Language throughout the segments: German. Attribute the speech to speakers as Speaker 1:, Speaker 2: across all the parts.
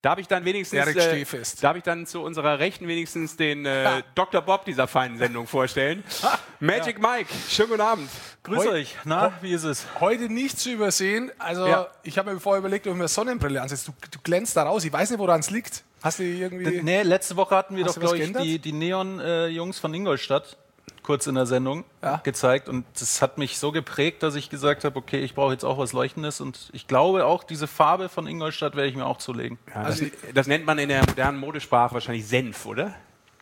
Speaker 1: Darf ich dann wenigstens darf ich dann zu unserer Rechten wenigstens den Dr. Bob dieser feinen Sendung vorstellen? Magic Mike, schönen guten Abend.
Speaker 2: Grüß euch. Na, wie ist es?
Speaker 3: Heute nicht zu übersehen. Also ich habe mir vorher überlegt, ob ich mir Sonnenbrille ansetze. Du glänzt da raus. Ich weiß nicht, woran es liegt. Hast du irgendwie...
Speaker 2: Nee, letzte Woche hatten wir doch, glaube ich, die Neon-Jungs von Ingolstadt kurz in der Sendung gezeigt. Und das hat mich so geprägt, dass ich gesagt habe, okay, ich brauche jetzt auch was Leuchtendes. Und ich glaube auch, diese Farbe von Ingolstadt werde ich mir auch zulegen.
Speaker 1: Ja, das nennt man in der modernen Modesprache wahrscheinlich Senf, oder?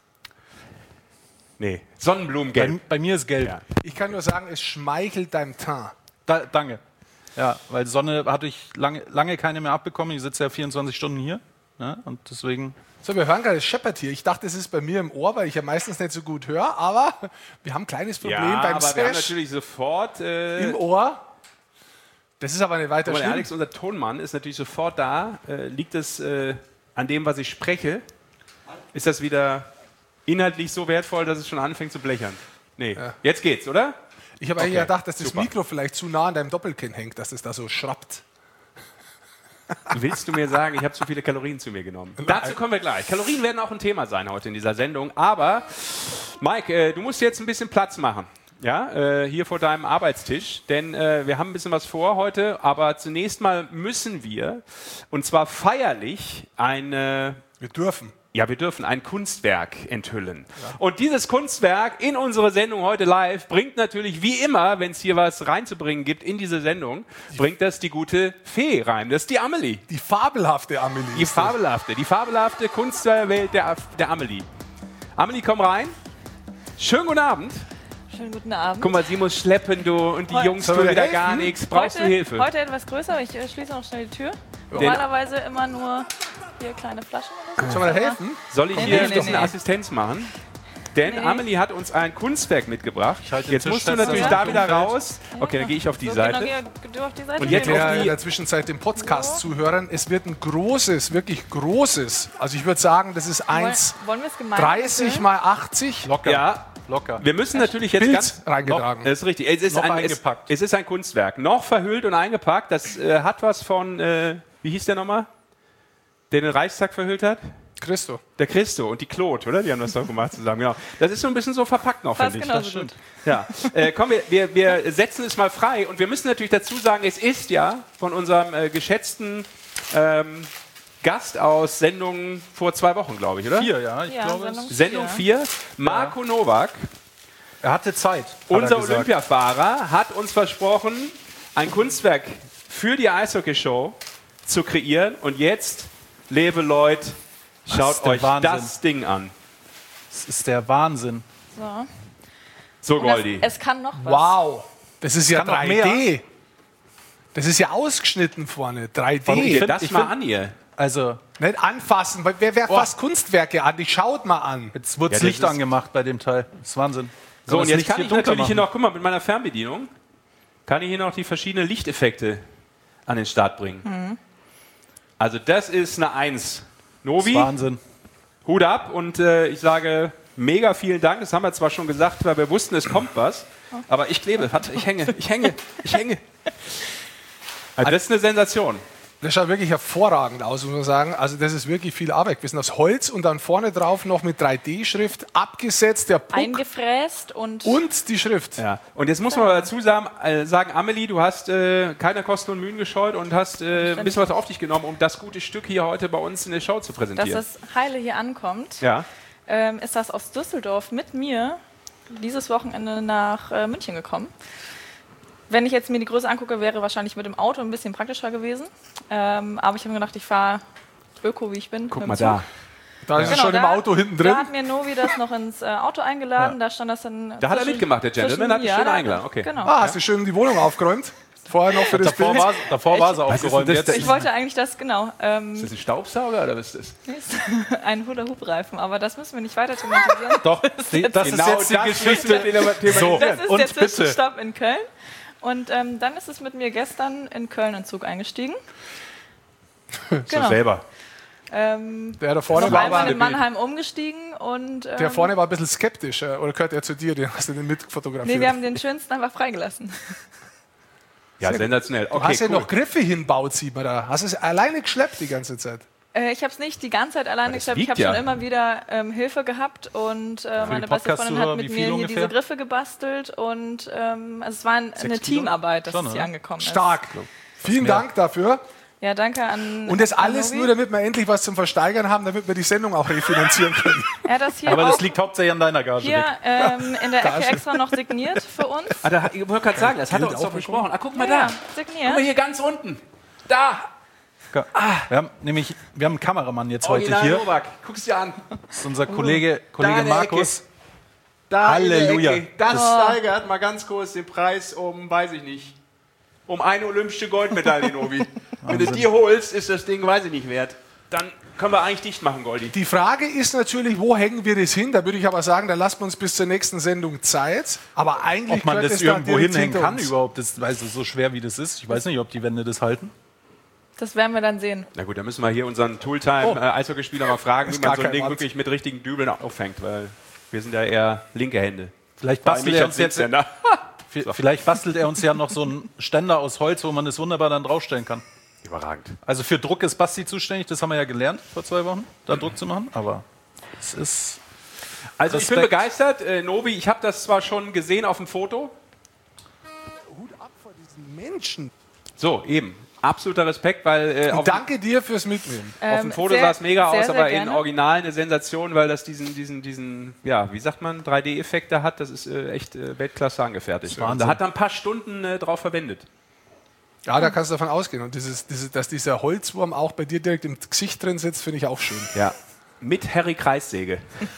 Speaker 1: Nee, Sonnenblumengelb.
Speaker 2: Bei mir ist gelb.
Speaker 3: Ja. Ich kann nur sagen, es schmeichelt deinem Teint.
Speaker 2: Danke. Ja, weil Sonne hatte ich lange keine mehr abbekommen. Ich sitze ja 24 Stunden hier. Ja, und deswegen...
Speaker 3: So, wir hören gerade, es scheppert hier. Ich dachte, es ist bei mir im Ohr, weil ich ja meistens nicht so gut höre. Aber wir haben ein kleines Problem beim
Speaker 1: aber wir haben natürlich sofort...
Speaker 3: im Ohr. Das ist aber nicht weiter schlimm.
Speaker 1: Alex, unser Tonmann, ist natürlich sofort da. Liegt es an dem, was ich spreche? Ist das wieder inhaltlich so wertvoll, dass es schon anfängt zu blechern? Nee, jetzt geht's, oder?
Speaker 3: Ich habe eigentlich gedacht, dass das Mikro vielleicht zu nah an deinem Doppelkinn hängt, dass es da so schrappt.
Speaker 1: Willst du mir sagen, ich habe zu viele Kalorien zu mir genommen? Dazu kommen wir gleich. Kalorien werden auch ein Thema sein heute in dieser Sendung. Aber, Mike, du musst jetzt ein bisschen Platz machen. Ja, hier vor deinem Arbeitstisch. Denn wir haben ein bisschen was vor heute. Aber zunächst mal müssen wir, und zwar feierlich, wir dürfen ein Kunstwerk enthüllen. Ja. Und dieses Kunstwerk in unsere Sendung heute live bringt natürlich wie immer, wenn es hier was reinzubringen gibt in diese Sendung, bringt das die gute Fee rein. Das ist die Amelie.
Speaker 3: Die fabelhafte Amelie.
Speaker 1: Die fabelhafte Kunstwelt der Amelie. Amelie, komm rein. Schönen guten Abend.
Speaker 4: Schönen guten Abend.
Speaker 1: Guck mal, sie muss schleppen, du, und die Jungs tun wieder gar nichts. Brauchst du Hilfe?
Speaker 4: Heute etwas größer, aber ich schließe noch schnell die Tür. Normalerweise immer nur hier kleine Flaschen oder so.
Speaker 3: Soll man da helfen?
Speaker 1: Soll ich hier eine Assistenz machen? Denn Amelie hat uns ein Kunstwerk mitgebracht. Jetzt musst du natürlich da wieder raus. Okay, dann gehe ich auf die Seite.
Speaker 3: Und jetzt in der Zwischenzeit den Podcast zuhören. Es wird ein großes, wirklich großes. Also ich würde sagen, das ist 1,30 mal 80.
Speaker 1: Locker. Ja. Locker. Wir müssen natürlich jetzt ganz
Speaker 3: reingetragen.
Speaker 1: Das ist richtig. Es ist ein Kunstwerk. Noch verhüllt und eingepackt. Das hat was von, wie hieß der nochmal? Der den Reichstag verhüllt hat?
Speaker 3: Christo.
Speaker 1: Der Christo und die Claude, oder? Die haben das doch gemacht zusammen. Genau. Das ist so ein bisschen so verpackt noch, finde ich.
Speaker 4: Genau, das stimmt.
Speaker 1: Ja. Komm, wir setzen es mal frei. Und wir müssen natürlich dazu sagen, es ist ja von unserem geschätzten Gast aus Sendung vor 2 Wochen, glaube ich, oder?
Speaker 2: 4, ja. Ich glaube,
Speaker 1: Sendung 4. Marco Nowak.
Speaker 2: Er hatte Zeit.
Speaker 1: Unser Olympiafahrer hat uns versprochen, ein Kunstwerk für die Eishockey-Show zu kreieren. Und jetzt, liebe Leute, schaut euch das Ding an.
Speaker 2: Das ist der Wahnsinn.
Speaker 1: So, Goldi.
Speaker 4: Es kann noch was.
Speaker 3: Wow. Das ist ja 3D. Das ist ja ausgeschnitten vorne. 3D.
Speaker 1: Das mal an ihr.
Speaker 3: Also nicht anfassen, weil wer fasst Kunstwerke an? Ich schaut mal an.
Speaker 2: Jetzt wird das Licht angemacht bei dem Teil. Das ist Wahnsinn.
Speaker 1: So, und jetzt kann ich natürlich hier noch, guck mal, mit meiner Fernbedienung kann ich hier noch die verschiedenen Lichteffekte an den Start bringen. Mhm. Also das ist eine 1. Novi,
Speaker 2: das ist Wahnsinn. Hut
Speaker 1: ab und ich sage mega vielen Dank. Das haben wir zwar schon gesagt, weil wir wussten, es kommt was. Aber ich klebe, ich hänge. Also das ist eine Sensation.
Speaker 3: Das schaut wirklich hervorragend aus, muss man sagen. Also das ist wirklich viel Arbeit gewesen. Aus Holz und dann vorne drauf noch mit 3D-Schrift abgesetzt, der Puck.
Speaker 4: Eingefräst und
Speaker 3: die Schrift.
Speaker 1: Ja. Und jetzt muss man dazu sagen, Amelie, du hast keine Kosten und Mühen gescheut und hast ein bisschen was auf dich genommen, um das gute Stück hier heute bei uns in der Show zu präsentieren.
Speaker 4: Dass das Heile hier ankommt, ist das aus Düsseldorf mit mir dieses Wochenende nach München gekommen. Wenn ich jetzt mir die Größe angucke, wäre wahrscheinlich mit dem Auto ein bisschen praktischer gewesen. Aber ich habe mir gedacht, ich fahre Öko, wie ich bin.
Speaker 1: Guck mal da.
Speaker 3: Da ist es schon im Auto hinten drin.
Speaker 4: Da hat mir Novi das noch ins Auto eingeladen. Da stand das dann.
Speaker 1: Da hat er mitgemacht, der Gentleman, hat mich schön eingeladen. Okay.
Speaker 4: Genau.
Speaker 3: Hast du schön die Wohnung aufgeräumt? Vorher noch für das Bild?
Speaker 2: Davor war sie aufgeräumt.
Speaker 4: Ich wollte eigentlich das,
Speaker 1: ist das ein Staubsauger oder was ist
Speaker 4: das? Ein Hula-Hoop-Reifen, aber das müssen wir nicht weiter thematisieren.
Speaker 2: Doch, das ist jetzt die Geschichte.
Speaker 4: So, das ist der Zwischenstopp in Köln. Und dann ist es mit mir gestern in Köln in Zug eingestiegen.
Speaker 1: So selber.
Speaker 3: Der da vorne
Speaker 4: war in Mannheim umgestiegen. Und,
Speaker 3: der vorne war ein bisschen skeptisch. Oder gehört er zu dir? Den hast du den mitfotografiert?
Speaker 4: Nee, wir haben den schönsten einfach freigelassen.
Speaker 1: Ja, sensationell.
Speaker 3: Okay, du hast ja noch Griffe hinbaut, sieht man da. Hast du es alleine geschleppt die ganze Zeit?
Speaker 4: Ich habe es nicht die ganze Zeit alleine geschafft. Ich habe schon immer wieder Hilfe gehabt und meine beste Freundin hat mit mir hier diese Griffe gebastelt und also es war eine Teamarbeit, dass es hier angekommen ist.
Speaker 3: Stark. Vielen Dank dafür.
Speaker 4: Ja, danke an.
Speaker 3: Und das alles nur, damit wir endlich was zum Versteigern haben, damit wir die Sendung auch refinanzieren können.
Speaker 2: Aber das liegt hauptsächlich an deiner Gage.
Speaker 4: Hier in der Ecke extra noch signiert für uns.
Speaker 1: Ich wollte gerade sagen, das hat er uns doch besprochen. Guck mal da.
Speaker 4: Signiert.
Speaker 1: Guck mal hier ganz unten. Da.
Speaker 2: Wir haben einen Kameramann jetzt heute hier.
Speaker 1: Novak. Guck's dir an.
Speaker 2: Das ist unser Kollege Markus.
Speaker 1: Da Halleluja. Das steigert mal ganz kurz den Preis um, weiß ich nicht, um eine olympische Goldmedaille, Nobi. Wenn du die holst, ist das Ding, weiß ich nicht, wert. Dann können wir eigentlich dicht machen, Goldi.
Speaker 3: Die Frage ist natürlich, wo hängen wir das hin? Da würde ich aber sagen, da lassen wir uns bis zur nächsten Sendung Zeit. Aber eigentlich
Speaker 2: ob man das irgendwo hinhängen kann überhaupt, das weißt du, so schwer wie das ist. Ich weiß nicht, ob die Wände das halten.
Speaker 4: Das werden wir dann sehen.
Speaker 1: Na gut, dann müssen wir hier unseren Tooltime-Eishockeyspieler mal fragen, wie man so ein Ding wirklich mit richtigen Dübeln auffängt, weil wir sind ja eher linke Hände.
Speaker 2: Vielleicht bastelt er uns ja noch so einen Ständer aus Holz, wo man das wunderbar dann draufstellen kann.
Speaker 1: Überragend.
Speaker 2: Also für Druck ist Basti zuständig, das haben wir ja gelernt vor 2 Wochen, da Druck zu machen, aber es ist...
Speaker 1: Also Respekt. Ich bin begeistert. Nobi, ich habe das zwar schon gesehen auf dem Foto.
Speaker 3: Hut ab vor diesen Menschen.
Speaker 1: So, eben. Absoluter Respekt, weil...
Speaker 3: danke dir fürs Mitnehmen.
Speaker 1: Auf dem Foto sah es mega aus, aber in Original eine Sensation, weil das diesen ja, wie sagt man, 3D-Effekt da hat. Das ist echt Weltklasse angefertigt. Da hat er ein paar Stunden drauf verwendet.
Speaker 3: Ja, da kannst du davon ausgehen. Und dass dieser Holzwurm auch bei dir direkt im Gesicht drin sitzt, finde ich auch schön.
Speaker 1: Ja. Mit Harry Kreissäge.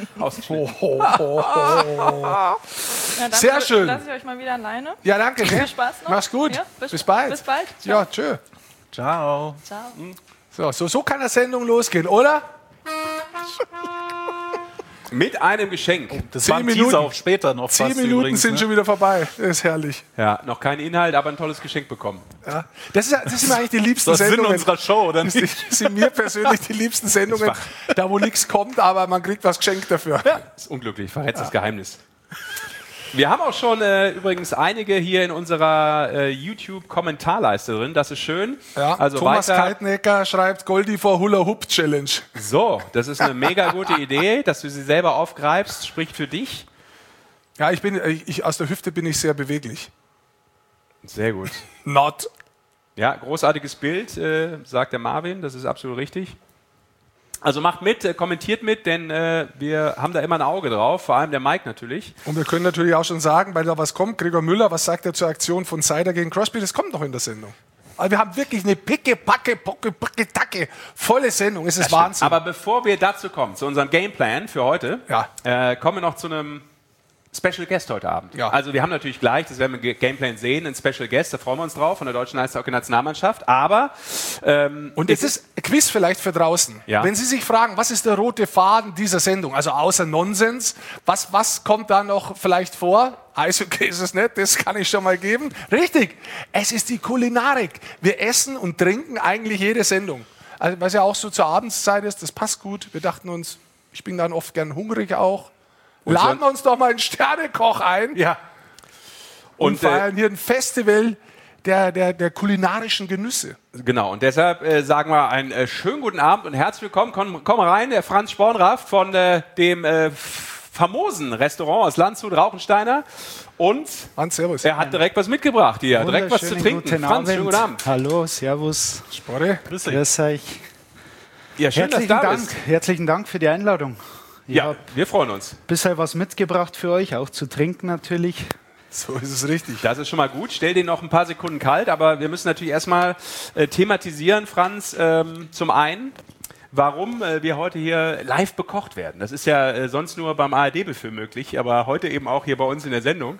Speaker 3: Sehr schön.
Speaker 4: Lasse ich euch mal wieder alleine.
Speaker 3: Ja, danke.
Speaker 4: Viel Spaß noch.
Speaker 3: Mach's gut.
Speaker 4: Ja,
Speaker 3: bis bald.
Speaker 4: Bis bald.
Speaker 3: Ciao. Ja, tschö.
Speaker 2: Ciao.
Speaker 3: So kann eine Sendung losgehen, oder?
Speaker 1: Mit einem Geschenk.
Speaker 2: Das war ein Teaser auf später noch.
Speaker 3: 10 Minuten übrigens, sind schon wieder vorbei. Das ist herrlich.
Speaker 1: Ja, noch kein Inhalt, aber ein tolles Geschenk bekommen.
Speaker 3: Ja. Das sind eigentlich die liebsten Sendungen.
Speaker 2: Das ist Sinn unserer Show, oder nicht?
Speaker 3: Das sind mir persönlich die liebsten Sendungen, da wo nichts kommt, aber man kriegt was geschenkt dafür.
Speaker 1: Ja. Das ist unglücklich, verrät das Geheimnis. Wir haben auch schon übrigens einige hier in unserer YouTube-Kommentarleiste drin. Das ist schön.
Speaker 3: Ja, also Thomas Kaltnecker schreibt Goldi vor Hula Hoop Challenge.
Speaker 1: So, das ist eine mega gute Idee, dass du sie selber aufgreifst. Spricht für dich.
Speaker 3: Ja, aus der Hüfte bin ich sehr beweglich.
Speaker 1: Sehr gut.
Speaker 3: Not.
Speaker 1: Ja, großartiges Bild, sagt der Marvin. Das ist absolut richtig. Also macht mit, kommentiert mit, denn wir haben da immer ein Auge drauf, vor allem der Mike natürlich.
Speaker 3: Und wir können natürlich auch schon sagen, weil da was kommt, Gregor Müller, was sagt er zur Aktion von Seider gegen Crosby? Das kommt noch in der Sendung. Also wir haben wirklich eine picke-packe, volle Sendung. Es ist Wahnsinn.
Speaker 1: Aber bevor wir dazu kommen, zu unserem Gameplan für heute, kommen wir noch zu einem Special Guest heute Abend. Ja. Also wir haben natürlich gleich, das werden wir im Gameplan sehen, einen Special Guest, da freuen wir uns drauf, von der deutschen Eishockey-Nationalmannschaft. Aber
Speaker 3: und jetzt ist ein Quiz vielleicht für draußen. Ja. Wenn Sie sich fragen, was ist der rote Faden dieser Sendung, also außer Nonsens, was kommt da noch vielleicht vor? Eishockey ist es nicht, das kann ich schon mal geben. Richtig, es ist die Kulinarik. Wir essen und trinken eigentlich jede Sendung. Also, was ja auch so zur Abendszeit ist, das passt gut. Wir dachten uns, ich bin dann oft gern hungrig auch. Laden wir uns doch mal einen Sternekoch ein.
Speaker 1: Ja.
Speaker 3: Und feiern hier ein Festival der kulinarischen Genüsse.
Speaker 1: Genau, und deshalb sagen wir einen schönen guten Abend und herzlich willkommen. Komm rein, der Franz Spornraff von dem famosen Restaurant aus Landshut, Rauchensteiner. Und
Speaker 3: Hans, servus.
Speaker 1: Er hat direkt was mitgebracht hier, direkt was zu trinken.
Speaker 5: Franz, schönen guten Abend. Hallo, servus.
Speaker 3: Sporre.
Speaker 5: Grüß euch.
Speaker 1: Ja, schön, dass du da bist.
Speaker 5: Herzlichen Dank für die Einladung.
Speaker 1: Ja, wir freuen uns.
Speaker 5: Bisher was mitgebracht für euch, auch zu trinken natürlich.
Speaker 3: So ist es richtig.
Speaker 1: Das ist schon mal gut. Stell den noch ein paar Sekunden kalt, aber wir müssen natürlich erstmal thematisieren, Franz, zum einen, warum wir heute hier live bekocht werden. Das ist ja sonst nur beim ARD-Buffet möglich, aber heute eben auch hier bei uns in der Sendung.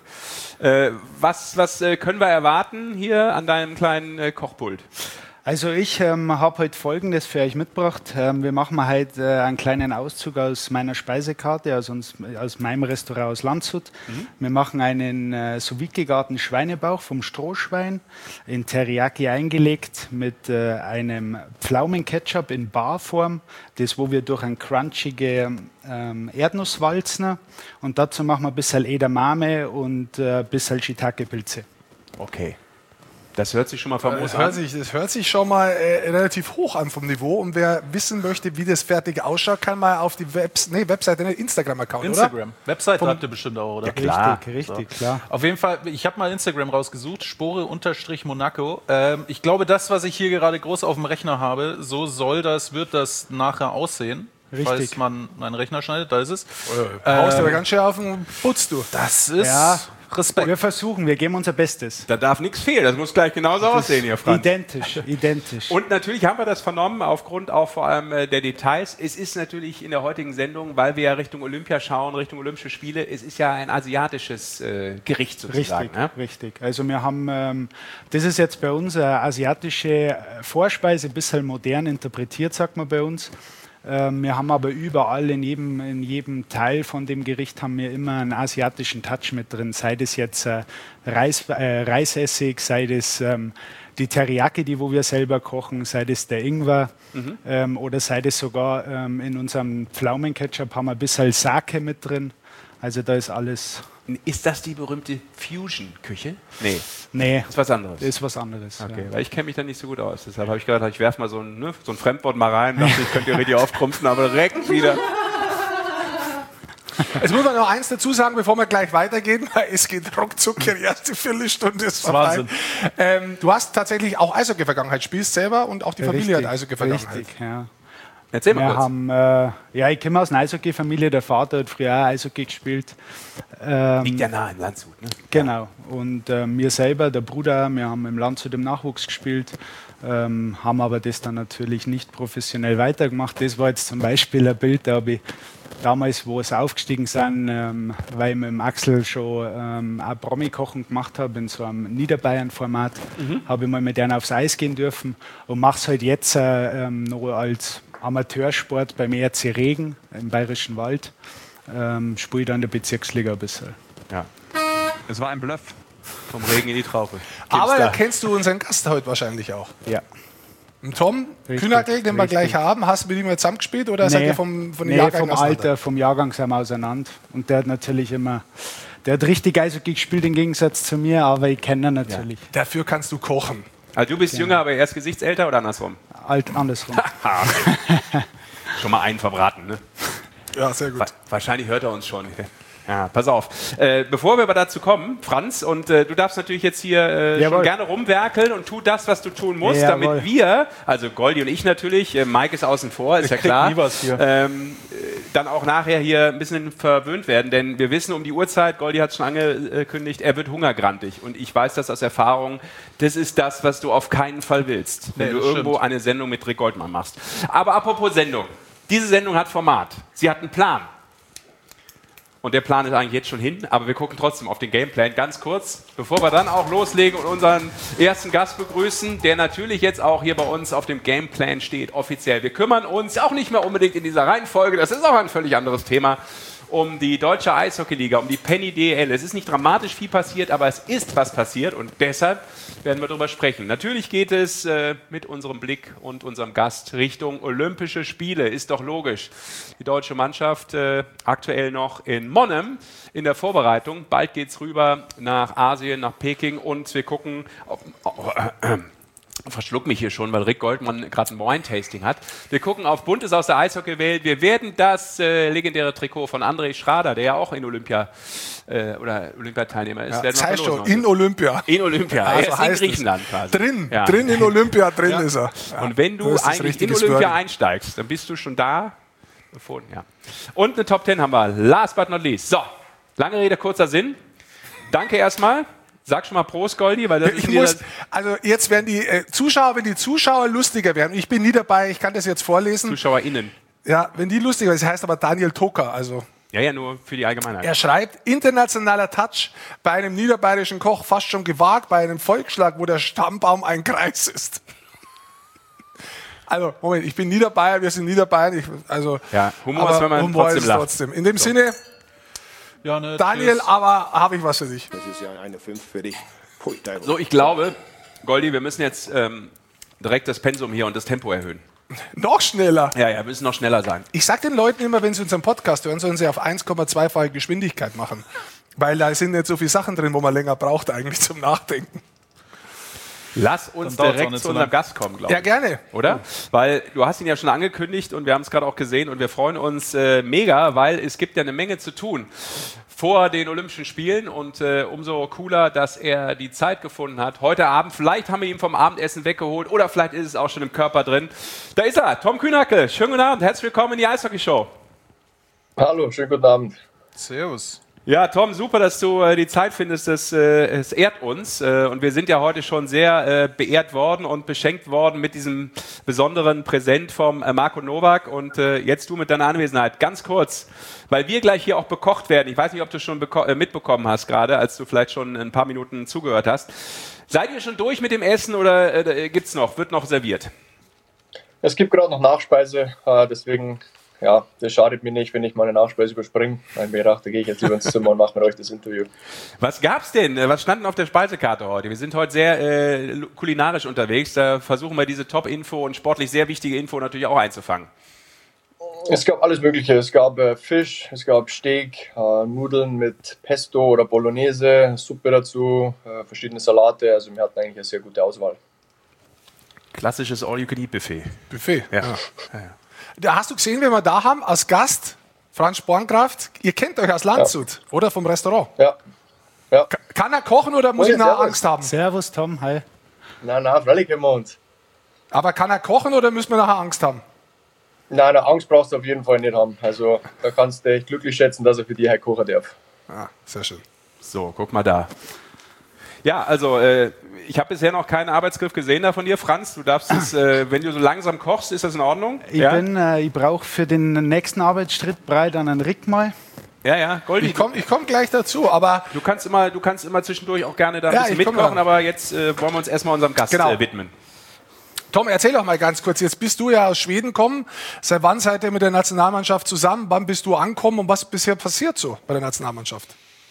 Speaker 1: Was können wir erwarten hier an deinem kleinen Kochpult?
Speaker 5: Also ich habe heute Folgendes für euch mitgebracht. Wir machen heute einen kleinen Auszug aus meiner Speisekarte, also aus meinem Restaurant aus Landshut. Wir machen einen sous-vide gegarten Schweinebauch vom Strohschwein in Teriyaki eingelegt mit einem Pflaumenketchup in Barform, das wo wir durch ein crunchige Erdnusswalzner und dazu machen wir ein bisschen Edamame und ein bisschen Shiitake-Pilze.
Speaker 1: Okay. Das hört sich schon mal famos an.
Speaker 3: Das hört sich schon mal relativ hoch an vom Niveau. Und wer wissen möchte, wie das fertig ausschaut, kann mal auf die Webseite, Instagram-Account,
Speaker 2: Instagram. Oder? Webseite habt ihr bestimmt auch, oder?
Speaker 1: Ja, klar.
Speaker 5: Richtig, klar.
Speaker 2: Auf jeden Fall, ich habe mal Instagram rausgesucht, Spore_Monaco. Ich glaube, das, was ich hier gerade groß auf dem Rechner habe, so wird das nachher aussehen. Richtig. Falls man meinen Rechner schneidet, da ist es.
Speaker 3: Haust aber ganz schön auf den Putz, du.
Speaker 2: Das ist Respekt.
Speaker 5: Wir geben unser Bestes.
Speaker 1: Da darf nichts fehlen, das muss gleich genauso aussehen hier, Franz.
Speaker 5: Identisch.
Speaker 1: Und natürlich haben wir das vernommen, aufgrund auch vor allem der Details. Es ist natürlich in der heutigen Sendung, weil wir ja Richtung Olympia schauen, Richtung Olympische Spiele, es ist ja ein asiatisches Gericht sozusagen.
Speaker 5: Richtig. Also wir haben, das ist jetzt bei uns eine asiatische Vorspeise, ein bisschen modern interpretiert, sagt man bei uns. Wir haben aber überall in jedem Teil von dem Gericht haben wir immer einen asiatischen Touch mit drin. Sei das jetzt Reisessig, sei das die Teriyaki, wo wir selber kochen, sei das der Ingwer oder sei das sogar in unserem Pflaumenketchup haben wir ein bisschen Sake mit drin. Also da ist alles.
Speaker 1: Ist das die berühmte Fusion-Küche?
Speaker 5: Nee.
Speaker 1: Das ist was anderes.
Speaker 5: Das ist was anderes.
Speaker 1: Okay, weil ich kenne mich da nicht so gut aus. Deshalb habe ich gedacht, ich werfe mal so ein Fremdwort mal rein. Dachte, ich könnte richtig aufkrumpfen, aber direkt wieder.
Speaker 3: Jetzt muss man noch eins dazu sagen, bevor wir gleich weitergehen, weil es geht ruckzuck, die erste Viertelstunde ist vorbei. Du hast tatsächlich auch Eishockey-Vergangenheit, spielst selber und auch die Familie hat Eishockey-Vergangenheit.
Speaker 5: Richtig, ja.
Speaker 1: Erzähl mal kurz.
Speaker 5: Ich komme aus einer Eishockey-Familie, der Vater hat früher auch Eishockey gespielt.
Speaker 1: Liegt ja nah in Landshut, ne?
Speaker 5: Genau. Und mir selber, der Bruder, wir haben im Landshut im Nachwuchs gespielt, haben aber das dann natürlich nicht professionell weitergemacht. Das war jetzt zum Beispiel ein Bild, da habe ich damals, wo es aufgestiegen sind, weil ich mit dem Axel schon auch Promi-Kochen gemacht habe, in so einem Niederbayern-Format, habe ich mal mit denen aufs Eis gehen dürfen und mache es halt jetzt noch als Amateursport beim ERC Regen im Bayerischen Wald. Spiele dann in der Bezirksliga ein bisschen.
Speaker 1: Ja. Es war ein Bluff. Vom Regen in die Traufe.
Speaker 3: Aber da kennst du unseren Gast heute wahrscheinlich auch.
Speaker 5: Ja.
Speaker 3: Und Tom Kühnagel, den wir gleich haben, hast du mit ihm jetzt zusammengespielt oder seid ihr von den Jahrgang
Speaker 5: auseinander? Vom Jahrgang sind wir auseinander. Und der hat natürlich der hat richtig Eishockey gespielt im Gegensatz zu mir, aber ich kenne ihn natürlich.
Speaker 3: Ja. Dafür kannst du kochen.
Speaker 1: Also du bist jünger, aber erst gesichtsälter oder andersrum?
Speaker 5: Andersrum.
Speaker 1: Schon mal einen verbraten, ne?
Speaker 3: Ja, sehr gut.
Speaker 1: Wahrscheinlich hört er uns schon. Ja, pass auf. Bevor wir aber dazu kommen, Franz, und du darfst natürlich jetzt hier schon gerne rumwerkeln und tu das, was du tun musst, damit wir, also Goldi und ich natürlich, Mike ist außen vor, ist ja klar,
Speaker 2: nie was hier.
Speaker 1: Dann auch nachher hier ein bisschen verwöhnt werden, denn wir wissen um die Uhrzeit, Goldi hat es schon angekündigt, er wird hungergrantig und ich weiß das aus Erfahrung, das ist das, was du auf keinen Fall willst, wenn du irgendwo eine Sendung mit Rick Goldmann machst. Aber apropos Sendung, diese Sendung hat Format, sie hat einen Plan. Und der Plan ist eigentlich jetzt schon hin, aber wir gucken trotzdem auf den Gameplan ganz kurz, bevor wir dann auch loslegen und unseren ersten Gast begrüßen, der natürlich jetzt auch hier bei uns auf dem Gameplan steht, offiziell. Wir kümmern uns auch nicht mehr unbedingt in dieser Reihenfolge, das ist auch ein völlig anderes Thema, um die Deutsche Eishockeyliga, um die Penny DEL. Es ist nicht dramatisch viel passiert, aber es ist was passiert und deshalb werden wir darüber sprechen. Natürlich geht es mit unserem Blick und unserem Gast Richtung Olympische Spiele, ist doch logisch. Die deutsche Mannschaft aktuell noch in Monheim in der Vorbereitung. Bald geht es rüber nach Asien, nach Peking und wir gucken... Verschluck mich hier schon, weil Rick Goldmann gerade ein Wine-Tasting hat. Wir gucken auf Buntes aus der Eishockeywelt. Wir werden das legendäre Trikot von André Schrader, der ja auch in Olympiateilnehmer ist.
Speaker 3: Ja, das heißt schon, in Olympia.
Speaker 1: In Olympia,
Speaker 3: also
Speaker 1: er ist in Griechenland quasi.
Speaker 3: Drin in Olympia, ist er.
Speaker 1: Ja. Und wenn du eigentlich in Olympia einsteigst, dann bist du schon da. Und eine Top 10 haben wir, last but not least. So, lange Rede, kurzer Sinn. Danke erstmal. Sag schon mal Prost, Goldi, weil das
Speaker 3: also jetzt werden die Zuschauer lustiger werden. Ich bin nie dabei, ich kann das jetzt vorlesen.
Speaker 1: ZuschauerInnen.
Speaker 3: Ja, wenn die lustiger werden, das heißt aber Daniel Toker, also.
Speaker 1: Ja, nur für die Allgemeinheit.
Speaker 3: Er schreibt, internationaler Touch bei einem niederbayerischen Koch fast schon gewagt, bei einem Volksschlag, wo der Stammbaum ein Kreis ist. Also, Moment, ich bin Niederbayer, wir sind Niederbayern.
Speaker 1: Humor ist, wenn man
Speaker 3: Humor
Speaker 1: trotzdem lacht.
Speaker 3: Trotzdem. In dem Sinne...
Speaker 2: Ja, ne,
Speaker 3: Daniel, aber habe ich was für dich.
Speaker 6: Das ist ja eine 5 für dich.
Speaker 1: So, ich glaube, Goldi, wir müssen jetzt direkt das Pensum hier und das Tempo erhöhen.
Speaker 3: Noch schneller?
Speaker 1: Ja, wir müssen noch schneller sein.
Speaker 3: Ich sage den Leuten immer, wenn sie unseren Podcast hören, sollen sie auf 1,2-fache Geschwindigkeit machen. Weil da sind nicht so viele Sachen drin, wo man länger braucht eigentlich zum Nachdenken.
Speaker 1: Lass uns direkt zu unserem Gast kommen, glaube ich.
Speaker 3: Ja, gerne.
Speaker 1: Oder? Weil du hast ihn ja schon angekündigt und wir haben es gerade auch gesehen und wir freuen uns mega, weil es gibt ja eine Menge zu tun vor den Olympischen Spielen und umso cooler, dass er die Zeit gefunden hat. Heute Abend, vielleicht haben wir ihn vom Abendessen weggeholt oder vielleicht ist es auch schon im Körper drin. Da ist er, Tom Kühnacke. Schönen guten Abend, herzlich willkommen in die Eishockey-Show.
Speaker 6: Hallo, schönen guten Abend.
Speaker 2: Servus.
Speaker 1: Ja, Tom, super, dass du die Zeit findest. Es ehrt uns. Und wir sind ja heute schon sehr beehrt worden und beschenkt worden mit diesem besonderen Präsent vom Marco Nowak. Und jetzt du mit deiner Anwesenheit. Ganz kurz, weil wir gleich hier auch bekocht werden. Ich weiß nicht, ob du schon mitbekommen hast gerade, als du vielleicht schon ein paar Minuten zugehört hast. Seid ihr schon durch mit dem Essen oder gibt's noch? Wird noch serviert?
Speaker 6: Es gibt gerade noch Nachspeise, deswegen... Ja, das schadet mir nicht, wenn ich meine Nachspeise überspringe. Ich mir gedacht, da gehe ich jetzt über ins Zimmer und mache mit euch das Interview.
Speaker 1: Was gab's denn? Was stand denn auf der Speisekarte heute? Wir sind heute sehr kulinarisch unterwegs. Da versuchen wir diese Top-Info und sportlich sehr wichtige Info natürlich auch einzufangen.
Speaker 6: Es gab alles Mögliche. Es gab Fisch, es gab Steak, Nudeln mit Pesto oder Bolognese, Suppe dazu, verschiedene Salate. Also wir hatten eigentlich eine sehr gute Auswahl.
Speaker 1: Klassisches All-You-Can-Eat-Buffet.
Speaker 3: Buffet,
Speaker 1: ja.
Speaker 3: Da hast du gesehen, wenn wir da haben, als Gast, Franz Spornkraft, ihr kennt euch aus Landshut, oder? Vom Restaurant.
Speaker 6: Ja.
Speaker 3: Kann er kochen oder muss ich nachher Angst haben?
Speaker 5: Servus, Tom, hi.
Speaker 6: Nein, freilich können wir uns.
Speaker 3: Aber kann er kochen oder müssen wir nachher Angst haben?
Speaker 6: Nein, Angst brauchst du auf jeden Fall nicht haben. Also da kannst du dich glücklich schätzen, dass er für dich halt kochen darf.
Speaker 3: Ah, sehr schön.
Speaker 1: So, guck mal da. Ja, also ich habe bisher noch keinen Arbeitsgriff gesehen da von dir, Franz. Du darfst es, wenn du so langsam kochst, ist das in Ordnung?
Speaker 5: Ich brauche für den nächsten Arbeitsschritt breit an einen Rick mal.
Speaker 1: Ja, Goldi.
Speaker 3: Ich komm gleich dazu, aber...
Speaker 1: Du kannst immer zwischendurch auch gerne da ein bisschen mitkochen, aber jetzt wollen wir uns erstmal unserem Gast widmen.
Speaker 3: Tom, erzähl doch mal ganz kurz, jetzt bist du ja aus Schweden gekommen. Seit wann seid ihr mit der Nationalmannschaft zusammen? Wann bist du angekommen und was ist bisher passiert so bei der Nationalmannschaft?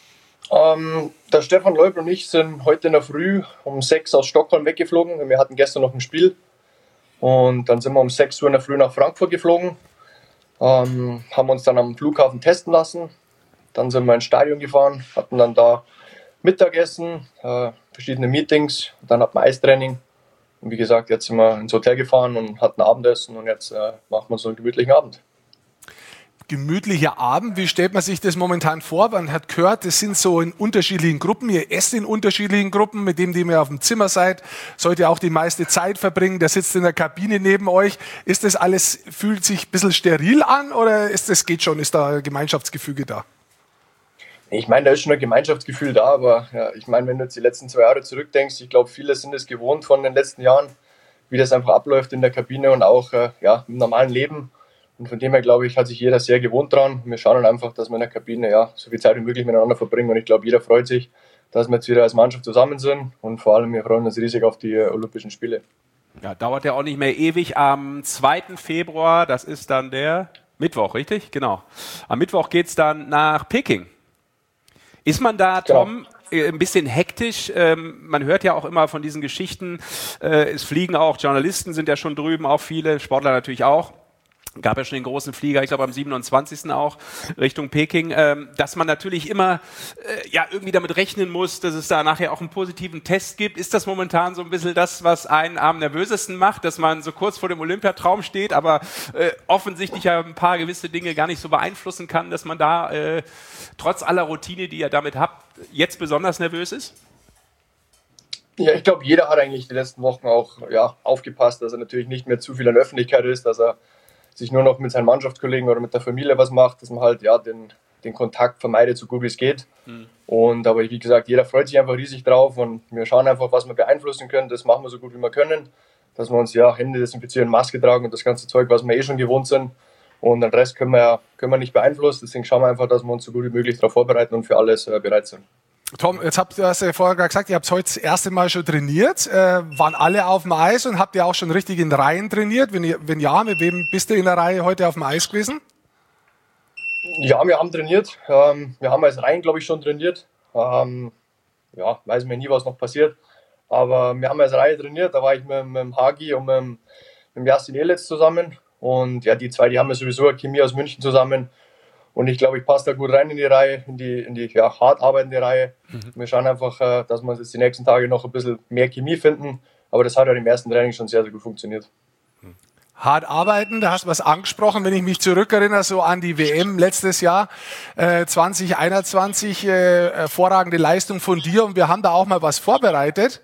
Speaker 6: Der Stefan Leubl und ich sind heute in der Früh um 6 aus Stockholm weggeflogen. Wir hatten gestern noch ein Spiel und dann sind wir um 6 Uhr in der Früh nach Frankfurt geflogen, haben uns dann am Flughafen testen lassen, dann sind wir ins Stadion gefahren, hatten dann da Mittagessen, verschiedene Meetings, dann hatten wir Eistraining und wie gesagt, jetzt sind wir ins Hotel gefahren und hatten Abendessen und jetzt machen wir so einen gemütlichen Abend.
Speaker 3: Gemütlicher Abend, wie stellt man sich das momentan vor? Man hat gehört, das sind so in unterschiedlichen Gruppen, ihr esst in unterschiedlichen Gruppen, mit dem ihr auf dem Zimmer seid, sollt ihr auch die meiste Zeit verbringen, der sitzt in der Kabine neben euch. Ist das alles, fühlt sich ein bisschen steril an oder geht schon, ist da Gemeinschaftsgefüge da?
Speaker 6: Ich meine, da ist schon ein Gemeinschaftsgefühl da, aber ja, ich meine, wenn du jetzt die letzten 2 Jahre zurückdenkst, ich glaube, viele sind es gewohnt von den letzten Jahren, wie das einfach abläuft in der Kabine und auch im normalen Leben. Und von dem her, glaube ich, hat sich jeder sehr gewohnt dran. Wir schauen einfach, dass wir in der Kabine so viel Zeit wie möglich miteinander verbringen. Und ich glaube, jeder freut sich, dass wir jetzt wieder als Mannschaft zusammen sind. Und vor allem, wir freuen uns riesig auf die Olympischen Spiele.
Speaker 1: Ja, dauert ja auch nicht mehr ewig. Am 2. Februar, das ist dann der Mittwoch, richtig? Genau. Am Mittwoch geht es dann nach Peking. Ist man da, Tom, ein bisschen hektisch? Man hört ja auch immer von diesen Geschichten. Es fliegen auch, Journalisten sind ja schon drüben, auch viele, Sportler natürlich auch. Gab ja schon den großen Flieger, ich glaube am 27. auch, Richtung Peking, dass man natürlich immer irgendwie damit rechnen muss, dass es da nachher auch einen positiven Test gibt. Ist das momentan so ein bisschen das, was einen am nervösesten macht, dass man so kurz vor dem Olympiatraum steht, aber offensichtlich ja ein paar gewisse Dinge gar nicht so beeinflussen kann, dass man da trotz aller Routine, die ihr damit habt, jetzt besonders nervös ist?
Speaker 6: Ja, ich glaube, jeder hat eigentlich die letzten Wochen auch aufgepasst, dass er natürlich nicht mehr zu viel in der Öffentlichkeit ist, dass er sich nur noch mit seinen Mannschaftskollegen oder mit der Familie was macht, dass man halt den Kontakt vermeidet, so gut wie es geht. Aber wie gesagt, jeder freut sich einfach riesig drauf und wir schauen einfach, was wir beeinflussen können. Das machen wir so gut wie wir können, dass wir uns Hände desinfizieren, Maske tragen und das ganze Zeug, was wir schon gewohnt sind. Und den Rest können wir nicht beeinflussen. Deswegen schauen wir einfach, dass wir uns so gut wie möglich darauf vorbereiten und für alles bereit sind.
Speaker 3: Tom, jetzt hast du ja vorher gerade gesagt, ihr habt heute das erste Mal schon trainiert. Waren alle auf dem Eis und habt ihr auch schon richtig in Reihen trainiert? Wenn ja, mit wem bist du in der Reihe heute auf dem Eis gewesen?
Speaker 6: Ja, wir haben trainiert. Wir haben als Reihen, glaube ich, schon trainiert. Weiß mir nie, was noch passiert. Aber wir haben als Reihe trainiert. Da war ich mit dem Hagi und mit dem Jasin Elitz zusammen. Und ja, die zwei, die haben ja sowieso eine Chemie aus München zusammen. Und ich glaube, ich passe da gut rein in die Reihe, in die hart arbeitende Reihe. Wir schauen einfach, dass wir jetzt die nächsten Tage noch ein bisschen mehr Chemie finden. Aber das hat ja im ersten Training schon sehr, sehr gut funktioniert.
Speaker 3: Hart arbeiten, da hast du was angesprochen, wenn ich mich zurückerinnere, so an die WM letztes Jahr, 2021, hervorragende Leistung von dir. Und wir haben da auch mal was vorbereitet.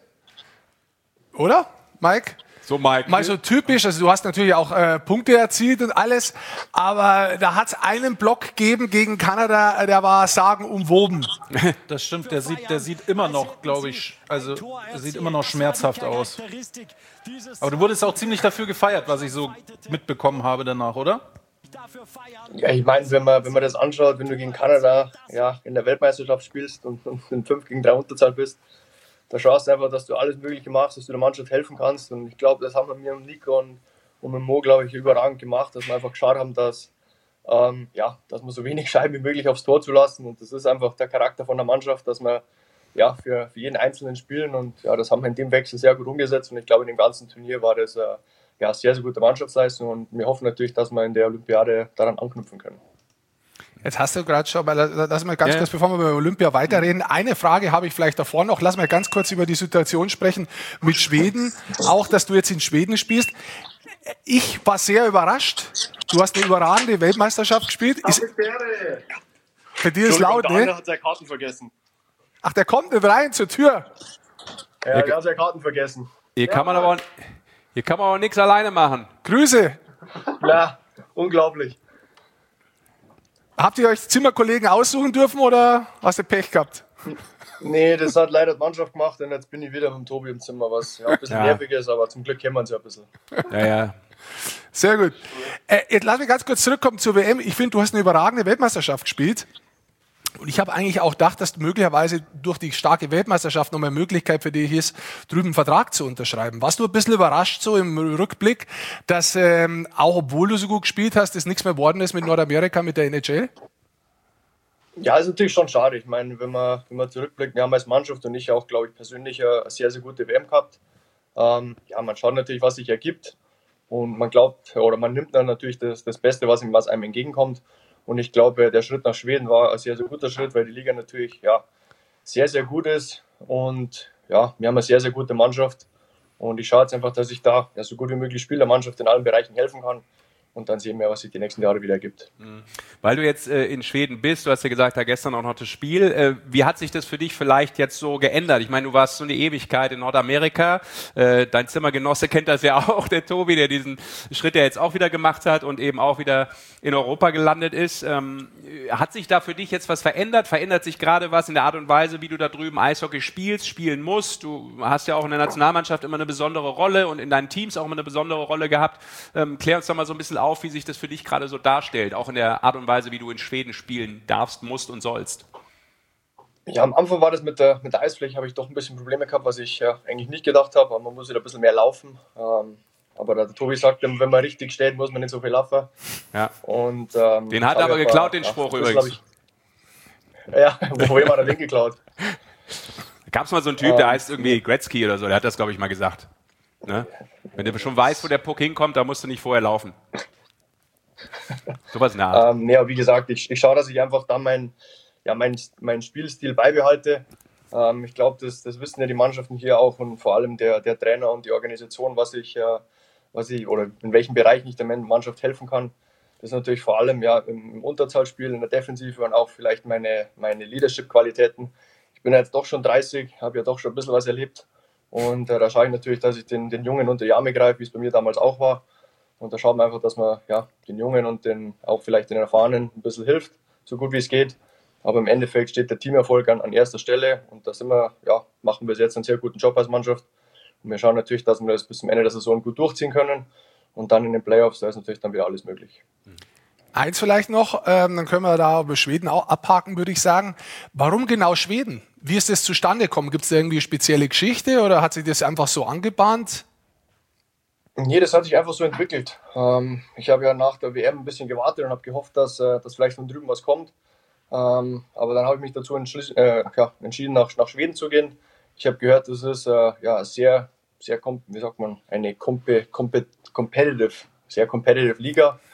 Speaker 3: Oder, Mike?
Speaker 1: So, Mike.
Speaker 3: Mal so typisch, also du hast natürlich auch Punkte erzielt und alles, aber da hat es einen Block gegeben gegen Kanada, der war sagenumwoben.
Speaker 2: Das stimmt, der sieht immer noch, glaube ich, also der sieht immer noch schmerzhaft aus. Aber du wurdest auch ziemlich dafür gefeiert, was ich so mitbekommen habe danach, oder?
Speaker 6: Ja, ich meine, wenn man das anschaut, wenn du gegen Kanada in der Weltmeisterschaft spielst und in 5 gegen 3 Unterzahl bist, da schaust du einfach, dass du alles Mögliche machst, dass du der Mannschaft helfen kannst. Und ich glaube, das haben wir mir und Nico und mit Mo, glaube ich, überragend gemacht, dass wir einfach geschaut haben, dass wir so wenig Scheiben wie möglich aufs Tor zulassen. Und das ist einfach der Charakter von der Mannschaft, dass wir für jeden Einzelnen spielen. Und das haben wir in dem Wechsel sehr gut umgesetzt. Und ich glaube, in dem ganzen Turnier war das sehr, sehr gute Mannschaftsleistung. Und wir hoffen natürlich, dass wir in der Olympiade daran anknüpfen können.
Speaker 3: Jetzt hast du gerade schon, lass mal ganz kurz, bevor wir über Olympia weiterreden, eine Frage habe ich vielleicht davor noch. Lass mal ganz kurz über die Situation sprechen mit Schweden. Auch, dass du jetzt in Schweden spielst. Ich war sehr überrascht. Du hast eine überragende Weltmeisterschaft gespielt. Für dich ist laut, ne?
Speaker 6: Der hat seine Karten vergessen.
Speaker 3: Ach, der kommt nicht rein zur Tür.
Speaker 6: Ja, der hat seine Karten vergessen.
Speaker 1: Hier kann man aber nichts alleine machen.
Speaker 3: Grüße.
Speaker 6: Ja, unglaublich.
Speaker 3: Habt ihr euch Zimmerkollegen aussuchen dürfen oder hast du Pech gehabt?
Speaker 6: Nee, das hat leider die Mannschaft gemacht und jetzt bin ich wieder mit dem Tobi im Zimmer, was ein bisschen nervig ist, aber zum Glück kennen wir uns ja ein bisschen.
Speaker 1: Ja.
Speaker 3: Sehr gut. Jetzt lass mich ganz kurz zurückkommen zur WM. Ich finde, du hast eine überragende Weltmeisterschaft gespielt. Und ich habe eigentlich auch gedacht, dass möglicherweise durch die starke Weltmeisterschaft noch mehr Möglichkeit für dich ist, drüben einen Vertrag zu unterschreiben. Warst du ein bisschen überrascht so im Rückblick, dass auch obwohl du so gut gespielt hast, es nichts mehr geworden ist mit Nordamerika, mit der NHL?
Speaker 6: Ja, ist natürlich schon schade. Ich meine, wenn man zurückblickt, wir haben als Mannschaft und ich auch, glaube ich, persönlich eine sehr, sehr gute WM gehabt. Man schaut natürlich, was sich ergibt und man glaubt oder man nimmt dann natürlich das Beste, was einem entgegenkommt. Und ich glaube, der Schritt nach Schweden war ein sehr, sehr guter Schritt, weil die Liga natürlich sehr, sehr gut ist. Und wir haben eine sehr, sehr gute Mannschaft. Und ich schaue jetzt einfach, dass ich da so gut wie möglich spiele, der Mannschaft in allen Bereichen helfen kann. Und dann sehen wir, was sich die nächsten Jahre wieder ergibt.
Speaker 1: Weil du jetzt in Schweden bist, du hast ja gesagt, da gestern auch noch das Spiel. Wie hat sich das für dich vielleicht jetzt so geändert? Ich meine, du warst so eine Ewigkeit in Nordamerika. Dein Zimmergenosse kennt das ja auch, der Tobi, der diesen Schritt ja jetzt auch wieder gemacht hat und eben auch wieder in Europa gelandet ist. Hat sich da für dich jetzt was verändert? Verändert sich gerade was in der Art und Weise, wie du da drüben Eishockey spielen musst? Du hast ja auch in der Nationalmannschaft immer eine besondere Rolle und in deinen Teams auch immer eine besondere Rolle gehabt. Klär uns doch mal so ein bisschen auf, wie sich das für dich gerade so darstellt, auch in der Art und Weise, wie du in Schweden spielen darfst, musst und sollst.
Speaker 6: Ja, am Anfang war das mit der Eisfläche, habe ich doch ein bisschen Probleme gehabt, was ich eigentlich nicht gedacht habe, aber man muss wieder ein bisschen mehr laufen. Aber der Tobi sagt, wenn man richtig steht, muss man nicht so viel laufen.
Speaker 1: Ja.
Speaker 6: Und,
Speaker 1: den hat er aber geklaut, den Spruch übrigens.
Speaker 6: Woher war der den geklaut?
Speaker 1: Da gab es mal so einen Typ, der heißt irgendwie Gretzky oder so, der hat das, glaube ich, mal gesagt. Ne? Wenn du schon weißt, wo der Puck hinkommt, dann musst du nicht vorher laufen. Sowas in der Art.
Speaker 6: Wie gesagt, ich schaue, dass ich einfach da meinen Spielstil beibehalte. Ich glaube, das wissen ja die Mannschaften hier auch und vor allem der Trainer und die Organisation, was ich oder in welchen Bereichen ich der Mannschaft helfen kann. Das ist natürlich vor allem im Unterzahlspiel, in der Defensive und auch vielleicht meine Leadership-Qualitäten. Ich bin ja jetzt doch schon 30, habe ja doch schon ein bisschen was erlebt. Und da schaue ich natürlich, dass ich den Jungen unter die Arme greife, wie es bei mir damals auch war. Und da schaut man einfach, dass man den Jungen und auch vielleicht den Erfahrenen ein bisschen hilft, so gut wie es geht. Aber im Endeffekt steht der Teamerfolg an erster Stelle. Und da machen wir jetzt einen sehr guten Job als Mannschaft. Und wir schauen natürlich, dass wir das bis zum Ende der Saison gut durchziehen können. Und dann in den Playoffs, da ist natürlich dann wieder alles möglich.
Speaker 3: Eins vielleicht noch, dann können wir da über Schweden auch abhaken, würde ich sagen. Warum genau Schweden? Wie ist das zustande gekommen? Gibt es da irgendwie eine spezielle Geschichte oder hat sich das einfach so angebahnt?
Speaker 6: Nee, das hat sich einfach so entwickelt. Ich habe ja nach der WM ein bisschen gewartet und habe gehofft, dass vielleicht von drüben was kommt. Aber dann habe ich mich dazu entschieden, nach Schweden zu gehen. Ich habe gehört, das ist sehr, sehr, wie sagt man, eine sehr competitive Liga.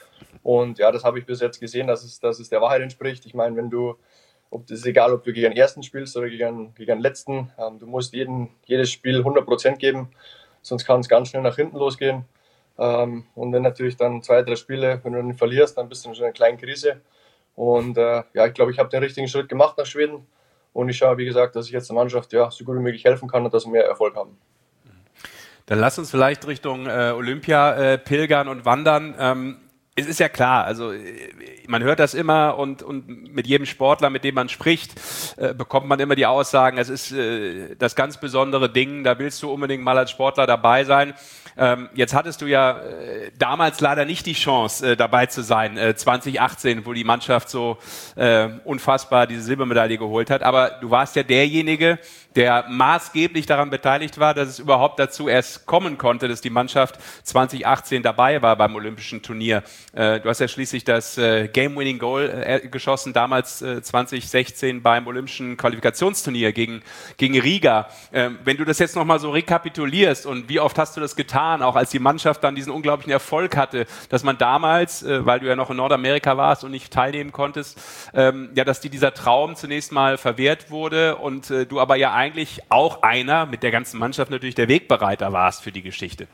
Speaker 6: Und ja, das habe ich bis jetzt gesehen, dass es der Wahrheit entspricht. Ich meine, das ist egal, ob du gegen den ersten spielst oder gegen den letzten, du musst jedes Spiel 100% geben, sonst kann es ganz schnell nach hinten losgehen. Und wenn natürlich dann 2, 3 Spiele, wenn du dann verlierst, dann bist du in einer kleinen Krise. Und ich glaube, ich habe den richtigen Schritt gemacht nach Schweden. Und ich schaue, wie gesagt, dass ich jetzt der Mannschaft so gut wie möglich helfen kann und dass wir mehr Erfolg haben.
Speaker 1: Dann lass uns vielleicht Richtung Olympia pilgern und wandern. Es ist ja klar, also man hört das immer und mit jedem Sportler, mit dem man spricht, bekommt man immer die Aussagen, es ist das ganz besondere Ding, da willst du unbedingt mal als Sportler dabei sein. Jetzt hattest du ja damals leider nicht die Chance, dabei zu sein, 2018, wo die Mannschaft so unfassbar diese Silbermedaille geholt hat, aber du warst ja derjenige, der maßgeblich daran beteiligt war, dass es überhaupt dazu erst kommen konnte, dass die Mannschaft 2018 dabei war beim Olympischen Turnier. Du hast ja schließlich das Game-Winning-Goal geschossen, damals 2016 beim Olympischen Qualifikationsturnier gegen Riga. Wenn du das jetzt nochmal so rekapitulierst und wie oft hast du das getan, auch als die Mannschaft dann diesen unglaublichen Erfolg hatte, dass man damals, weil du ja noch in Nordamerika warst und nicht teilnehmen konntest, dass dieser Traum zunächst mal verwehrt wurde und du aber ja eigentlich auch einer mit der ganzen Mannschaft natürlich der Wegbereiter warst für die Geschichte.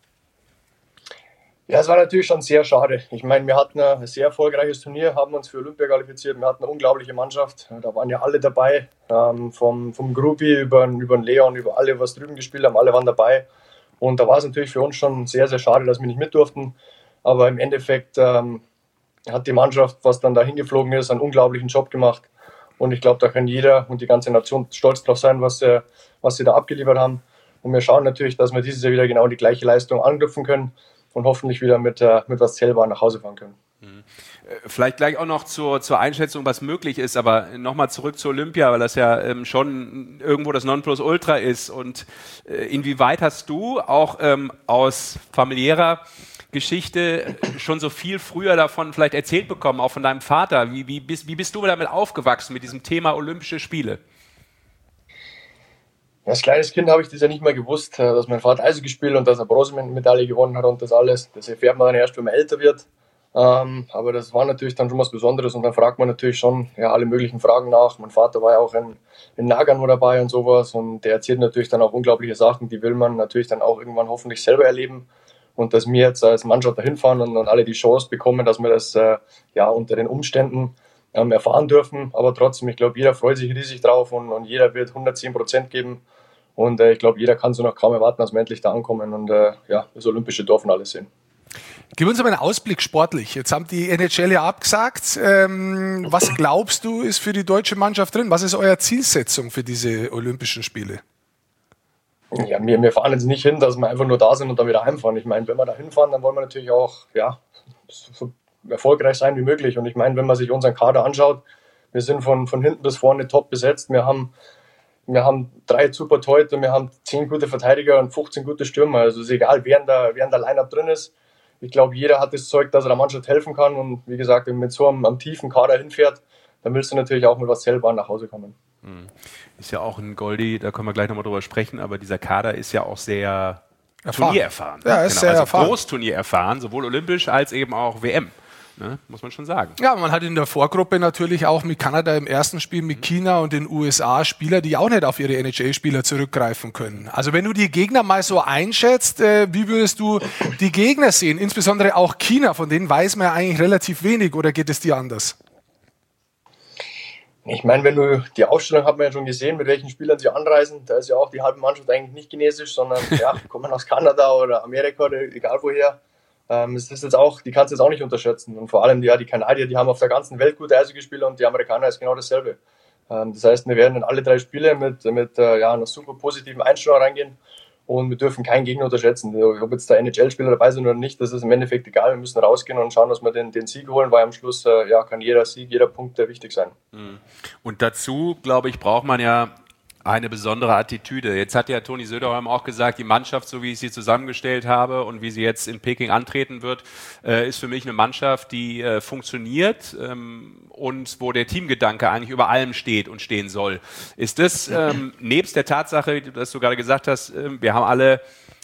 Speaker 6: Ja, es war natürlich schon sehr schade. Ich meine, wir hatten ein sehr erfolgreiches Turnier, haben uns für Olympia qualifiziert. Wir hatten eine unglaubliche Mannschaft. Da waren ja alle dabei, vom Gruppi über den Leon, über alle, was drüben gespielt haben. Alle waren dabei. Und da war es natürlich für uns schon sehr, sehr schade, dass wir nicht mit durften. Aber im Endeffekt hat die Mannschaft, was dann da hingeflogen ist, einen unglaublichen Job gemacht. Und ich glaube, da kann jeder und die ganze Nation stolz drauf sein, was sie da abgeliefert haben. Und wir schauen natürlich, dass wir dieses Jahr wieder genau die gleiche Leistung anknüpfen können und hoffentlich wieder mit was zählbar nach Hause fahren können.
Speaker 1: Vielleicht gleich auch noch zur Einschätzung, was möglich ist, aber nochmal zurück zu Olympia, weil das ja schon irgendwo das Nonplusultra ist. Und inwieweit hast du auch aus familiärer Geschichte schon so viel früher davon vielleicht erzählt bekommen, auch von deinem Vater? Wie bist du damit aufgewachsen, mit diesem Thema Olympische Spiele?
Speaker 6: Als kleines Kind habe ich das ja nicht mehr gewusst, dass mein Vater Eishockey gespielt und dass er Bronzemedaille gewonnen hat und das alles. Das erfährt man dann erst, wenn man älter wird. Aber das war natürlich dann schon was Besonderes und dann fragt man natürlich schon alle möglichen Fragen nach. Mein Vater war ja auch in Nagano dabei und sowas und der erzählt natürlich dann auch unglaubliche Sachen, die will man natürlich dann auch irgendwann hoffentlich selber erleben. Und dass wir jetzt als Mannschaft dahin fahren und alle die Chance bekommen, dass wir das unter den Umständen erfahren dürfen. Aber trotzdem, ich glaube, jeder freut sich riesig drauf und jeder wird 110% geben. Und ich glaube, jeder kann so noch kaum erwarten, dass wir endlich da ankommen und das olympische Dorf und alles sehen.
Speaker 3: Gib uns aber einen Ausblick sportlich. Jetzt haben die NHL ja abgesagt. Was glaubst du, ist für die deutsche Mannschaft drin? Was ist eure Zielsetzung für diese Olympischen Spiele?
Speaker 6: Ja, wir fahren jetzt nicht hin, dass wir einfach nur da sind und dann wieder heimfahren. Ich meine, wenn wir da hinfahren, dann wollen wir natürlich auch so erfolgreich sein wie möglich. Und ich meine, wenn man sich unseren Kader anschaut, wir sind von hinten bis vorne top besetzt. Wir haben 3 super Torhüter, wir haben 10 gute Verteidiger und 15 gute Stürmer. Also es ist egal, wer in der Line-Up drin ist. Ich glaube, jeder hat das Zeug, dass er der Mannschaft helfen kann. Und wie gesagt, wenn man mit so einem tiefen Kader hinfährt, dann willst du natürlich auch mit was selber nach Hause kommen.
Speaker 1: Ist ja auch ein Goldie, da können wir gleich nochmal drüber sprechen, aber dieser Kader ist ja auch sehr turniererfahren.
Speaker 3: Ja, ist sehr erfahren.
Speaker 1: Großturnier erfahren, sowohl olympisch als eben auch WM. Ne, muss man schon sagen.
Speaker 3: Ja, man hat in der Vorgruppe natürlich auch mit Kanada im ersten Spiel, mit China und den USA Spieler, die auch nicht auf ihre NHL-Spieler zurückgreifen können. Also wenn du die Gegner mal so einschätzt, wie würdest du die Gegner sehen? Insbesondere auch China, von denen weiß man ja eigentlich relativ wenig, oder geht es dir anders?
Speaker 6: Ich meine, wenn du die Aufstellung hat man ja schon gesehen, mit welchen Spielern sie anreisen. Da ist ja auch die halbe Mannschaft eigentlich nicht chinesisch, sondern kommen aus Kanada oder Amerika oder egal woher. Das ist jetzt auch, die kannst du jetzt auch nicht unterschätzen. Und vor allem die Kanadier, die haben auf der ganzen Welt gute Eishockeyspieler und die Amerikaner ist genau dasselbe. Das heißt, wir werden in alle 3 Spiele mit einer super positiven Einstellung reingehen und wir dürfen keinen Gegner unterschätzen. Ob jetzt da NHL-Spieler dabei sind oder nicht, das ist im Endeffekt egal. Wir müssen rausgehen und schauen, dass wir den Sieg holen, weil am Schluss kann jeder Sieg, jeder Punkt wichtig sein.
Speaker 1: Und dazu, glaube ich, braucht man ja eine besondere Attitüde. Jetzt hat ja Toni Söderholm auch gesagt, die Mannschaft, so wie ich sie zusammengestellt habe und wie sie jetzt in Peking antreten wird, ist für mich eine Mannschaft, die funktioniert und wo der Teamgedanke eigentlich über allem steht und stehen soll. Ist das nebst der Tatsache, dass du gerade gesagt hast, wir haben alle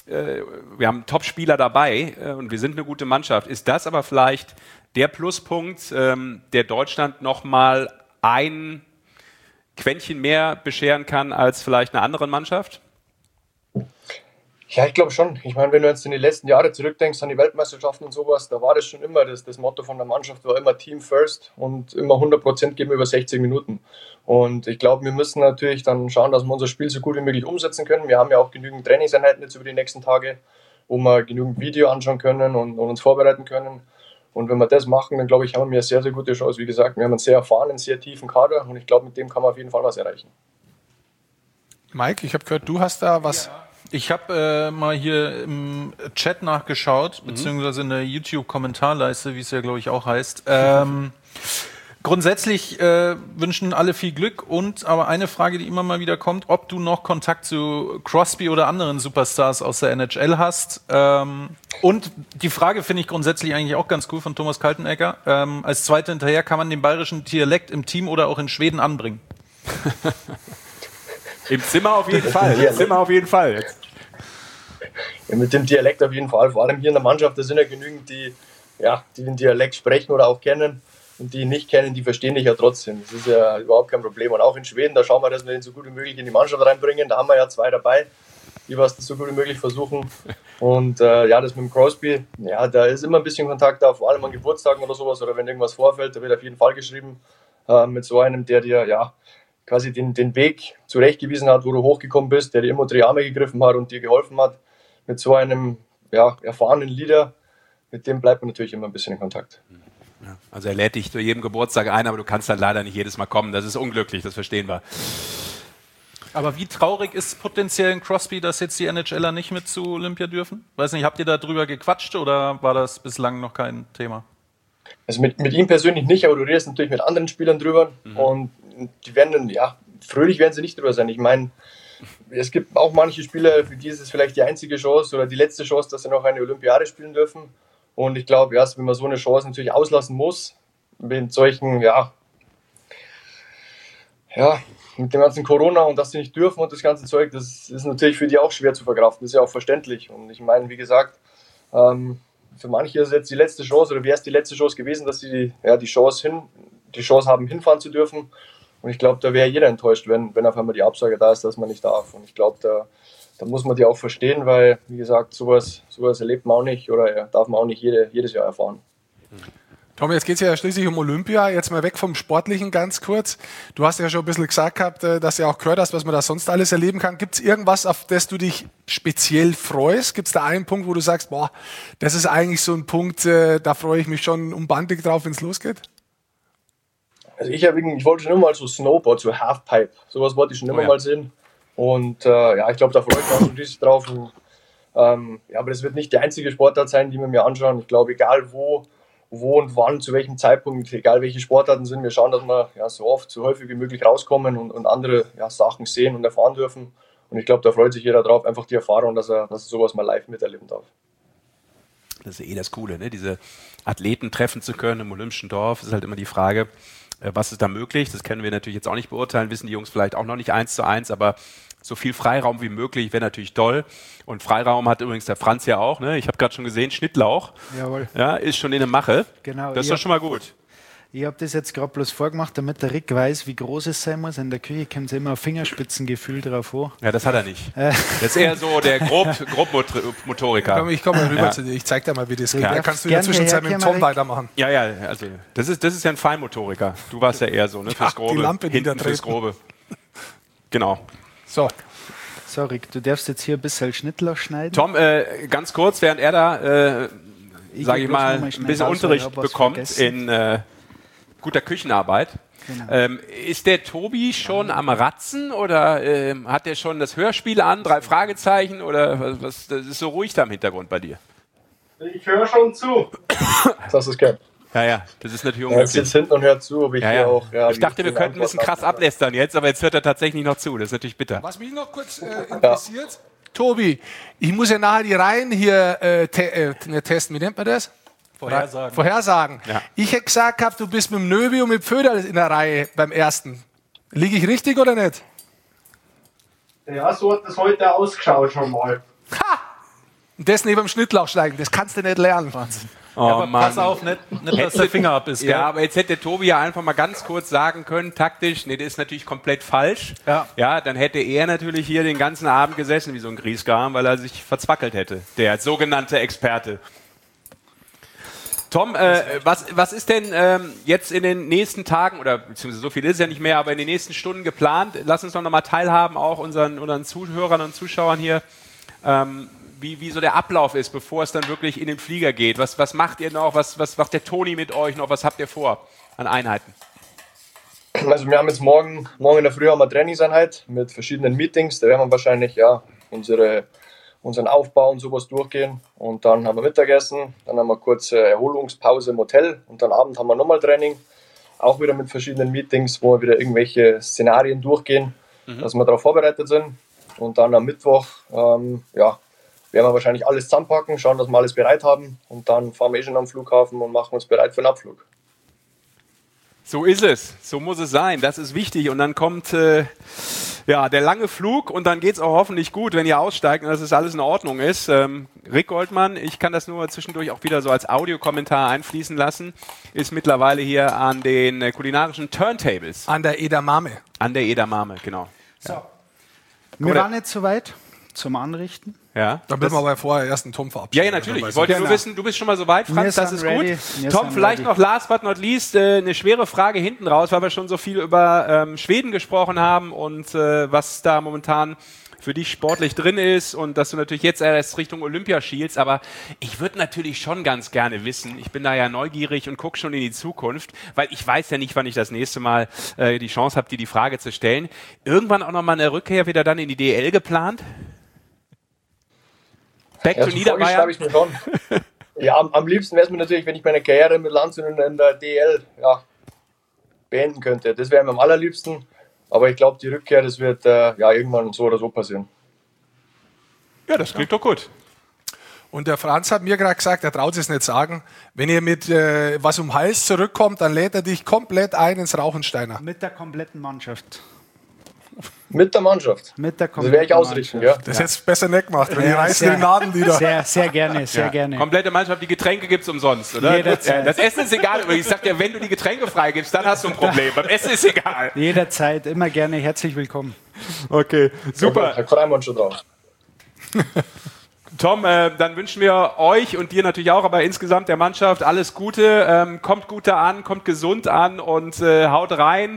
Speaker 1: wir haben Top-Spieler dabei und wir sind eine gute Mannschaft. Ist das aber vielleicht der Pluspunkt, der Deutschland nochmal ein Quäntchen mehr bescheren kann als vielleicht eine andere Mannschaft?
Speaker 6: Ja, ich glaube schon. Ich meine, wenn du jetzt in die letzten Jahre zurückdenkst an die Weltmeisterschaften und sowas, da war das schon immer, das Motto von der Mannschaft war immer Team First und immer 100% geben über 60 Minuten. Und ich glaube, wir müssen natürlich dann schauen, dass wir unser Spiel so gut wie möglich umsetzen können. Wir haben ja auch genügend Trainingseinheiten jetzt über die nächsten Tage, wo wir genügend Video anschauen können und uns vorbereiten können. Und wenn wir das machen, dann glaube ich, haben wir eine sehr, sehr gute Chance. Wie gesagt, wir haben einen sehr erfahrenen, sehr tiefen Kader und ich glaube, mit dem kann man auf jeden Fall was erreichen.
Speaker 3: Mike, ich habe gehört, du hast da was...
Speaker 2: Ja. Ich habe mal hier im Chat nachgeschaut, beziehungsweise in der YouTube-Kommentarleiste, wie es ja, glaube ich, auch heißt. Grundsätzlich wünschen alle viel Glück aber eine Frage, die immer mal wieder kommt, ob du noch Kontakt zu Crosby oder anderen Superstars aus der NHL hast. Und die Frage finde ich grundsätzlich eigentlich auch ganz cool von Thomas Kaltenecker. Als zweite hinterher, kann man den bayerischen Dialekt im Team oder auch in Schweden anbringen?
Speaker 1: Im Zimmer auf jeden Fall. Im Zimmer auf jeden Fall.
Speaker 6: Ja, mit dem Dialekt auf jeden Fall. Vor allem hier in der Mannschaft, da sind ja genügend, die den Dialekt sprechen oder auch kennen. Und die ihn nicht kennen, die verstehen dich ja trotzdem. Das ist ja überhaupt kein Problem. Und auch in Schweden, da schauen wir, dass wir den so gut wie möglich in die Mannschaft reinbringen. Da haben wir ja 2 dabei, die was das so gut wie möglich versuchen. Und das mit dem Crosby, ja, da ist immer ein bisschen Kontakt da, vor allem an Geburtstagen oder sowas. Oder wenn irgendwas vorfällt, da wird auf jeden Fall geschrieben. Mit so einem, der dir, quasi den Weg zurechtgewiesen hat, wo du hochgekommen bist, der dir immer unter die Arme gegriffen hat und dir geholfen hat. Mit so einem erfahrenen Leader, mit dem bleibt man natürlich immer ein bisschen in Kontakt.
Speaker 1: Ja, also er lädt dich zu jedem Geburtstag ein, aber du kannst dann leider nicht jedes Mal kommen. Das ist unglücklich, das verstehen wir.
Speaker 2: Aber wie traurig ist potenziell ein Crosby, dass jetzt die NHLer nicht mit zu Olympia dürfen? Weiß nicht, habt ihr da drüber gequatscht oder war das bislang noch kein Thema?
Speaker 6: Also mit ihm persönlich nicht, aber du redest natürlich mit anderen Spielern drüber und die werden dann, fröhlich werden sie nicht drüber sein. Ich meine, es gibt auch manche Spieler, für die ist es vielleicht die einzige Chance oder die letzte Chance, dass sie noch eine Olympiade spielen dürfen. Und ich glaube, erst wenn man so eine Chance natürlich auslassen muss, mit solchen, mit dem ganzen Corona und dass sie nicht dürfen und das ganze Zeug, das ist natürlich für die auch schwer zu verkraften. Das ist ja auch verständlich. Und ich meine, wie gesagt, für manche ist es jetzt die letzte Chance oder wäre es die letzte Chance gewesen, dass sie die Chance haben, hinfahren zu dürfen. Und ich glaube, da wäre jeder enttäuscht, wenn auf einmal die Absage da ist, dass man nicht darf. Und ich glaube, da muss man die auch verstehen, weil, wie gesagt, sowas erlebt man auch nicht oder darf man auch nicht jedes Jahr erfahren.
Speaker 3: Tom, jetzt geht es ja schließlich um Olympia. Jetzt mal weg vom Sportlichen ganz kurz. Du hast ja schon ein bisschen gesagt gehabt, dass du auch gehört hast, was man da sonst alles erleben kann. Gibt es irgendwas, auf das du dich speziell freust? Gibt es da einen Punkt, wo du sagst, das ist eigentlich so ein Punkt, da freue ich mich schon umbandig drauf, wenn es losgeht?
Speaker 6: Also ich wollte schon immer mal so Snowboard, so Halfpipe, sowas wollte ich schon immer mal sehen. Und ich glaube, da freue ich mich auch schon riesig drauf. Und, aber das wird nicht die einzige Sportart sein, die wir mir anschauen. Ich glaube, egal wo und wann, zu welchem Zeitpunkt, egal welche Sportarten sind, wir schauen, dass wir so häufig wie möglich rauskommen und andere Sachen sehen und erfahren dürfen. Und ich glaube, da freut sich jeder drauf, einfach die Erfahrung, dass er sowas mal live miterleben darf.
Speaker 1: Das ist das Coole, ne? Diese Athleten treffen zu können im Olympischen Dorf, ist halt immer die Frage, was ist da möglich? Das können wir natürlich jetzt auch nicht beurteilen, wissen die Jungs vielleicht auch noch nicht 1:1, aber so viel Freiraum wie möglich wäre natürlich toll. Und Freiraum hat übrigens der Franz ja auch. Ne? Ich habe gerade schon gesehen, Schnittlauch.
Speaker 5: Jawohl.
Speaker 1: Ja, ist schon in der Mache.
Speaker 5: Genau.
Speaker 1: Das ist doch schon mal gut.
Speaker 5: Ich habe das jetzt gerade bloß vorgemacht, damit der Rick weiß, wie groß es sein muss. In der Küche kommt es immer ein Fingerspitzengefühl drauf vor.
Speaker 1: Ja, das hat er nicht. Das ist eher so der Grobmotoriker.
Speaker 3: Ich komme mal rüber zu dir. Ich zeig dir mal, wie das geht. Da kannst du in der Zwischenzeit mit dem Tom weitermachen.
Speaker 1: Ja, also das ist ja ein Feinmotoriker. Du warst ja eher so, ne? Fürs Grobe.
Speaker 3: Die Lampe
Speaker 1: hinten fürs Grobe. Genau.
Speaker 5: So, Rick, du darfst jetzt hier ein bisschen Schnittlauch schneiden.
Speaker 1: Tom, ganz kurz, während er da, sage ich mal, ein bisschen Unterricht bekommt in guter Küchenarbeit. Genau. Ist der Tobi schon am Ratzen oder hat der schon das Hörspiel an, 3 Fragezeichen oder was? Das ist so ruhig da im Hintergrund bei dir.
Speaker 6: Ich höre schon zu. Das ist geil.
Speaker 1: Ja, das ist natürlich unmöglich.
Speaker 6: Er sitzt hinten und hört zu, ob ich hier auch...
Speaker 1: ich dachte, wir könnten ein bisschen krass ablästern jetzt, aber jetzt hört er tatsächlich noch zu. Das ist natürlich bitter.
Speaker 3: Was mich noch kurz interessiert, Tobi, ich muss ja nachher die Reihen hier testen. Wie nennt man das? Vorhersagen. Ja. Ich hätte gesagt gehabt, du bist mit dem Nöbi und mit dem Föderl in der Reihe beim ersten. Liege ich richtig oder nicht?
Speaker 7: Ja, so hat das heute ausgeschaut schon mal.
Speaker 3: Ha! Und das neben dem Schnittlauch steigen, das kannst du nicht lernen. Wahnsinn.
Speaker 2: Oh, ja, aber pass auf, nicht dass der Finger ab ist. Gell?
Speaker 1: Ja, aber jetzt hätte Tobi ja einfach mal ganz kurz sagen können, taktisch, nee, das ist natürlich komplett falsch. Ja, dann hätte er natürlich hier den ganzen Abend gesessen wie so ein Griesgram, weil er sich verzwackelt hätte, der sogenannte Experte. Tom, was ist denn jetzt in den nächsten Tagen, oder beziehungsweise so viel ist es ja nicht mehr, aber in den nächsten Stunden geplant? Lass uns doch nochmal teilhaben, auch unseren Zuhörern und Zuschauern hier, wie so der Ablauf ist, bevor es dann wirklich in den Flieger geht. Was macht ihr noch? Was macht der Toni mit euch noch? Was habt ihr vor an Einheiten?
Speaker 6: Also wir haben jetzt morgen in der Früh eine Trainingseinheit mit verschiedenen Meetings. Da werden wir wahrscheinlich unseren Aufbau und sowas durchgehen. Und dann haben wir Mittagessen, dann haben wir kurze Erholungspause im Hotel und dann Abend haben wir nochmal Training. Auch wieder mit verschiedenen Meetings, wo wir wieder irgendwelche Szenarien durchgehen, dass wir darauf vorbereitet sind. Und dann am Mittwoch, werden wir wahrscheinlich alles zusammenpacken, schauen, dass wir alles bereit haben und dann fahren wir schon am Flughafen und machen uns bereit für den Abflug.
Speaker 1: So ist es, so muss es sein, das ist wichtig und dann kommt der lange Flug und dann geht es auch hoffentlich gut, wenn ihr aussteigt und dass es alles in Ordnung ist. Rick Goldmann, ich kann das nur zwischendurch auch wieder so als Audiokommentar einfließen lassen, ist mittlerweile hier an den kulinarischen Turntables.
Speaker 3: An der Edamame.
Speaker 1: An der Edamame, genau.
Speaker 5: So. Ja. Wir waren jetzt soweit zum Anrichten.
Speaker 3: Ja. Dann müssen wir aber vorher erst einen Tom verabschieden.
Speaker 1: Ja, natürlich. Ich wollte nur wissen, du bist schon mal so weit, Franz, das ist gut. Tom, vielleicht noch last but not least eine schwere Frage hinten raus, weil wir schon so viel über Schweden gesprochen haben und was da momentan für dich sportlich drin ist und dass du natürlich jetzt erst Richtung Olympia schielst, aber ich würde natürlich schon ganz gerne wissen, ich bin da ja neugierig und gucke schon in die Zukunft, weil ich weiß ja nicht, wann ich das nächste Mal die Chance habe, dir die Frage zu stellen. Irgendwann auch nochmal eine Rückkehr wieder dann in die DL geplant?
Speaker 6: Back to Niederbayern? Habe ich mir schon. Ja, am liebsten wäre es mir natürlich, wenn ich meine Karriere mit Landshut in der DL beenden könnte. Das wäre mir am allerliebsten. Aber ich glaube, die Rückkehr, das wird irgendwann so oder so passieren.
Speaker 1: Ja, das klingt doch gut.
Speaker 3: Und der Franz hat mir gerade gesagt, er traut es nicht sagen, wenn ihr mit was um Hals zurückkommt, dann lädt er dich komplett ein ins Rauchensteiner.
Speaker 5: Mit der kompletten Mannschaft.
Speaker 6: Mit der Mannschaft?
Speaker 5: Mit der
Speaker 6: das werde ich ausrichten, ja.
Speaker 3: Das hättest du besser nicht gemacht, wenn ihr reißt die Nadeln wieder.
Speaker 5: Sehr gerne, sehr gerne.
Speaker 1: Komplette Mannschaft, die Getränke gibt es umsonst, oder?
Speaker 5: Jederzeit.
Speaker 1: Das Essen ist egal, aber ich sag dir, wenn du die Getränke freigibst, dann hast du ein Problem. Beim Essen ist egal.
Speaker 5: Jederzeit, immer gerne, herzlich willkommen.
Speaker 1: Okay, super.
Speaker 6: Da freuen wir uns schon drauf.
Speaker 1: Tom, dann wünschen wir euch und dir natürlich auch, aber insgesamt der Mannschaft alles Gute. Kommt gut da an, kommt gesund an und haut rein.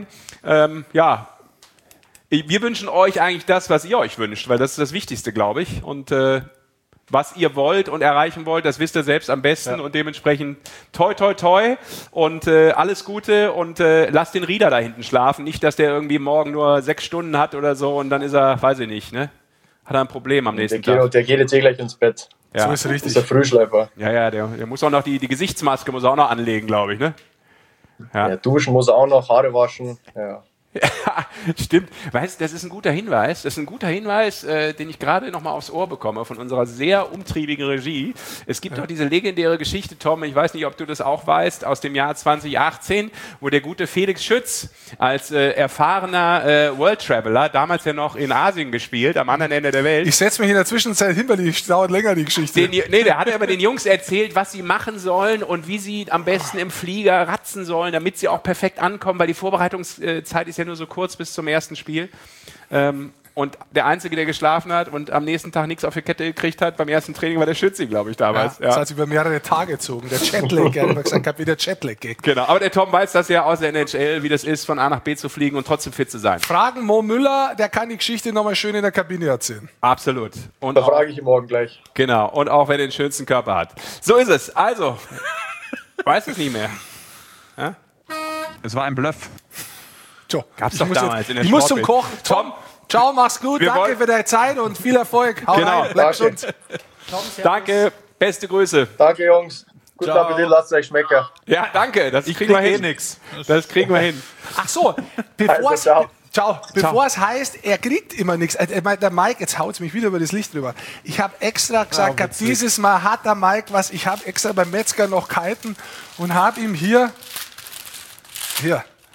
Speaker 1: Wir wünschen euch eigentlich das, was ihr euch wünscht, weil das ist das Wichtigste, glaube ich. Und was ihr wollt und erreichen wollt, das wisst ihr selbst am besten. Ja. Und dementsprechend toi, toi, toi und alles Gute und lasst den Rieder da hinten schlafen. Nicht, dass der irgendwie morgen nur 6 Stunden hat oder so und dann ist er, weiß ich nicht, ne? Hat er ein Problem am nächsten Tag.
Speaker 6: Der geht jetzt gleich ins Bett.
Speaker 1: Ja.
Speaker 3: So ist richtig.
Speaker 6: Das ist der Frühschleifer.
Speaker 1: Ja, der muss auch noch die Gesichtsmaske muss er auch noch anlegen, glaube ich, ne?
Speaker 6: Ja. Duschen muss er auch noch, Haare waschen, ja.
Speaker 1: Ja, stimmt. Weißt, das ist ein guter Hinweis. Das ist ein guter Hinweis, den ich gerade noch mal aufs Ohr bekomme von unserer sehr umtriebigen Regie. Es gibt doch diese legendäre Geschichte, Tom, ich weiß nicht, ob du das auch weißt, aus dem Jahr 2018, wo der gute Felix Schütz als erfahrener World Traveler, damals ja noch in Asien gespielt, am anderen Ende der Welt.
Speaker 3: Ich setze mich in der Zwischenzeit hin, weil die dauert länger, die Geschichte.
Speaker 1: Der hat aber den Jungs erzählt, was sie machen sollen und wie sie am besten im Flieger ratzen sollen, damit sie auch perfekt ankommen, weil die Vorbereitungszeit ist ja nur so kurz bis zum ersten Spiel. Und der Einzige, der geschlafen hat und am nächsten Tag nichts auf die Kette gekriegt hat, beim ersten Training war der Schützi, glaube ich, damals.
Speaker 3: Ja, das hat sich über mehrere Tage gezogen. Der Jetlag, ich habe gesagt, wie der Jetlag geht.
Speaker 1: Genau, aber der Tom weiß das ja aus der NHL, wie das ist, von A nach B zu fliegen und trotzdem fit zu sein.
Speaker 3: Fragen Mo Müller, der kann die Geschichte nochmal schön in der Kabine erzählen.
Speaker 1: Absolut. Und
Speaker 6: da frage ich ihn morgen gleich.
Speaker 1: Genau, und auch wer den schönsten Körper hat. So ist es. Also, weiß es nicht mehr. Ja?
Speaker 2: Es war ein Bluff.
Speaker 1: So, gab's doch damals in der
Speaker 3: Ich muss zum Kochen. Tom, ciao, mach's gut. Danke für deine Zeit und viel Erfolg.
Speaker 1: Hau rein, bleib gesund. Danke, beste Grüße.
Speaker 6: Danke, Jungs. Guten Appetit, lasst es euch schmecken.
Speaker 1: Ja, danke, das kriegen wir hin. Das kriegen wir hin.
Speaker 3: Ach so, bevor es heißt, er kriegt immer nichts. Der Mike, jetzt haut es mich wieder über das Licht drüber. Ich habe extra gesagt, dieses Mal hat der Mike was. Ich habe extra beim Metzger noch gehalten und habe ihm hier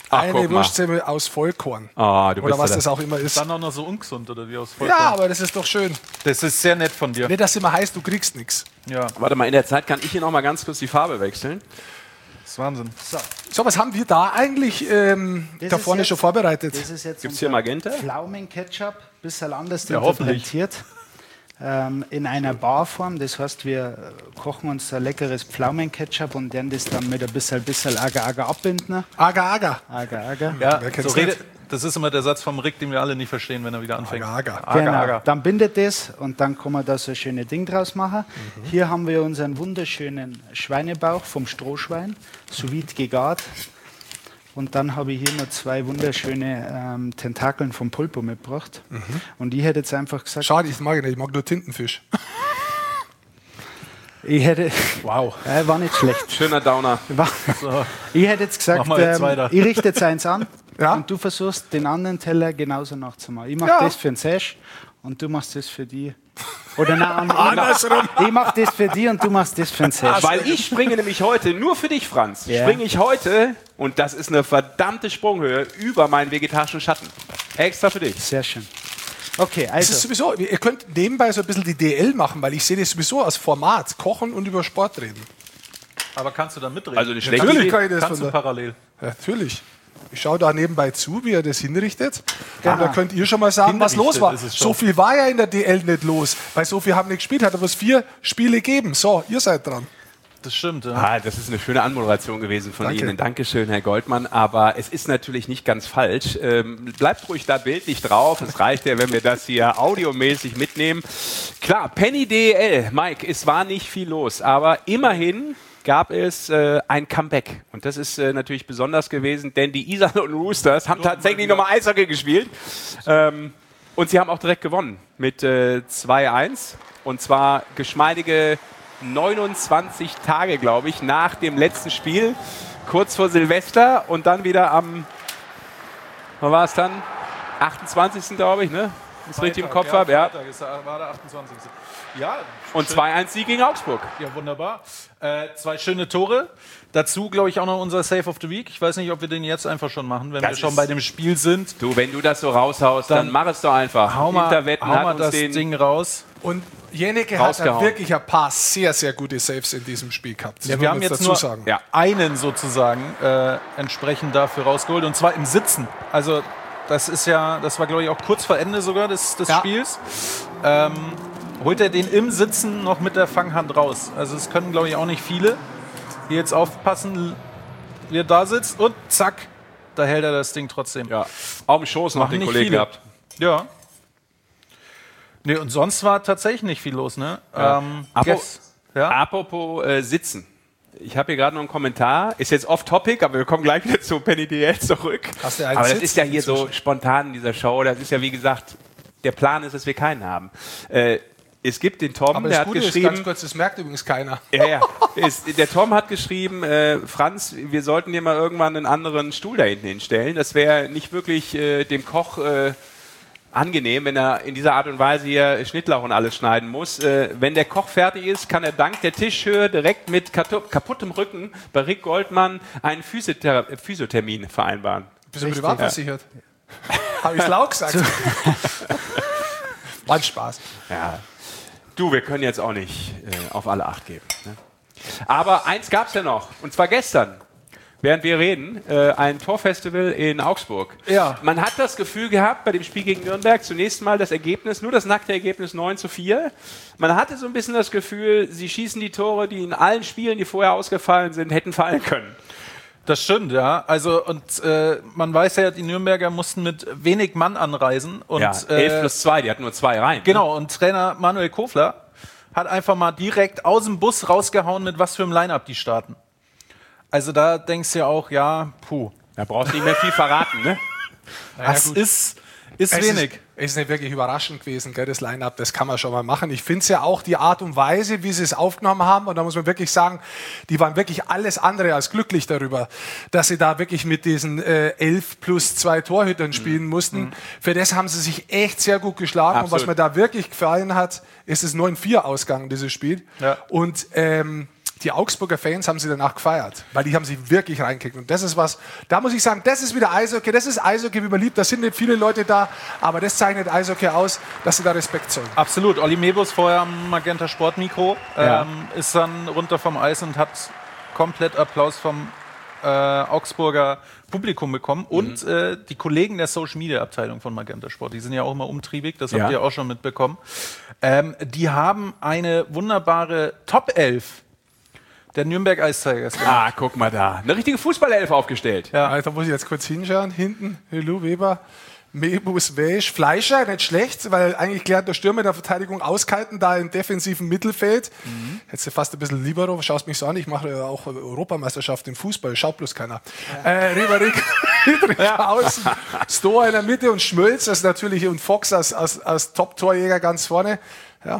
Speaker 3: Eine Wurstsemmel aus Vollkorn. Oder was das auch immer ist.
Speaker 2: Dann auch noch so ungesund, oder wie aus Vollkorn?
Speaker 3: Ja, aber das ist doch schön.
Speaker 2: Das ist sehr nett von dir.
Speaker 3: Nicht, dass immer heißt, du kriegst nichts.
Speaker 1: Ja. Warte mal, in der Zeit kann ich hier noch mal ganz kurz die Farbe wechseln.
Speaker 2: Das ist Wahnsinn.
Speaker 3: So, was haben wir da eigentlich da vorne schon vorbereitet?
Speaker 1: Gibt es hier Magenta?
Speaker 5: Pflaumenketchup, ein bisschen anders interpretiert. In einer Barform, das heißt, wir kochen uns ein leckeres Pflaumenketchup und werden das dann mit ein bisschen Agar-Agar abbinden.
Speaker 3: Agar-Agar.
Speaker 5: Agar-Agar.
Speaker 2: Ja, so das ist immer der Satz vom Rick, den wir alle nicht verstehen, wenn er wieder anfängt.
Speaker 3: Agar-Agar.
Speaker 5: Genau, dann bindet das und dann kann man da so ein schönes Ding draus machen. Hier haben wir unseren wunderschönen Schweinebauch vom Strohschwein, sous vide gegart. Und dann habe ich hier noch 2 wunderschöne Tentakeln vom Pulpo mitgebracht. Und ich hätte jetzt einfach gesagt...
Speaker 3: Schade, ich mag nur Tintenfisch.
Speaker 5: Ich hätte...
Speaker 3: Wow.
Speaker 5: War nicht schlecht.
Speaker 1: Schöner Downer.
Speaker 2: So.
Speaker 5: Ich hätte jetzt gesagt, ich richte jetzt eins an
Speaker 3: und
Speaker 5: du versuchst den anderen Teller genauso nachzumachen. Ich mache das für den Sesh und du machst das für die... Oder nein,
Speaker 3: andersrum.
Speaker 5: Ich mache das für die und du machst das für den Sesh.
Speaker 1: Weil ich springe nämlich heute, nur für dich, Franz, springe ich heute, und das ist eine verdammte Sprunghöhe, über meinen vegetarischen Schatten. Extra für dich.
Speaker 5: Sehr schön. Okay, also.
Speaker 3: Das ist sowieso, ihr könnt nebenbei so ein bisschen die DL machen, weil ich sehe das sowieso als Format. Kochen und über Sport reden.
Speaker 2: Aber kannst du da mitreden?
Speaker 1: Also eine schlechte
Speaker 3: Natürlich kann ich das
Speaker 2: kannst du parallel.
Speaker 3: Ja, natürlich. Ich schaue da nebenbei zu, wie er das hinrichtet. Genau. Da könnt ihr schon mal sagen, was los war. So viel war ja in der DL nicht los, weil so viel haben nicht gespielt. Hat aber 4 Spiele gegeben. So, ihr seid dran.
Speaker 2: Das stimmt, ja.
Speaker 1: Das ist eine schöne Anmoderation gewesen von Ihnen. Dankeschön, Herr Goldmann. Aber es ist natürlich nicht ganz falsch. Bleibt ruhig da bildlich drauf. Es reicht ja, wenn wir das hier audiomäßig mitnehmen. Klar, Penny DEL. Mike, es war nicht viel los. Aber immerhin gab es ein Comeback. Und das ist natürlich besonders gewesen, denn die Iserlohn und Roosters haben tatsächlich nochmal Eishockey gespielt. Und sie haben auch direkt gewonnen mit 2-1. Und zwar geschmeidige 29 Tage, glaube ich, nach dem letzten Spiel, kurz vor Silvester und dann wieder am, wann war es dann? 28. glaube ich, ne? Das richtig im Kopf habe. Ja.
Speaker 2: War der 28. Ja.
Speaker 1: Und 2-1-Sieg gegen Augsburg.
Speaker 2: Ja, wunderbar. 2 schöne Tore. Dazu, glaube ich, auch noch unser Save of the Week. Ich weiß nicht, ob wir den jetzt einfach schon machen, wenn wir schon bei dem Spiel sind.
Speaker 1: Du, wenn du das so raushaust, dann mach es doch einfach.
Speaker 2: Hau mal das Ding raus.
Speaker 3: Und Jeneke hat wirklich ein paar sehr, sehr gute Saves in diesem Spiel gehabt.
Speaker 2: Ja, wir haben jetzt nur einen sozusagen entsprend dafür rausgeholt, und zwar im Sitzen. Also das war, glaube ich, auch kurz vor Ende sogar des Spiels. Holt er den im Sitzen noch mit der Fanghand raus. Also es können, glaube ich, auch nicht viele. Hier jetzt aufpassen, wie er da sitzt und zack, da hält er das Ding trotzdem.
Speaker 1: Ja, auf dem Schoß noch den Kollegen gehabt.
Speaker 2: Ja. Nee, und sonst war tatsächlich nicht viel los, ne?
Speaker 1: Ja. Apropos Sitzen. Ich habe hier gerade noch einen Kommentar. Ist jetzt off-topic, aber wir kommen gleich wieder zu Penny DL zurück. Aber das ist ja hier so spontan in dieser Show. Das ist ja, wie gesagt, der Plan ist, dass wir keinen haben. Es gibt den Tom,
Speaker 3: aber
Speaker 1: der hat geschrieben...
Speaker 3: Ganz kurz, das merkt übrigens keiner.
Speaker 1: Ja. Der Tom hat geschrieben, Franz, wir sollten dir mal irgendwann einen anderen Stuhl da hinten hinstellen. Das wäre nicht wirklich dem Koch angenehm, wenn er in dieser Art und Weise hier Schnittlauch und alles schneiden muss. Wenn der Koch fertig ist, kann er dank der Tischhöhe direkt mit kaputtem Rücken bei Rick Goldmann einen Physiothermin vereinbaren.
Speaker 3: Bist du privat versichert? Habe ich laut gesagt? War ein Spaß.
Speaker 1: Ja. Du, wir können jetzt auch nicht auf alle Acht geben. Ne? Aber eins gab es ja noch, und zwar gestern, während wir reden, ein Torfestival in Augsburg.
Speaker 3: Ja.
Speaker 1: Man hat das Gefühl gehabt, bei dem Spiel gegen Nürnberg, zunächst mal das Ergebnis, nur das nackte Ergebnis 9:4. Man hatte so ein bisschen das Gefühl, sie schießen die Tore, die in allen Spielen, die vorher ausgefallen sind, hätten fallen können.
Speaker 2: Das stimmt, ja. Also, und man weiß ja, die Nürnberger mussten mit wenig Mann anreisen. Und,
Speaker 1: 11+2, die hatten nur 2 Reihen.
Speaker 2: Genau, und Trainer Manuel Kofler hat einfach mal direkt aus dem Bus rausgehauen, mit was für einem Line-Up die starten. Also da denkst du ja auch, da
Speaker 1: brauchst du nicht mehr viel verraten, ne?
Speaker 2: Das ist wenig.
Speaker 3: Es ist nicht wirklich überraschend gewesen, gell, das Line-Up, das kann man schon mal machen. Ich finde es ja auch die Art und Weise, wie sie es aufgenommen haben, und da muss man wirklich sagen, die waren wirklich alles andere als glücklich darüber, dass sie da wirklich mit diesen 11+2 Torhütern spielen mussten. Für das haben sie sich echt sehr gut geschlagen. Absolut. Und was mir da wirklich gefallen hat, ist das 9:4 Ausgang, dieses Spiel. Ja. Und die Augsburger Fans haben sie danach gefeiert, weil die haben sie wirklich reingekickt. Und das ist was, da muss ich sagen, das ist wieder Eishockey, das ist Eishockey, wie man liebt, da sind nicht viele Leute da, aber das zeichnet Eishockey aus, dass sie da Respekt zollen.
Speaker 2: Absolut. Olli Mebus vorher am Magenta Sportmikro, ist dann runter vom Eis und hat komplett Applaus vom Augsburger Publikum bekommen und die Kollegen der Social Media Abteilung von Magenta Sport, die sind ja auch immer umtriebig, das habt ihr auch schon mitbekommen. Die haben eine wunderbare Top 11 der Nürnberg Ice Tigers gemacht.
Speaker 1: Ah, guck mal da. Eine richtige Fußball-11 aufgestellt.
Speaker 3: Ja. Also, da muss ich jetzt kurz hinschauen. Hinten, Lou Weber, Mebus, Wesch, Fleischer, nicht schlecht, weil eigentlich klärt der Stürmer in der Verteidigung auskalten, da im defensiven Mittelfeld. Hättest du fast ein bisschen Libero, schaust mich so an, ich mache ja auch Europameisterschaft im Fußball, schaut bloß keiner. Rieberig, außen, Stoa in der Mitte und Schmölz, das natürlich, und Fox als Top-Torjäger ganz vorne. Ja.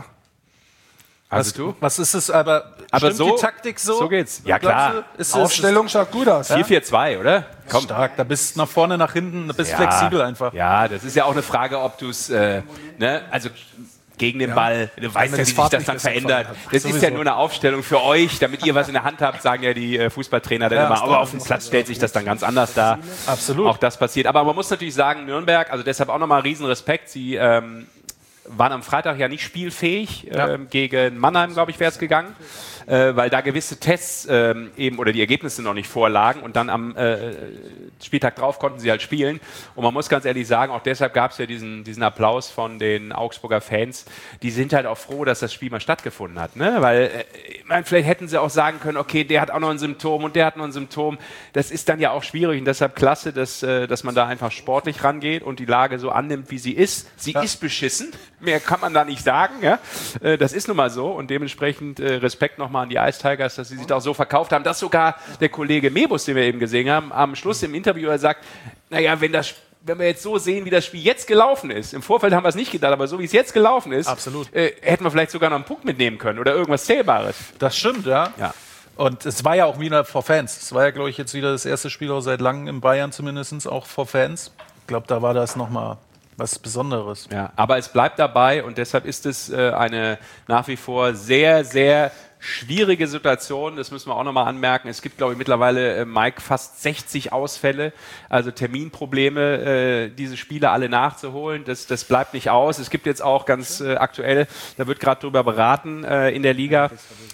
Speaker 2: Also was ist es, aber
Speaker 1: so,
Speaker 2: die Taktik so?
Speaker 1: So geht's. Ja, klar.
Speaker 3: Aufstellung schaut gut aus.
Speaker 1: 4-4-2, oder?
Speaker 2: Komm. Stark, da bist nach vorne, nach hinten, da bist flexibel einfach.
Speaker 1: Ja, das ist ja auch eine Frage, ob du es, also gegen den Ball, du weißt ja, wie sich das dann verändert. Das ist ja nur eine Aufstellung für euch, damit ihr was in der Hand habt, sagen ja die Fußballtrainer dann immer. Aber auf dem Platz stellt sich das dann ganz anders dar.
Speaker 2: Absolut.
Speaker 1: Auch das passiert. Aber man muss natürlich sagen, Nürnberg, also deshalb auch nochmal Riesenrespekt, sie waren am Freitag ja nicht spielfähig. Gegen Mannheim, glaube ich, wäre es gegangen. Weil da gewisse Tests eben oder die Ergebnisse noch nicht vorlagen und dann am Spieltag drauf konnten sie halt spielen. Und man muss ganz ehrlich sagen, auch deshalb gab es ja diesen Applaus von den Augsburger Fans. Die sind halt auch froh, dass das Spiel mal stattgefunden hat. Ne? Weil vielleicht hätten sie auch sagen können, okay, der hat auch noch ein Symptom und der hat noch ein Symptom. Das ist dann ja auch schwierig und deshalb klasse, dass man da einfach sportlich rangeht und die Lage so annimmt, wie sie ist. Sie ist beschissen, mehr kann man da nicht sagen. Ja? Das ist nun mal so und dementsprechend Respekt nochmal an die Ice Tigers, dass sie sich da so verkauft haben, dass sogar der Kollege Mebus, den wir eben gesehen haben, am Schluss im Interview sagt, naja, wenn wir jetzt so sehen, wie das Spiel jetzt gelaufen ist, im Vorfeld haben wir es nicht gedacht, aber so wie es jetzt gelaufen ist, hätten wir vielleicht sogar noch einen Punkt mitnehmen können oder irgendwas Zählbares.
Speaker 2: Das stimmt, ja. Und es war ja auch wieder vor Fans. Es war ja, glaube ich, jetzt wieder das erste Spiel auch seit langem in Bayern zumindest, auch vor Fans. Ich glaube, da war das nochmal was Besonderes.
Speaker 1: Ja, aber es bleibt dabei und deshalb ist es eine nach wie vor sehr, sehr schwierige Situation, das müssen wir auch nochmal anmerken. Es gibt, glaube ich, mittlerweile, Mike, fast 60 Ausfälle, also Terminprobleme, diese Spiele alle nachzuholen. Das bleibt nicht aus. Es gibt jetzt auch ganz aktuell, da wird gerade drüber beraten in der Liga,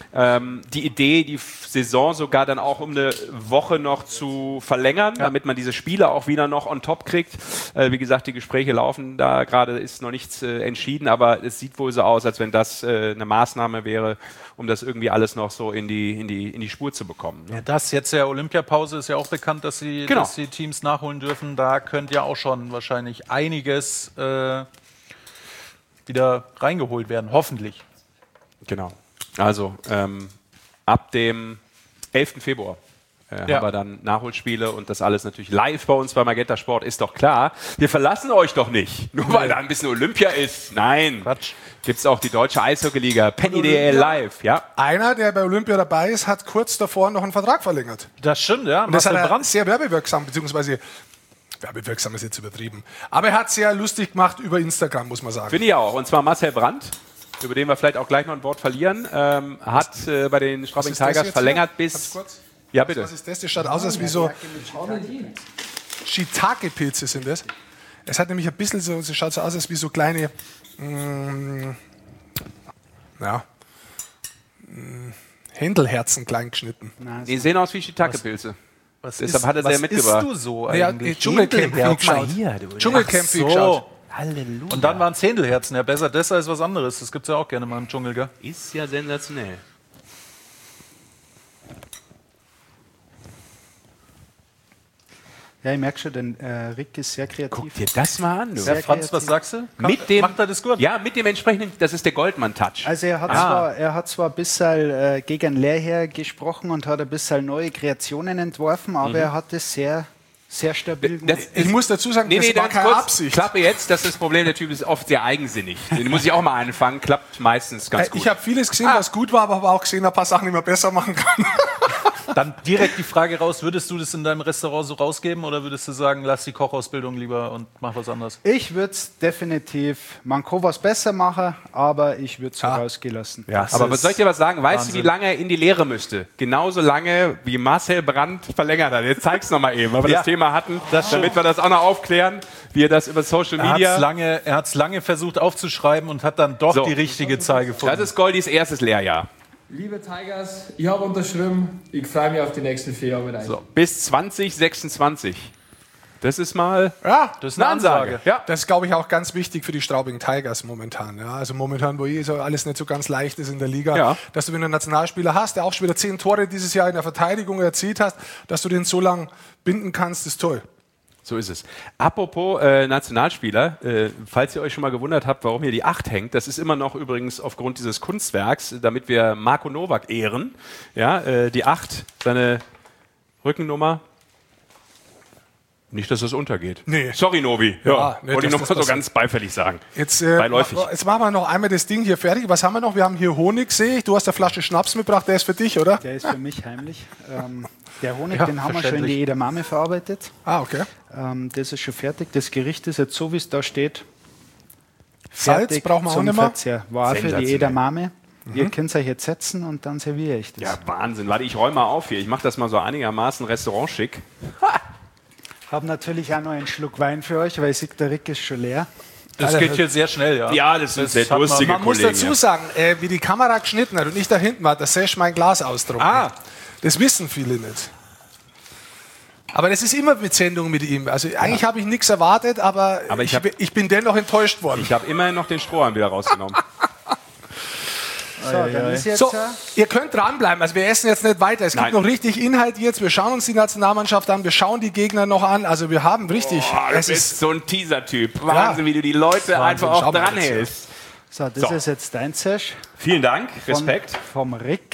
Speaker 1: die Idee, die Saison sogar dann auch um eine Woche noch zu verlängern, damit man diese Spiele auch wieder noch on top kriegt. Wie gesagt, die Gespräche laufen, da gerade ist noch nichts entschieden, aber es sieht wohl so aus, als wenn das eine Maßnahme wäre, um das irgendwie alles noch so in die Spur zu bekommen. Ne?
Speaker 2: Ja, das jetzt ja Olympiapause ist ja auch bekannt, dass die Teams nachholen dürfen. Da könnte ja auch schon wahrscheinlich einiges wieder reingeholt werden, hoffentlich.
Speaker 1: Genau. Also ab dem 11. Februar haben wir dann Nachholspiele und das alles natürlich live bei uns bei Magenta Sport, ist doch klar. Wir verlassen euch doch nicht, nur weil da ein bisschen Olympia ist. Nein,
Speaker 2: Quatsch.
Speaker 1: Gibt es auch die Deutsche Eishockeyliga, Penny DL Live. Ja.
Speaker 3: Einer, der bei Olympia dabei ist, hat kurz davor noch einen Vertrag verlängert.
Speaker 2: Das stimmt, ja.
Speaker 3: Und das hat er sehr werbewirksam, beziehungsweise werbewirksam ist jetzt übertrieben. Aber er hat sehr lustig gemacht über Instagram, muss man sagen.
Speaker 1: Finde ich auch. Und zwar Marcel Brandt, über den wir vielleicht auch gleich noch ein Wort verlieren, hat bei den Straubing Tigers verlängert bis...
Speaker 3: Ganz kurz.
Speaker 1: Ja, bitte.
Speaker 3: Was ist das? Das schaut aus, als wie so Shiitake-Pilze sind das. Es hat nämlich ein bisschen so, es schaut so aus, als wie so kleine Händelherzen klein geschnitten.
Speaker 1: Die sehen aus wie Shiitake-Pilze. Deshalb hat er sehr mitgebracht.
Speaker 2: Was isst du so eigentlich?
Speaker 3: Dschungelcamp
Speaker 2: geschaut. Halleluja. Und dann waren es Händelherzen. Ja, besser das als was anderes. Das gibt es ja auch gerne mal im Dschungel, gell?
Speaker 1: Ist ja sensationell.
Speaker 5: Ja, ich merke schon, denn Rick ist sehr kreativ.
Speaker 1: Guck dir das mal an, du.
Speaker 2: Ja, Franz, was sagst du?
Speaker 1: Macht er das gut? Ja, mit dem entsprechenden, das ist der Goldmann-Touch.
Speaker 5: Also er hat zwar ein bisschen gegen Lehrherr gesprochen und hat ein bisschen neue Kreationen entworfen, aber er hat es sehr stabil gemacht.
Speaker 3: Ich muss dazu sagen, das war keine Absicht.
Speaker 1: Klappe jetzt, das ist das Problem, der Typ ist oft sehr eigensinnig. Den muss ich auch mal einfangen, klappt meistens ganz gut.
Speaker 3: Ich habe vieles gesehen, was gut war, aber habe auch gesehen, ein paar Sachen, die man besser machen kann.
Speaker 2: Dann direkt die Frage raus, würdest du das in deinem Restaurant so rausgeben oder würdest du sagen, lass die Kochausbildung lieber und mach was anderes?
Speaker 5: Ich würde es definitiv, man kann was besser machen, aber ich würde es so rausgehen lassen.
Speaker 1: Ja, aber soll ich dir was sagen? Weißt du, wie lange er in die Lehre müsste? Genauso lange, wie Marcel Brandt verlängert hat. Jetzt zeig's noch mal eben, weil wir das Thema hatten, damit wir das auch noch aufklären, wie er das über Social Media...
Speaker 2: Er hat es lange versucht aufzuschreiben und hat dann doch die richtige Zahl gefunden.
Speaker 1: Das ist Goldis erstes Lehrjahr.
Speaker 7: Liebe Tigers, ich habe unterschrieben. Ich freue mich auf die nächsten 4 Jahre mit euch.
Speaker 1: So, bis 2026. Das ist mal
Speaker 3: das
Speaker 1: ist eine Ansage.
Speaker 3: Ja. Das ist, glaube ich, auch ganz wichtig für die Straubing Tigers momentan. Ja, also momentan, wo so alles nicht so ganz leicht ist in der Liga, dass du, wenn du einen Nationalspieler hast, der auch schon wieder 10 Tore dieses Jahr in der Verteidigung erzielt hast, dass du den so lang binden kannst, ist toll.
Speaker 1: So ist es. Apropos Nationalspieler, falls ihr euch schon mal gewundert habt, warum hier die 8 hängt, das ist immer noch übrigens aufgrund dieses Kunstwerks, damit wir Marco Nowak ehren. Ja, die 8, seine Rückennummer. Nicht, dass das untergeht.
Speaker 3: Nee.
Speaker 1: Sorry, Novi. Ja, wollte ich noch mal so ganz beifällig sagen.
Speaker 3: Jetzt machen wir noch einmal das Ding hier fertig. Was haben wir noch? Wir haben hier Honig, sehe ich. Du hast eine Flasche Schnaps mitgebracht, der ist für dich, oder?
Speaker 5: Der ist für mich heimlich. Der Honig, den haben wir schon in die Edamame verarbeitet.
Speaker 3: Okay.
Speaker 5: Das ist schon fertig. Das Gericht ist jetzt so, wie es da steht.
Speaker 3: Salz brauchen wir auch nicht mehr.
Speaker 5: War für die Edamame. Ihr könnt euch jetzt setzen und dann serviere ich das.
Speaker 1: Ja, Wahnsinn. Warte, ich räume mal auf hier. Ich mache das mal so einigermaßen restaurantschick.
Speaker 5: Habe natürlich auch noch einen Schluck Wein für euch, weil ich sehe, der Rick ist schon leer.
Speaker 2: Das geht hier sehr schnell, ja.
Speaker 1: Ja, das sind sehr lustige
Speaker 3: Man muss dazu sagen, wie die Kamera geschnitten hat und ich da hinten war, dass Sesh mein Glas ausdruckt. Das wissen viele nicht. Aber das ist immer mit Sendungen mit ihm. Also eigentlich habe ich nichts erwartet, aber ich bin dennoch enttäuscht worden.
Speaker 1: Ich habe immerhin noch den Strohhalm wieder rausgenommen.
Speaker 5: So, dann ist jetzt
Speaker 3: ihr könnt dranbleiben. Also wir essen jetzt nicht weiter. Es gibt noch richtig Inhalt jetzt. Wir schauen uns die Nationalmannschaft an. Wir schauen die Gegner noch an. Also wir haben richtig...
Speaker 1: Du bist so ein Teaser-Typ. Wahnsinn, wie du die Leute einfach auch dranhältst.
Speaker 5: So, das ist jetzt dein Sesh.
Speaker 1: Vielen Dank. Respekt.
Speaker 5: Vom Rick.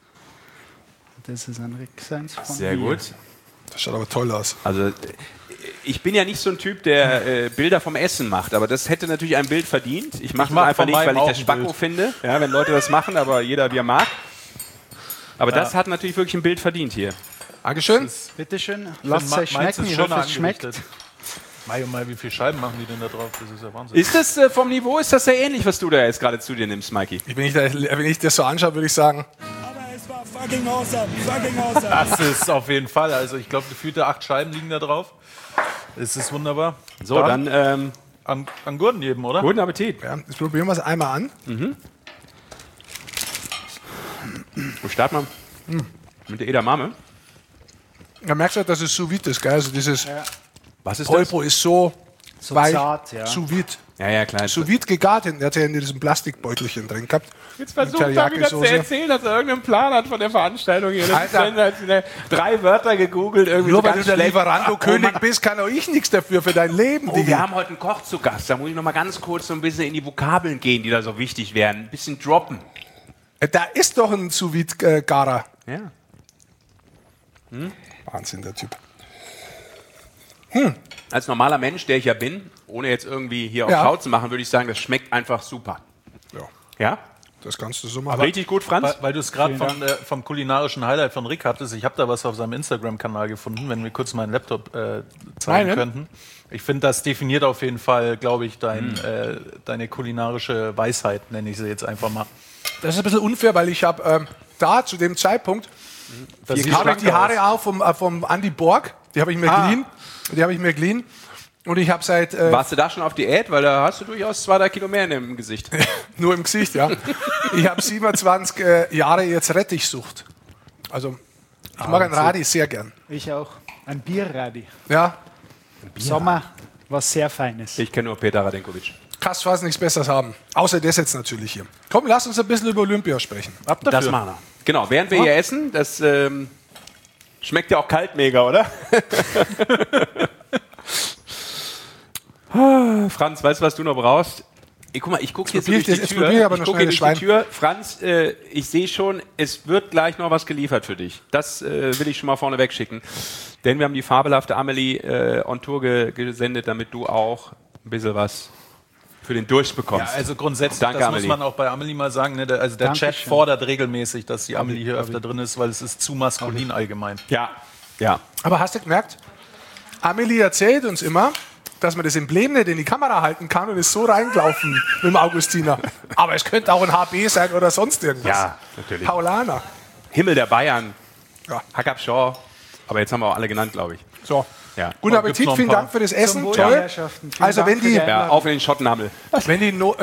Speaker 5: Das ist ein Rick seins von
Speaker 1: Sehr gut.
Speaker 3: Das schaut aber toll aus.
Speaker 1: Also ich bin ja nicht so ein Typ, der Bilder vom Essen macht, aber das hätte natürlich ein Bild verdient. Ich mache es einfach nicht, weil ich das Spacko finde, ja, wenn Leute das machen, aber jeder, wie er mag. Aber das hat natürlich wirklich ein Bild verdient hier.
Speaker 3: Dankeschön.
Speaker 5: Bitteschön. Lasst es euch schmecken. Ich hoffe, es schmeckt.
Speaker 2: Mai, wie viele Scheiben machen die denn da drauf? Das ist ja Wahnsinn.
Speaker 1: Ist das vom Niveau, ist das sehr ähnlich, was du da jetzt gerade zu dir nimmst, Mikey?
Speaker 3: Wenn ich das so anschaue, würde ich sagen...
Speaker 7: Fucking awesome, fucking awesome.
Speaker 2: Das ist auf jeden Fall. Also ich glaube, gefühlte 8 Scheiben liegen da drauf. Es ist wunderbar.
Speaker 1: So, dann
Speaker 2: an Gurten geben, oder?
Speaker 1: Guten Appetit.
Speaker 3: Ja, jetzt probieren wir es einmal an.
Speaker 1: Wo starten wir? Mit der Edamame.
Speaker 3: Da merkst du, dass es sous vide ist, gell? Also dieses
Speaker 1: Was ist
Speaker 3: Polpo ist so weich,
Speaker 5: zart, ja.
Speaker 3: sous vide.
Speaker 1: Ja, klar.
Speaker 3: Sous vide gegart, der hat ja in diesem Plastikbeutelchen drin gehabt.
Speaker 1: Jetzt versucht er wieder zu erzählen, dass er irgendeinen Plan hat von der Veranstaltung hier.
Speaker 3: Alter.
Speaker 1: 3 Wörter gegoogelt. Irgendwie
Speaker 3: Nur
Speaker 1: so
Speaker 3: weil du der Lieferando-König bist, kann auch ich nichts dafür für dein Leben.
Speaker 1: Wir haben heute einen Koch zu Gast. Da muss ich noch mal ganz kurz so ein bisschen in die Vokabeln gehen, die da so wichtig wären. Ein bisschen droppen.
Speaker 3: Da ist doch ein sous vide garer.
Speaker 1: Ja.
Speaker 3: Wahnsinn, der Typ.
Speaker 1: Als normaler Mensch, der ich ja bin, ohne jetzt irgendwie hier auf Schau zu machen, würde ich sagen, das schmeckt einfach super. Ja?
Speaker 3: Das kannst du so machen.
Speaker 1: Richtig gut, Franz.
Speaker 2: Weil du es gerade vom kulinarischen Highlight von Rick hattest. Ich habe da was auf seinem Instagram-Kanal gefunden, wenn wir kurz meinen Laptop zeigen könnten. Ich finde, das definiert auf jeden Fall, glaube ich, deine kulinarische Weisheit, nenne ich sie jetzt einfach mal.
Speaker 3: Das ist ein bisschen unfair, weil ich habe da zu dem Zeitpunkt die Haare auf vom Andy Borg. Die habe ich mir geliehen. Und ich habe seit...
Speaker 1: Warst du da schon auf Diät? Weil da hast du durchaus 2-3 Kilo mehr im Gesicht.
Speaker 3: Nur im Gesicht, ja. Ich habe 27 Jahre jetzt Rettichsucht. Also ich mag ein Radi sehr gern.
Speaker 5: Ich auch. Ein Bierradi.
Speaker 3: Ja.
Speaker 5: Sommer, was sehr Feines.
Speaker 1: Ich kenne nur Peter Radenkovic.
Speaker 3: Kannst fast nichts Besseres haben. Außer das jetzt natürlich hier. Komm, lass uns ein bisschen über Olympia sprechen.
Speaker 1: Ab dafür. Das machen wir. Genau, während wir hier essen, das schmeckt ja auch kalt mega, oder? Franz, weißt du, was du noch brauchst? Guck mal, ich gucke jetzt durch die Tür. Franz, ich sehe schon, es wird gleich noch was geliefert für dich. Das will ich schon mal vorne wegschicken. Denn wir haben die fabelhafte Amelie on Tour gesendet, damit du auch ein bisschen was für den Durst bekommst.
Speaker 2: Ja, also grundsätzlich,
Speaker 1: Danke,
Speaker 2: das
Speaker 1: Amelie.
Speaker 2: muss man auch bei Amelie mal sagen, ne? Also der Chat fordert regelmäßig, dass die Amelie hier öfter drin ist, weil es ist zu maskulin allgemein.
Speaker 1: Ja, ja.
Speaker 3: Aber hast du gemerkt, Amelie erzählt uns immer, dass man das Emblem nicht in die Kamera halten kann und ist so reingelaufen mit dem Augustiner. Aber es könnte auch ein HB sein oder sonst irgendwas.
Speaker 1: Ja, natürlich.
Speaker 3: Paulaner.
Speaker 1: Himmel der Bayern.
Speaker 3: Ja.
Speaker 1: Hackab Shaw. Aber jetzt haben wir auch alle genannt, glaube ich.
Speaker 3: So.
Speaker 1: Ja.
Speaker 3: Guten Appetit, vielen Dank für das Essen. Toll. Also wenn die,
Speaker 1: auf in den Schottenhammel.
Speaker 3: wenn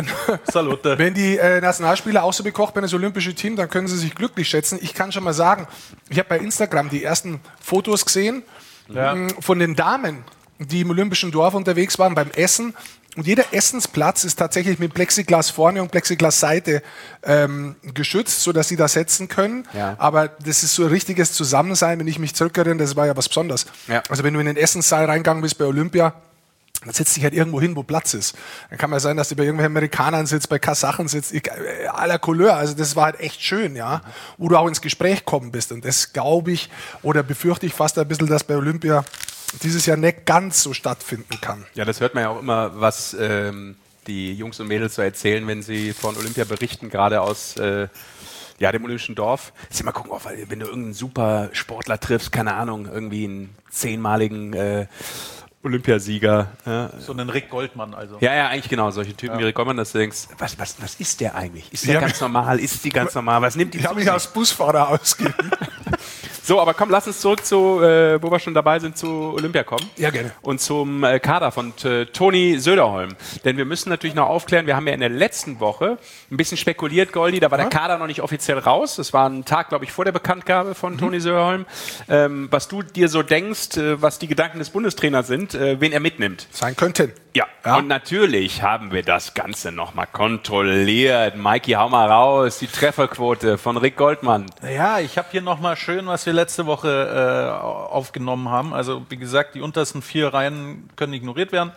Speaker 3: die Nationalspieler auch so bekocht werden, das olympische Team, dann können sie sich glücklich schätzen. Ich kann schon mal sagen, ich habe bei Instagram die ersten Fotos gesehen von den Damen, die im Olympischen Dorf unterwegs waren beim Essen. Und jeder Essensplatz ist tatsächlich mit Plexiglas vorne und Plexiglas Seite geschützt, sodass sie da setzen können. Ja. Aber das ist so ein richtiges Zusammensein, wenn ich mich zurückerinnere, das war ja was Besonderes. Ja. Also wenn du in den Essenssaal reingegangen bist bei Olympia, dann setzt dich halt irgendwo hin, wo Platz ist. Dann kann man sein, dass du bei irgendwelchen Amerikanern sitzt, bei Kasachen sitzt, à la Couleur. Also das war halt echt schön, ja. Wo du auch ins Gespräch kommen bist. Und das glaube ich, oder befürchte ich fast ein bisschen, dass bei Olympia dieses Jahr nicht ganz so stattfinden kann.
Speaker 1: Ja, das hört man ja auch immer, was die Jungs und Mädels so erzählen, wenn sie von Olympia berichten, gerade aus dem Olympischen Dorf. Jetzt mal gucken, wenn du irgendeinen super Sportler triffst, keine Ahnung, irgendwie einen 10-maligen Olympiasieger. Ja.
Speaker 2: So einen Rick Goldmann also.
Speaker 1: Ja, eigentlich genau, solche Typen wie Rick Goldmann, dass du denkst, was ist der eigentlich? Ist der ganz normal? Ist die ganz normal? Was nimmt die?
Speaker 3: Ich habe mich als Busfahrer ausgegeben.
Speaker 1: So, aber komm, lass uns zurück zu, wo wir schon dabei sind, zu Olympia kommen.
Speaker 3: Ja, gerne.
Speaker 1: Und zum Kader von Toni Söderholm. Denn wir müssen natürlich noch aufklären, wir haben ja in der letzten Woche ein bisschen spekuliert, Goldi, da war der Kader noch nicht offiziell raus. Das war ein Tag, glaube ich, vor der Bekanntgabe von Toni Söderholm. Was du dir so denkst, was die Gedanken des Bundestrainers sind, wen er mitnimmt.
Speaker 3: Sein könnten.
Speaker 1: Ja, und natürlich haben wir das Ganze nochmal kontrolliert. Maiki, hau mal raus, die Trefferquote von Rick Goldmann.
Speaker 2: Ja, ich habe hier nochmal schön, was wir letzte Woche aufgenommen haben. Also wie gesagt, die untersten 4 Reihen können ignoriert werden.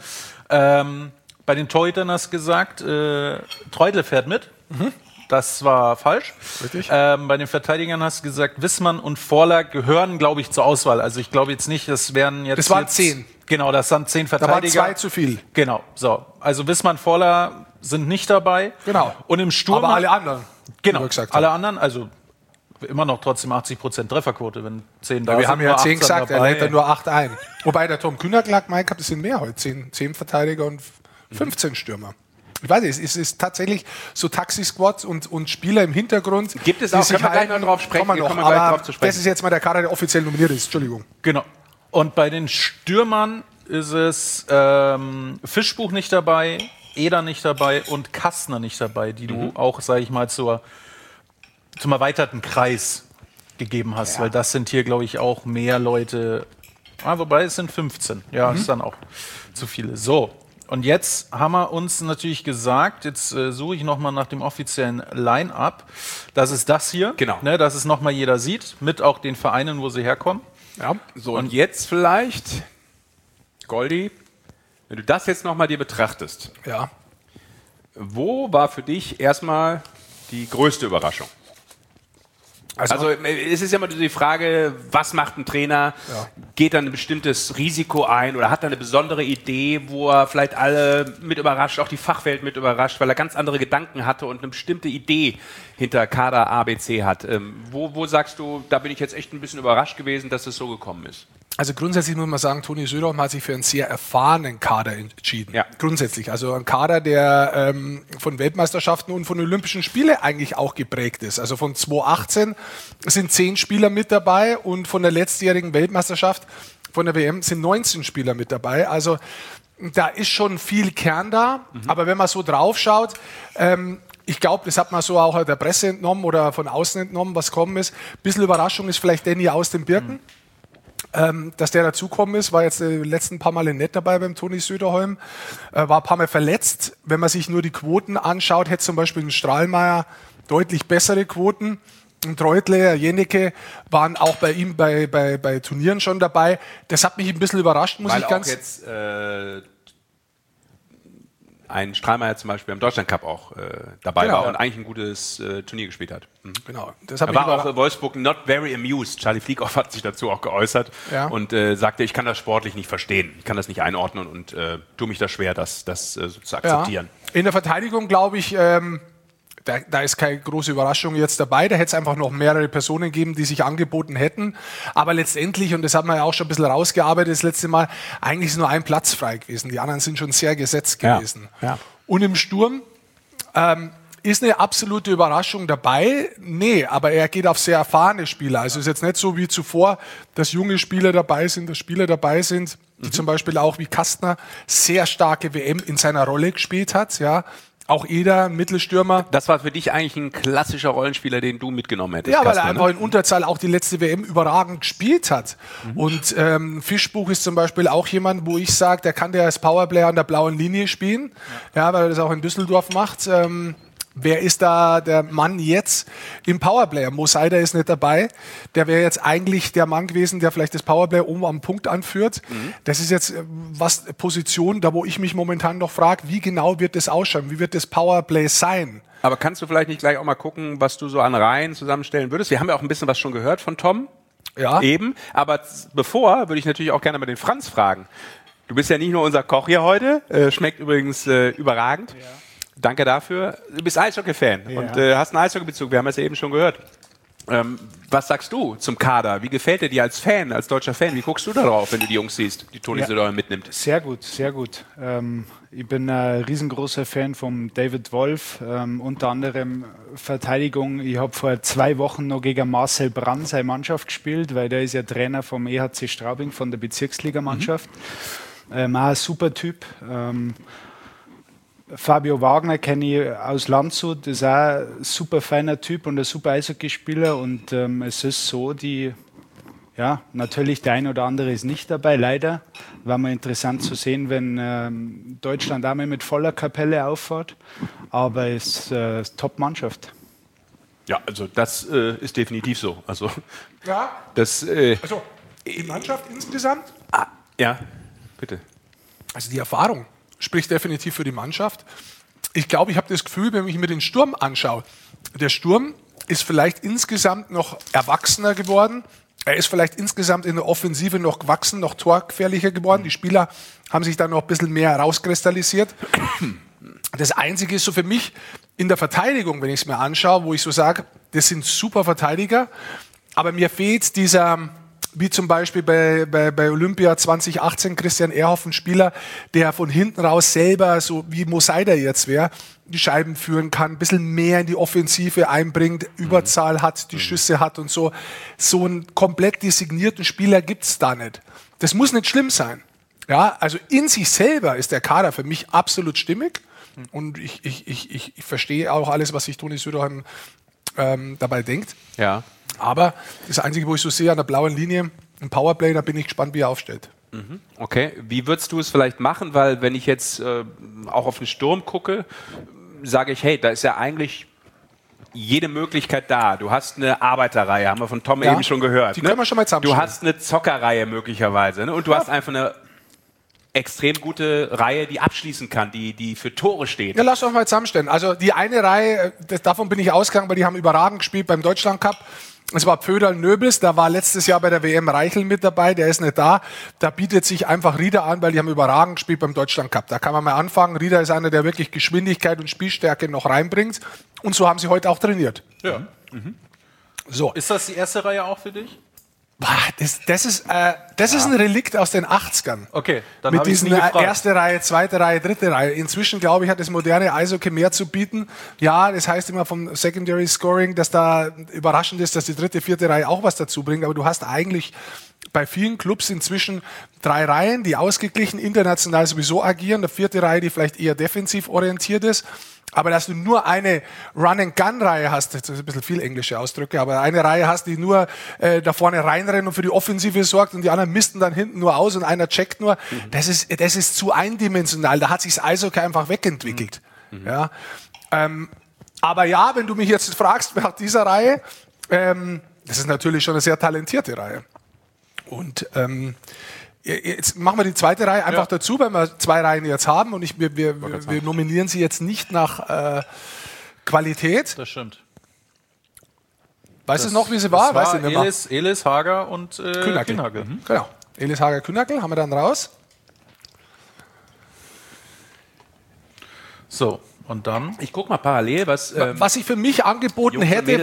Speaker 2: Bei den Torhütern hast du gesagt, Treudle fährt mit. Das war falsch. Richtig. Bei den Verteidigern hast du gesagt, Wissmann und Vorler gehören, glaube ich, zur Auswahl. Also ich glaube jetzt nicht, das wären jetzt...
Speaker 3: Das waren 10.
Speaker 2: Genau, das sind 10 Verteidiger.
Speaker 3: Da waren 2 zu viel.
Speaker 2: Genau, so. Also Wissmann, Vorler sind nicht dabei.
Speaker 3: Genau.
Speaker 2: Und im Sturm...
Speaker 3: Aber alle anderen.
Speaker 2: Genau, alle anderen, also immer noch trotzdem 80% Trefferquote, wenn 10 da sind.
Speaker 3: Wir haben ja 10 gesagt, dabei. Er lädt dann nur 8 ein. Wobei der Tom Kühner lag, Mike, das sind mehr heute. 10 Verteidiger und 15 Stürmer. Ich weiß nicht, es ist tatsächlich so Taxi-Squads und Spieler im Hintergrund.
Speaker 1: Gibt es auch, können wir gleich noch drauf sprechen.
Speaker 3: Das ist jetzt mal der Kader, der offiziell nominiert ist. Entschuldigung.
Speaker 2: Genau. Und bei den Stürmern ist es Fischbuch nicht dabei, Eder nicht dabei und Kastner nicht dabei, die du auch, sage ich mal, zum erweiterten Kreis gegeben hast. Weil das sind hier, glaube ich, auch mehr Leute. Wobei es sind 15. Ja, ist dann auch zu viele. So. Und jetzt haben wir uns natürlich gesagt, jetzt suche ich nochmal nach dem offiziellen Line-Up. Das ist das hier,
Speaker 1: genau.
Speaker 2: Ne, dass es nochmal jeder sieht, mit auch den Vereinen, wo sie herkommen.
Speaker 1: Ja. So, und jetzt vielleicht, Goldi, wenn du das jetzt nochmal dir betrachtest, wo war für dich erstmal die größte Überraschung? Also es ist ja immer die Frage, was macht ein Trainer? Ja. Geht er ein bestimmtes Risiko ein oder hat er eine besondere Idee, wo er vielleicht alle mit überrascht, auch die Fachwelt mit überrascht, weil er ganz andere Gedanken hatte und eine bestimmte Idee hinter Kader ABC hat. Wo sagst du, da bin ich jetzt echt ein bisschen überrascht gewesen, dass es so gekommen ist?
Speaker 3: Also grundsätzlich muss man sagen, Toni Söderholm hat sich für einen sehr erfahrenen Kader entschieden. Ja. Grundsätzlich. Also ein Kader, der von Weltmeisterschaften und von Olympischen Spielen eigentlich auch geprägt ist. Also von 2018 sind 10 Spieler mit dabei und von der letztjährigen Weltmeisterschaft von der WM sind 19 Spieler mit dabei. Also da ist schon viel Kern da. Aber wenn man so drauf schaut, ich glaube, das hat man so auch der Presse entnommen oder von außen entnommen, was kommen ist. Ein bisschen Überraschung ist vielleicht Danny aus den Birken. Dass der dazukommen ist, war jetzt die letzten paar Male nicht dabei beim Toni Söderholm, war ein paar Mal verletzt. Wenn man sich nur die Quoten anschaut, hätte zum Beispiel ein Strahlmeier deutlich bessere Quoten. Ein Treudle, Jennecke waren auch bei ihm bei Turnieren schon dabei. Das hat mich ein bisschen überrascht, muss ich ganz...
Speaker 1: Jetzt ein Strahlmeier zum Beispiel im Deutschlandcup auch dabei war und eigentlich ein gutes Turnier gespielt hat.
Speaker 3: Genau.
Speaker 1: Das war auch Wolfsburg not very amused. Charlie Flieghoff hat sich dazu auch geäußert und sagte, ich kann das sportlich nicht verstehen, ich kann das nicht einordnen und tue mich da schwer, das so zu akzeptieren.
Speaker 3: Ja. In der Verteidigung, glaube ich, da ist keine große Überraschung jetzt dabei. Da hätte es einfach noch mehrere Personen gegeben, die sich angeboten hätten. Aber letztendlich, und das hat man ja auch schon ein bisschen rausgearbeitet das letzte Mal, eigentlich ist nur ein Platz frei gewesen. Die anderen sind schon sehr gesetzt gewesen. Ja. Und im Sturm ist eine absolute Überraschung dabei? Nee, aber er geht auf sehr erfahrene Spieler. Also es ist jetzt nicht so wie zuvor, dass junge Spieler dabei sind, die zum Beispiel auch wie Kastner sehr starke WM in seiner Rolle gespielt hat. Ja. Auch Eder, Mittelstürmer.
Speaker 1: Das war für dich eigentlich ein klassischer Rollenspieler, den du mitgenommen hättest.
Speaker 3: Ja, weil er einfach in Unterzahl auch die letzte WM überragend gespielt hat. Und Fischbuch ist zum Beispiel auch jemand, wo ich sage, der kann als Powerplayer an der blauen Linie spielen. Ja, weil er das auch in Düsseldorf macht. Wer ist da der Mann jetzt im Powerplay? Mo Seider ist nicht dabei. Der wäre jetzt eigentlich der Mann gewesen, der vielleicht das Powerplay oben am Punkt anführt. Das ist jetzt Position, da wo ich mich momentan noch frage, wie genau wird das ausschauen? Wie wird das Powerplay sein?
Speaker 1: Aber kannst du vielleicht nicht gleich auch mal gucken, was du so an Reihen zusammenstellen würdest? Wir haben ja auch ein bisschen was schon gehört von Tom. Ja. Eben. Aber bevor würde ich natürlich auch gerne mal den Franz fragen. Du bist ja nicht nur unser Koch hier heute. Schmeckt übrigens überragend. Ja. Danke dafür. Du bist Eishockey-Fan und hast einen Eishockey-Bezug. Wir haben es ja eben schon gehört. Was sagst du zum Kader? Wie gefällt er dir als Fan, als deutscher Fan? Wie guckst du darauf, wenn du die Jungs siehst, die Toni Söderholm mitnimmt?
Speaker 5: Sehr gut, sehr gut. Ich bin ein riesengroßer Fan von David Wolf, unter anderem Verteidigung. Ich habe vor 2 Wochen noch gegen Marcel Brann seine Mannschaft gespielt, weil der ist ja Trainer vom EHC Straubing, von der Bezirksligamannschaft. Auch ein super Typ. Fabio Wagner kenne ich aus Landshut, ist auch ein super feiner Typ und ein super Eishockeyspieler. Und es ist so, natürlich der ein oder andere ist nicht dabei, leider. War mal interessant zu sehen, wenn Deutschland einmal mit voller Kapelle auffährt. Aber es ist Top-Mannschaft.
Speaker 1: Ja, also das ist definitiv so. Also,
Speaker 3: ja, die Mannschaft insgesamt?
Speaker 1: Ja, bitte.
Speaker 3: Also die Erfahrung spricht definitiv für die Mannschaft. Ich glaube, ich habe das Gefühl, wenn ich mir den Sturm anschaue, der Sturm ist vielleicht insgesamt noch erwachsener geworden. Er ist vielleicht insgesamt in der Offensive noch gewachsen, noch torgefährlicher geworden. Die Spieler haben sich da noch ein bisschen mehr herauskristallisiert. Das Einzige ist so für mich in der Verteidigung, wenn ich es mir anschaue, wo ich so sage, das sind super Verteidiger, aber mir fehlt dieser... Wie zum Beispiel bei Olympia 2018 Christian Ehrhoff, ein Spieler, der von hinten raus selber, so wie Mo Seider jetzt wäre, die Scheiben führen kann, ein bisschen mehr in die Offensive einbringt, Überzahl hat, die Schüsse hat und so. So einen komplett designierten Spieler gibt's da nicht. Das muss nicht schlimm sein. Ja, also in sich selber ist der Kader für mich absolut stimmig und ich verstehe auch alles, was sich Toni Söderholm dabei denkt.
Speaker 1: Ja.
Speaker 3: Aber das Einzige, wo ich so sehe an der blauen Linie, im Powerplay, da bin ich gespannt, wie er aufstellt.
Speaker 1: Okay, wie würdest du es vielleicht machen? Weil wenn ich jetzt auch auf den Sturm gucke, sage ich, hey, da ist ja eigentlich jede Möglichkeit da. Du hast eine Arbeiterreihe, haben wir von Tom eben schon gehört.
Speaker 3: Die können wir schon mal zusammenstellen.
Speaker 1: Du hast eine Zockerreihe möglicherweise, ne? Und du hast einfach eine extrem gute Reihe, die abschließen kann, die für Tore steht.
Speaker 3: Ja, lass uns mal zusammenstellen. Also die eine Reihe, davon bin ich ausgegangen, weil die haben überragend gespielt beim Deutschlandcup. Es war Pföderl Nöbels, da war letztes Jahr bei der WM Reichel mit dabei, der ist nicht da. Da bietet sich einfach Rieder an, weil die haben überragend gespielt beim Deutschlandcup. Da kann man mal anfangen. Rieder ist einer, der wirklich Geschwindigkeit und Spielstärke noch reinbringt. Und so haben sie heute auch trainiert.
Speaker 2: Ja. So. Ist das die erste Reihe auch für dich?
Speaker 3: Das ist ein Relikt aus den 80ern.
Speaker 2: Okay,
Speaker 3: dann mit diesen erste Reihe, zweite Reihe, dritte Reihe. Inzwischen, glaube ich, hat das moderne Eishockey mehr zu bieten. Ja, das heißt immer vom Secondary Scoring, dass da überraschend ist, dass die dritte, vierte Reihe auch was dazu bringt. Aber du hast eigentlich bei vielen Clubs inzwischen 3 Reihen, die ausgeglichen international sowieso agieren. Eine vierte Reihe, die vielleicht eher defensiv orientiert ist. Aber dass du nur eine Run-and-Gun-Reihe hast, das ist ein bisschen viel englische Ausdrücke, aber eine Reihe hast, die nur da vorne reinrennt und für die Offensive sorgt und die anderen misten dann hinten nur aus und einer checkt nur, das ist zu eindimensional. Da hat sich das Eishockey einfach wegentwickelt. Ja. Aber ja, wenn du mich jetzt fragst nach dieser Reihe, das ist natürlich schon eine sehr talentierte Reihe. Und jetzt machen wir die zweite Reihe einfach dazu, weil wir 2 Reihen jetzt haben und wir nominieren sie jetzt nicht nach Qualität.
Speaker 2: Das stimmt.
Speaker 3: Weißt du noch, wie sie war?
Speaker 2: Das war Elis, Hager und Kühnhackl.
Speaker 3: Genau. Elis, Hager, Kühnhackl haben wir dann raus.
Speaker 2: So, und dann?
Speaker 1: Ich gucke mal parallel,
Speaker 3: was ich für mich angeboten hätte,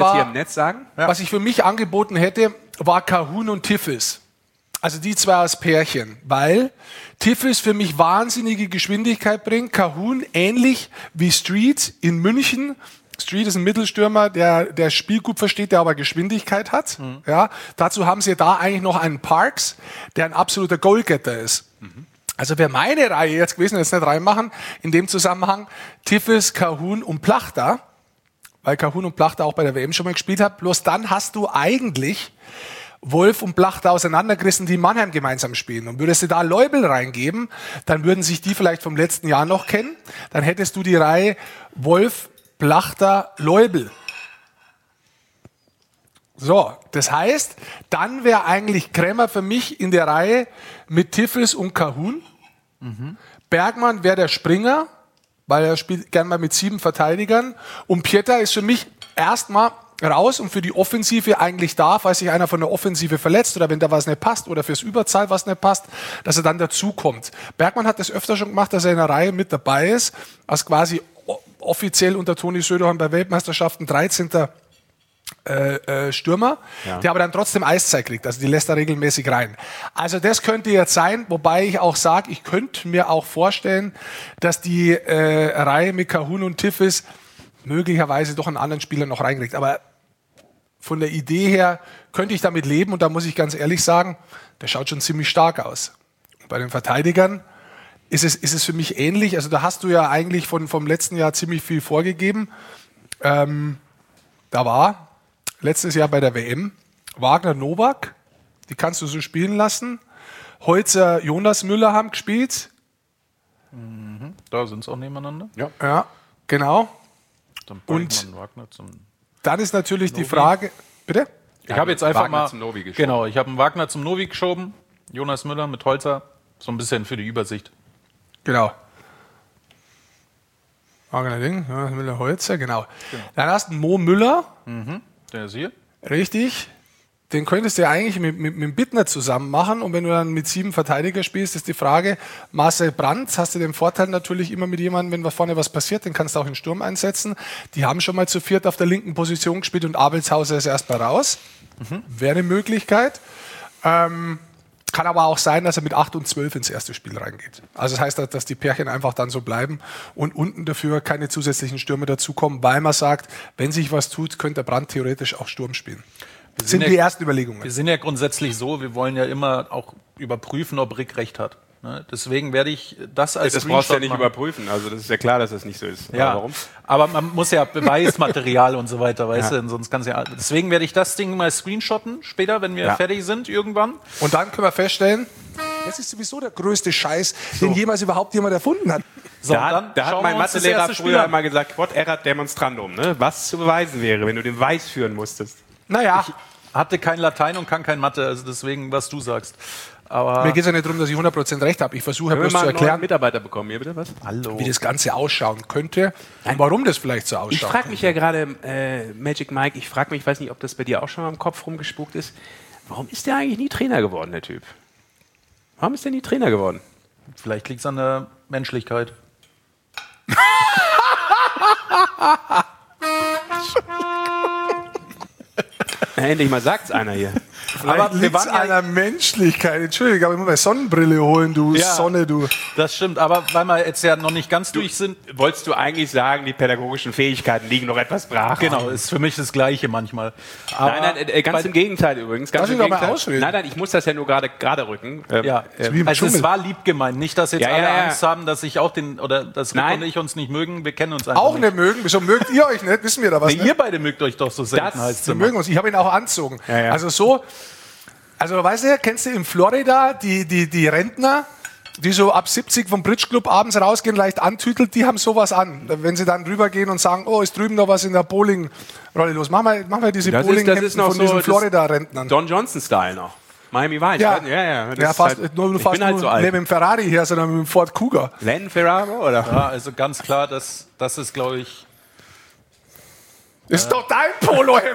Speaker 3: war Kahun und Tiflis. Also die zwei als Pärchen, weil Tiflis für mich wahnsinnige Geschwindigkeit bringt. Kahun ähnlich wie Street in München. Street ist ein Mittelstürmer, der Spiel gut versteht, der aber Geschwindigkeit hat. Ja, dazu haben sie da eigentlich noch einen Parks, der ein absoluter Goalgetter ist. Also wäre meine Reihe jetzt gewesen, jetzt nicht reinmachen, in dem Zusammenhang Tiflis, Kahun und Plachta, weil Kahun und Plachta auch bei der WM schon mal gespielt haben. Bloß dann hast du eigentlich Wolf und Plachta auseinandergerissen, die in Mannheim gemeinsam spielen. Und würdest du da Leubel reingeben, dann würden sich die vielleicht vom letzten Jahr noch kennen. Dann hättest du die Reihe Wolf, Plachta, Leubel. So, das heißt, dann wäre eigentlich Krämer für mich in der Reihe mit Tiflis und Kahun. Bergmann wäre der Springer, weil er spielt gern mal mit 7 Verteidigern. Und Pieter ist für mich erstmal raus und für die Offensive eigentlich da, falls sich einer von der Offensive verletzt oder wenn da was nicht passt oder fürs Überzahl was nicht passt, dass er dann dazukommt. Bergmann hat das öfter schon gemacht, dass er in der Reihe mit dabei ist, als quasi offiziell unter Toni Söderholm bei Weltmeisterschaften 13. Stürmer, der aber dann trotzdem Eiszeit kriegt. Also die lässt er regelmäßig rein. Also das könnte jetzt sein, wobei ich auch sage, ich könnte mir auch vorstellen, dass die Reihe mit Kahun und Tiflis möglicherweise doch einen anderen Spieler noch reinkriegt. Aber von der Idee her könnte ich damit leben und da muss ich ganz ehrlich sagen, der schaut schon ziemlich stark aus. Bei den Verteidigern ist es für mich ähnlich. Also da hast du ja eigentlich vom letzten Jahr ziemlich viel vorgegeben. Da war letztes Jahr bei der WM Wagner Novak, die kannst du so spielen lassen. Holzer, Jonas Müller haben gespielt.
Speaker 2: Da sind es auch nebeneinander.
Speaker 3: Ja, genau.
Speaker 2: Dann und Wagner zum
Speaker 3: dann ist natürlich Novi. Die Frage, bitte?
Speaker 2: Ich habe jetzt einfach
Speaker 1: Wagner
Speaker 2: mal,
Speaker 1: zum Novi geschoben.
Speaker 2: Genau, ich habe einen Wagner zum Novi geschoben, Jonas Müller mit Holzer, so ein bisschen für die Übersicht.
Speaker 3: Genau. Wagner Ding, Jonas Müller, Holzer, genau. Dann hast du Mo Müller.
Speaker 2: Der ist hier.
Speaker 3: Richtig. Den könntest du ja eigentlich mit Bittner zusammen machen. Und wenn du dann mit 7 Verteidiger spielst, ist die Frage, Marcel Brandt, hast du den Vorteil natürlich immer mit jemandem, wenn vorne was passiert, den kannst du auch in Sturm einsetzen. Die haben schon mal zu 4 auf der linken Position gespielt und Abelshauser ist erstmal raus. Wäre eine Möglichkeit. Kann aber auch sein, dass er mit 8 und 12 ins erste Spiel reingeht. Also das heißt, dass die Pärchen einfach dann so bleiben und unten dafür keine zusätzlichen Stürme dazukommen, weil man sagt, wenn sich was tut, könnte der Brandt theoretisch auch Sturm spielen. Das sind die ersten Überlegungen.
Speaker 2: Wir sind ja grundsätzlich so, wir wollen ja immer auch überprüfen, ob Rick recht hat. Ne? Deswegen werde ich das als
Speaker 1: Das brauchst du ja nicht überprüfen. Also das ist ja klar, dass das nicht so ist.
Speaker 2: Ja, warum? Aber man muss ja Beweismaterial und so weiter, weißt du, sonst kann's ja. Deswegen werde ich das Ding mal screenshotten später, wenn wir fertig sind irgendwann.
Speaker 3: Und dann können wir feststellen, das ist sowieso der größte Scheiß, den jemals überhaupt jemand erfunden hat.
Speaker 1: So, da hat mein Mathelehrer früher immer gesagt, quod erat demonstrandum, ne? Was zu beweisen wäre, wenn du den Beweis führen musstest.
Speaker 3: Naja.
Speaker 2: Ich hatte kein Latein und kann kein Mathe, also deswegen, was du sagst. Aber
Speaker 3: mir geht es ja nicht darum, dass ich 100% recht habe. Ich versuche bloß zu erklären,
Speaker 1: Mitarbeiter bekommen hier, bitte was?
Speaker 3: Hallo. Wie das Ganze ausschauen könnte und warum das vielleicht so ausschaut.
Speaker 1: Ich frage mich ja gerade, Magic Mike, ich weiß nicht, ob das bei dir auch schon mal im Kopf rumgespukt ist, warum ist der eigentlich nie Trainer geworden, der Typ? Warum ist der nie Trainer geworden?
Speaker 2: Vielleicht liegt es an der Menschlichkeit.
Speaker 1: Endlich mal sagt's einer hier.
Speaker 3: Aber wir waren einer Menschlichkeit. Entschuldigung, aber ich muss meine Sonnenbrille holen, du Sonne, du.
Speaker 2: Das stimmt, aber weil wir jetzt ja noch nicht ganz durch sind.
Speaker 1: Wolltest du eigentlich sagen, die pädagogischen Fähigkeiten liegen noch etwas brach?
Speaker 2: Genau, ist für mich das Gleiche manchmal.
Speaker 1: Aber nein, ganz im Gegenteil übrigens. Ganz
Speaker 3: im Gegenteil.
Speaker 1: Nein, ich muss das ja nur gerade rücken.
Speaker 2: Also es war lieb gemeint. Nicht, dass jetzt alle Angst haben, dass ich auch dass Rick und ich uns nicht mögen. Wir kennen uns einfach
Speaker 3: auch nicht mögen. Wieso mögt ihr euch nicht? Wissen wir da was?
Speaker 2: Ihr beide mögt euch doch so selten, heißt es.
Speaker 3: Wir mögen uns. Ich habe ihn auch anzogen. Ja. Also weißt du, kennst du in Florida die Rentner, die so ab 70 vom Bridge Club abends rausgehen, leicht antütelt, die haben sowas an. Wenn sie dann rübergehen und sagen, oh, ist drüben noch was in der Bowling-Rolle los. Machen wir diese Bowling-Hemden von so diesen Florida-Rentnern.
Speaker 1: Don Johnson-Style noch. Miami Vice.
Speaker 3: Ja, fast, halt, nur fast halt so nicht mit dem Ferrari her, sondern mit dem Ford Cougar.
Speaker 1: Len Ferraro, oder?
Speaker 2: Ja, also ganz klar, das ist, glaube ich...
Speaker 3: Ist doch dein Polohemd!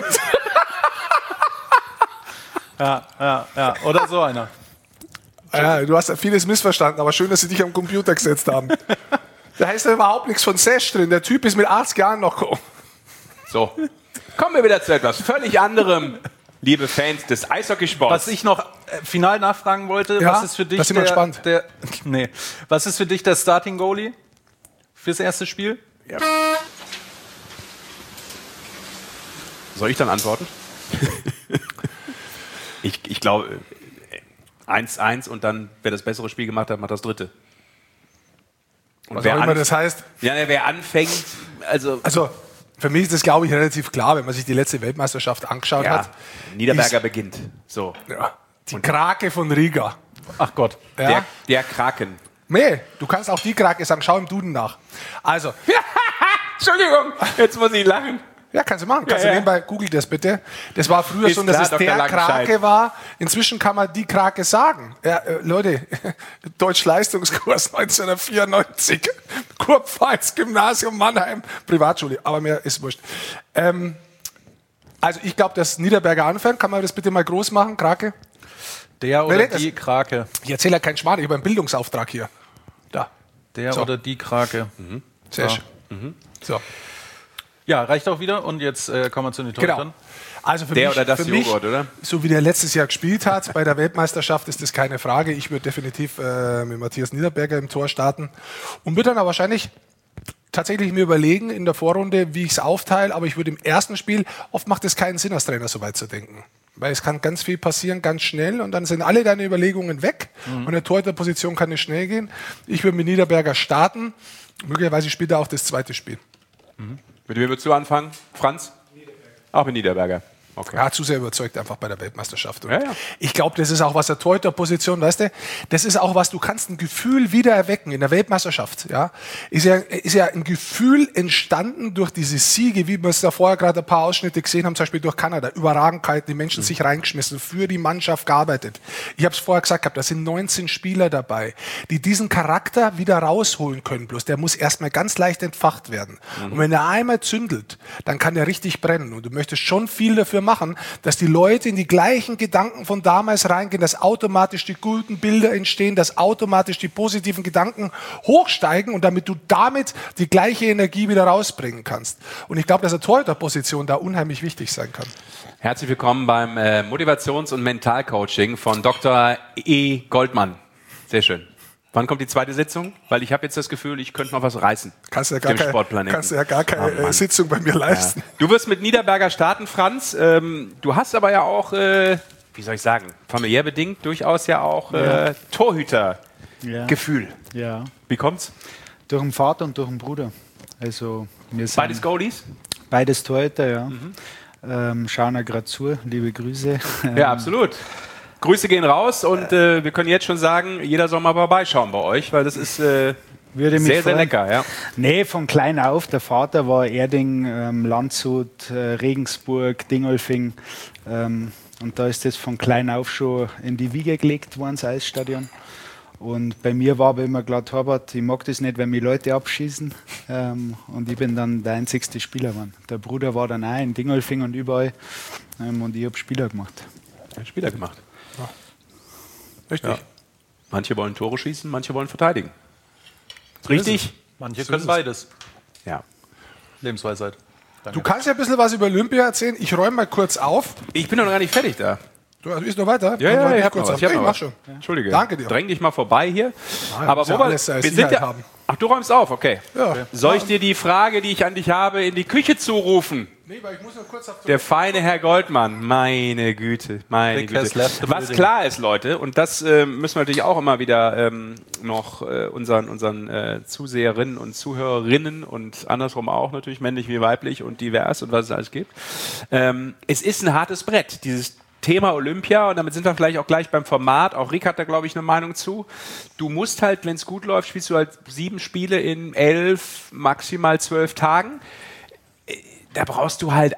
Speaker 2: Ja, oder so einer.
Speaker 3: Ja, du hast vieles missverstanden, aber schön, dass sie dich am Computer gesetzt haben. Da heißt ja überhaupt nichts von Sesh drin. Der Typ ist mit 80 Jahren noch gekommen.
Speaker 1: So, kommen wir wieder zu etwas völlig anderem, liebe Fans des Eishockeysports.
Speaker 2: Was ich noch final nachfragen wollte,
Speaker 3: ja,
Speaker 2: was ist für dich was ist für dich der Starting Goalie fürs erste Spiel?
Speaker 1: Ja. Soll ich dann antworten? ich glaube 1-1 und dann, wer das bessere Spiel gemacht hat, macht das dritte.
Speaker 3: Und was auch immer das heißt.
Speaker 1: Ja, wer anfängt, also
Speaker 3: für mich ist das, glaube ich, relativ klar, wenn man sich die letzte Weltmeisterschaft angeschaut hat.
Speaker 1: Niederberger beginnt. So.
Speaker 3: Ja, die Krake von Riga.
Speaker 2: Ach Gott.
Speaker 3: Ja.
Speaker 1: Der Kraken.
Speaker 3: Nee, du kannst auch die Krake sagen, schau im Duden nach. Also.
Speaker 1: Entschuldigung, jetzt muss ich lachen.
Speaker 3: Ja, kannst du machen. Kannst du nebenbei, google das bitte. Das war früher so, dass es der Krake war. Inzwischen kann man die Krake sagen. Ja, Leute, Deutsch-Leistungskurs 1994. Kurpfalz, Gymnasium Mannheim, Privatschule. Aber mehr ist wurscht. Also ich glaube, dass Niederberger anfängt. Kann man das bitte mal groß machen, Krake?
Speaker 2: Der oder die Krake.
Speaker 3: Ich erzähle ja keinen Schmarrn, ich habe einen Bildungsauftrag hier. Da.
Speaker 2: Der oder die Krake.
Speaker 3: Sehr schön. So.
Speaker 2: Ja, reicht auch wieder. Und jetzt kommen wir zu den Torhütern.
Speaker 3: Genau. Also für
Speaker 1: der
Speaker 3: mich,
Speaker 1: oder das Joghurt, oder?
Speaker 3: So wie der letztes Jahr gespielt hat bei der Weltmeisterschaft, ist das keine Frage. Ich würde definitiv mit Matthias Niederberger im Tor starten und würde dann aber wahrscheinlich tatsächlich mir überlegen in der Vorrunde, wie ich es aufteile. Aber ich würde im ersten Spiel, oft macht es keinen Sinn, als Trainer so weit zu denken. Weil es kann ganz viel passieren, ganz schnell und dann sind alle deine Überlegungen weg und in der Torhüterposition kann es schnell gehen. Ich würde mit Niederberger starten. Möglicherweise spielt er auch das zweite Spiel.
Speaker 1: Mit wem würdest du anfangen? Franz? Niederberger. Auch mit Niederberger. Okay.
Speaker 3: Ja, zu sehr überzeugt einfach bei der Weltmeisterschaft. Und
Speaker 1: ja.
Speaker 3: Ich glaube, das ist auch was der Torhüterposition, weißt du, das ist auch was, du kannst ein Gefühl wieder erwecken in der Weltmeisterschaft. Ja? Ist ja ein Gefühl entstanden durch diese Siege, wie wir es da vorher gerade ein paar Ausschnitte gesehen haben, zum Beispiel durch Kanada. Überragendkeit, die Menschen sich reingeschmissen, für die Mannschaft gearbeitet. Ich habe es vorher gesagt gehabt, da sind 19 Spieler dabei, die diesen Charakter wieder rausholen können. Bloß der muss erstmal ganz leicht entfacht werden. Und wenn er einmal zündelt, dann kann der richtig brennen. Und du möchtest schon viel dafür machen, dass die Leute in die gleichen Gedanken von damals reingehen, dass automatisch die guten Bilder entstehen, dass automatisch die positiven Gedanken hochsteigen und damit du damit die gleiche Energie wieder rausbringen kannst. Und ich glaube, dass eine Torhüterposition da unheimlich wichtig sein kann.
Speaker 1: Herzlich willkommen beim Motivations- und Mentalcoaching von Dr. E. Goldmann. Sehr schön. Wann kommt die zweite Sitzung? Weil ich habe jetzt das Gefühl, ich könnte noch was reißen.
Speaker 3: Kannst du ja gar keine Sitzung bei mir leisten.
Speaker 1: Ja. Du wirst mit Niederberger starten, Franz. Du hast aber ja auch, wie soll ich sagen, familiär bedingt durchaus ja auch Torhüter-Gefühl.
Speaker 5: Ja.
Speaker 1: Wie kommt's?
Speaker 5: Durch den Vater und durch den Bruder. Also, wir sind
Speaker 1: beides Goalies?
Speaker 5: Beides Torhüter, ja. Schauen wir gerade zu. Liebe Grüße.
Speaker 1: Ja, absolut. Grüße gehen raus und wir können jetzt schon sagen, jeder soll mal vorbeischauen bei euch, weil das ist sehr, sehr lecker. Ja.
Speaker 5: Nee, von klein auf. Der Vater war Erding, Landshut, Regensburg, Dingolfing. Und da ist das von klein auf schon in die Wiege gelegt worden, das Eisstadion. Und bei mir war aber immer klar, Torwart, ich mag das nicht, wenn mich Leute abschießen. Und ich bin dann der einzigste Spieler geworden. Der Bruder war dann auch in Dingolfing und überall. Und ich habe Spieler gemacht.
Speaker 1: Spieler gemacht. Ja. Richtig. Ja. Manche wollen Tore schießen, manche wollen verteidigen. Richtig?
Speaker 2: Manche können beides.
Speaker 1: Ja.
Speaker 2: Lebensweisheit.
Speaker 3: Danke. Du kannst ja ein bisschen was über Olympia erzählen. Ich räume mal kurz auf.
Speaker 1: Ich bin noch gar nicht fertig da.
Speaker 3: Du bist noch weiter?
Speaker 1: Ja, ich hab noch was.
Speaker 3: Ich mach schon.
Speaker 1: Entschuldige.
Speaker 3: Danke dir.
Speaker 1: Dräng dich mal vorbei hier.
Speaker 3: Nein,
Speaker 1: aber wo wir sind ja haben. Ach, du räumst auf, okay.
Speaker 3: Ja.
Speaker 1: Soll ich dir die Frage, die ich an dich habe, in die Küche zurufen?
Speaker 3: Nee, weil ich muss noch kurz auf
Speaker 1: der feine Herr Goldmann, meine Güte, meine Güte. Was klar ist, Leute, und das müssen wir natürlich auch immer wieder noch unseren Zuseherinnen und Zuhörerinnen und andersrum auch natürlich, männlich wie weiblich und divers und was es alles gibt. Es ist ein hartes Brett, dieses Thema Olympia, und damit sind wir vielleicht auch gleich beim Format. Auch Rick hat da, glaube ich, eine Meinung zu. Du musst halt, wenn es gut läuft, spielst du halt 7 Spiele in 11, maximal 12 Tagen. Da brauchst du halt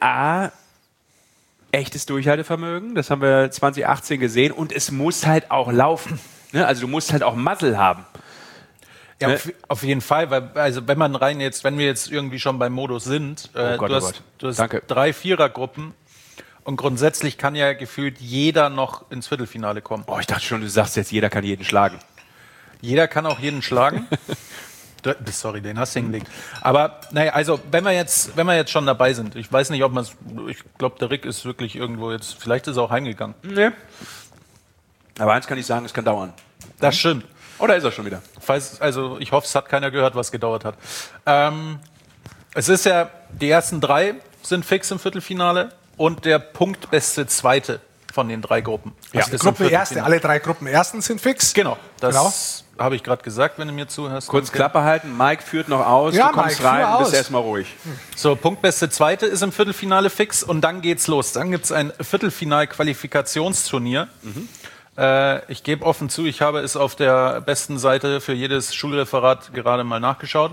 Speaker 1: echtes Durchhaltevermögen. Das haben wir 2018 gesehen. Und es muss halt auch laufen. Ne? Also du musst halt auch Muscle haben.
Speaker 2: Ja, auf jeden Fall. Weil, also wenn wir jetzt irgendwie schon beim Modus sind, du hast 3 Vierergruppen. Und grundsätzlich kann ja gefühlt jeder noch ins Viertelfinale kommen.
Speaker 1: Oh, ich dachte schon, du sagst jetzt, jeder kann jeden schlagen.
Speaker 2: Jeder kann auch jeden schlagen. Sorry, den hast du hingelegt. Aber naja, also wenn wir jetzt schon dabei sind, ich weiß nicht, ob man es. Ich glaube, der Rick ist wirklich irgendwo jetzt. Vielleicht ist er auch heimgegangen.
Speaker 1: Nee. Aber eins kann ich sagen, es kann dauern.
Speaker 2: Das stimmt.
Speaker 1: Oder ist er schon wieder?
Speaker 2: Also ich hoffe, es hat keiner gehört, was gedauert hat. Es ist ja, die ersten 3 sind fix im Viertelfinale und der punktbeste Zweite von den 3 Gruppen.
Speaker 3: Ja, also Gruppe Erste, alle 3 Gruppen Ersten sind fix.
Speaker 2: Genau, das habe ich gerade gesagt, wenn du mir zuhörst.
Speaker 1: Kurz Klappe halten, Mike führt noch aus,
Speaker 3: ja,
Speaker 1: du kommst
Speaker 3: Mike,
Speaker 1: rein, bist erstmal ruhig.
Speaker 2: So, punktbeste Zweite ist im Viertelfinale fix und dann geht's los. Dann gibt es ein Viertelfinal-Qualifikationsturnier. Ich gebe offen zu, ich habe es auf der besten Seite für jedes Schulreferat gerade mal nachgeschaut.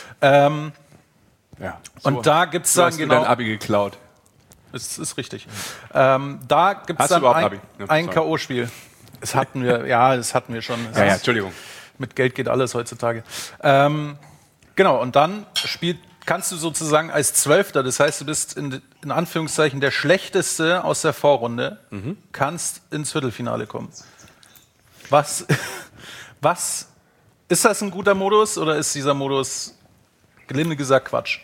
Speaker 2: Und da gibt es dann
Speaker 1: genau... dein Abi geklaut.
Speaker 2: Das ist richtig. Da gibt es dann ein K.O.-Spiel. Das hatten wir schon.
Speaker 1: Ja, Entschuldigung.
Speaker 2: Mit Geld geht alles heutzutage. Genau, und dann kannst du sozusagen als Zwölfter, das heißt, du bist in Anführungszeichen der Schlechteste aus der Vorrunde, kannst ins Viertelfinale kommen. Was ist das ein guter Modus oder ist dieser Modus, gelinde gesagt, Quatsch?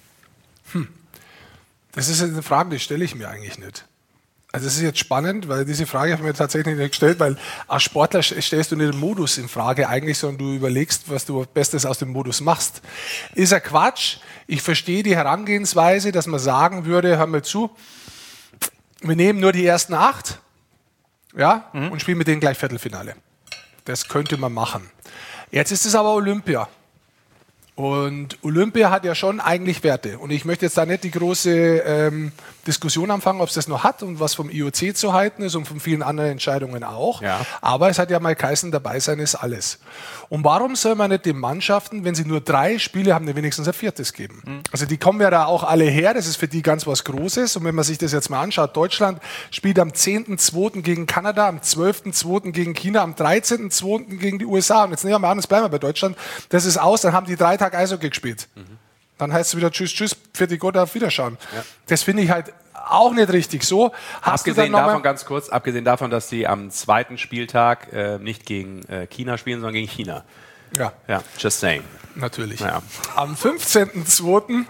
Speaker 3: Das ist eine Frage, die stelle ich mir eigentlich nicht. Also es ist jetzt spannend, weil diese Frage habe ich mir tatsächlich nicht gestellt, weil als Sportler stellst du nicht den Modus in Frage eigentlich, sondern du überlegst, was du Bestes aus dem Modus machst. Ist ja Quatsch. Ich verstehe die Herangehensweise, dass man sagen würde, hör mal zu, wir nehmen nur die ersten 8 und spielen mit denen gleich Viertelfinale. Das könnte man machen. Jetzt ist es aber Olympia. Und Olympia hat ja schon eigentlich Werte. Und ich möchte jetzt da nicht die große Diskussion anfangen, ob es das noch hat und was vom IOC zu halten ist und von vielen anderen Entscheidungen auch. Ja. Aber es hat ja mal geheißen, dabei sein ist alles. Und warum soll man nicht den Mannschaften, wenn sie nur 3 Spiele haben, wenigstens ein 4. geben? Also die kommen ja da auch alle her, das ist für die ganz was Großes. Und wenn man sich das jetzt mal anschaut, Deutschland spielt am 10.2. gegen Kanada, am 12.2. gegen China, am 13.2. gegen die USA. Und jetzt nehmen wir mal an, jetzt bleiben wir bei Deutschland. Das ist aus, dann haben die 3 Tage Eishockey gespielt. Dann heißt es wieder tschüss, für die Gott auf Wiederschauen. Ja. Das finde ich halt auch nicht richtig so.
Speaker 1: Abgesehen davon, dass sie am 2. Spieltag nicht gegen China spielen, sondern gegen China.
Speaker 3: Ja.
Speaker 1: Just saying.
Speaker 3: Natürlich. Ja. Am 15.2.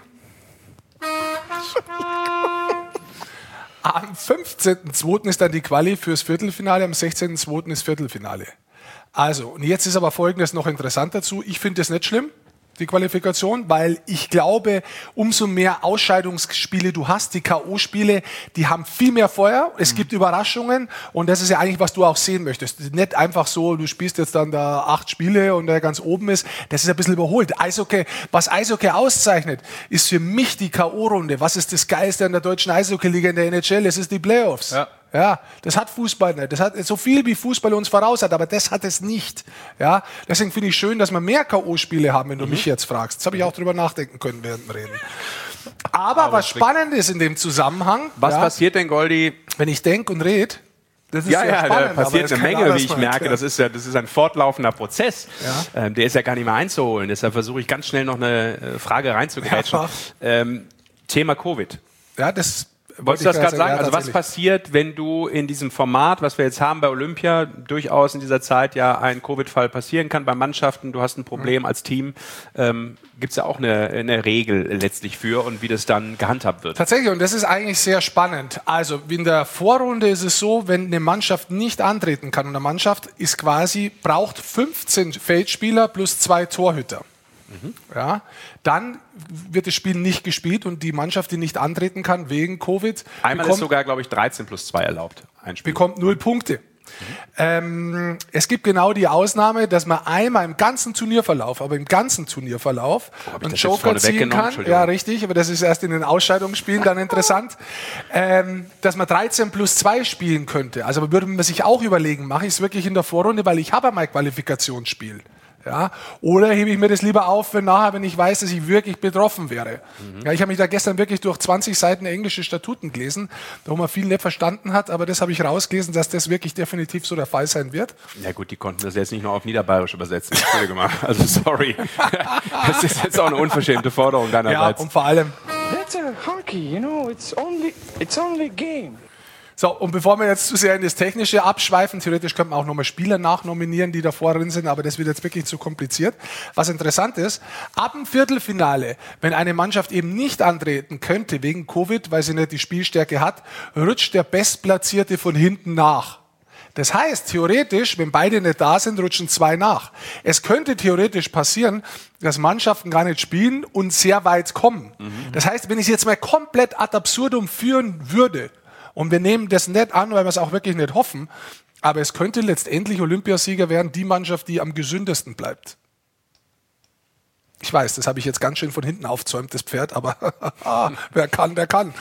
Speaker 3: Am 15.2. ist dann die Quali fürs Viertelfinale, am 16.2. ist Viertelfinale. Also, und jetzt ist aber Folgendes noch interessant dazu. Ich finde das nicht schlimm, die Qualifikation, weil ich glaube, umso mehr Ausscheidungsspiele du hast, die K.O.-Spiele, die haben viel mehr Feuer, es gibt Überraschungen und das ist ja eigentlich, was du auch sehen möchtest. Nicht einfach so, du spielst jetzt dann da 8 Spiele und der ganz oben ist, das ist ein bisschen überholt. Was Eishockey auszeichnet, ist für mich die K.O.-Runde. Was ist das Geilste an der deutschen Eishockey-Liga in der NHL? Es ist die Playoffs. Ja, das hat Fußball nicht. Das hat so viel, wie Fußball uns voraus hat, aber das hat es nicht. Ja, deswegen finde ich schön, dass wir mehr K.O.-Spiele haben, wenn du mich jetzt fragst. Jetzt habe ich auch drüber nachdenken können während dem Reden. Aber was spannend ist in dem Zusammenhang...
Speaker 1: Was passiert denn, Goldi?
Speaker 3: Wenn ich denke und rede, das ist
Speaker 1: spannend, da passiert eine Menge, wie ich merke. Das ist ein fortlaufender Prozess. Ja. Der ist ja gar nicht mehr einzuholen. Deshalb versuche ich ganz schnell noch eine Frage reinzugrätschen. Thema Covid.
Speaker 3: Ja, das...
Speaker 1: Wolltest du das gerade sagen? Also was passiert, wenn du in diesem Format, was wir jetzt haben bei Olympia, durchaus in dieser Zeit ja ein Covid-Fall passieren kann bei Mannschaften, du hast ein Problem als Team, gibt es ja auch eine Regel letztlich für und wie das dann gehandhabt wird.
Speaker 3: Tatsächlich, und das ist eigentlich sehr spannend. Also in der Vorrunde ist es so, wenn eine Mannschaft nicht antreten kann und eine Mannschaft braucht 15 Feldspieler plus 2 Torhüter. Ja, dann wird das Spiel nicht gespielt und die Mannschaft, die nicht antreten kann wegen Covid,
Speaker 1: ist sogar, glaube ich, 13 plus 2 erlaubt.
Speaker 3: Bekommt 0 Punkte. Es gibt genau die Ausnahme, dass man einmal im ganzen Turnierverlauf einen Joker ziehen kann. Ja, richtig, aber das ist erst in den Ausscheidungsspielen dann interessant, dass man 13 plus 2 spielen könnte. Also würde man sich auch überlegen, mache ich es wirklich in der Vorrunde, weil ich habe einmal Qualifikationsspiel. Ja, oder hebe ich mir das lieber auf, wenn ich weiß, dass ich wirklich betroffen wäre. Ja, ich habe mich da gestern wirklich durch 20 Seiten englische Statuten gelesen, wo man viel nicht verstanden hat, aber das habe ich rausgelesen, dass das wirklich definitiv so der Fall sein wird.
Speaker 1: Ja gut, die konnten das jetzt nicht nur auf Niederbayerisch übersetzen. Also sorry. Das ist jetzt auch eine unverschämte Forderung deinerseits.
Speaker 3: Ja, und vor allem...
Speaker 8: That's a hockey, it's only game.
Speaker 3: So, und bevor wir jetzt zu sehr in das Technische abschweifen, theoretisch könnten wir auch nochmal Spieler nachnominieren, die davor drin sind, aber das wird jetzt wirklich zu kompliziert. Was interessant ist, ab dem Viertelfinale, wenn eine Mannschaft eben nicht antreten könnte wegen Covid, weil sie nicht die Spielstärke hat, rutscht der Bestplatzierte von hinten nach. Das heißt, theoretisch, wenn beide nicht da sind, rutschen 2 nach. Es könnte theoretisch passieren, dass Mannschaften gar nicht spielen und sehr weit kommen. Das heißt, wenn ich es jetzt mal komplett ad absurdum führen würde, und wir nehmen das nicht an, weil wir es auch wirklich nicht hoffen, aber es könnte letztendlich Olympiasieger werden, die Mannschaft, die am gesündesten bleibt. Ich weiß, das habe ich jetzt ganz schön von hinten aufzäumt, das Pferd, aber wer kann, der kann.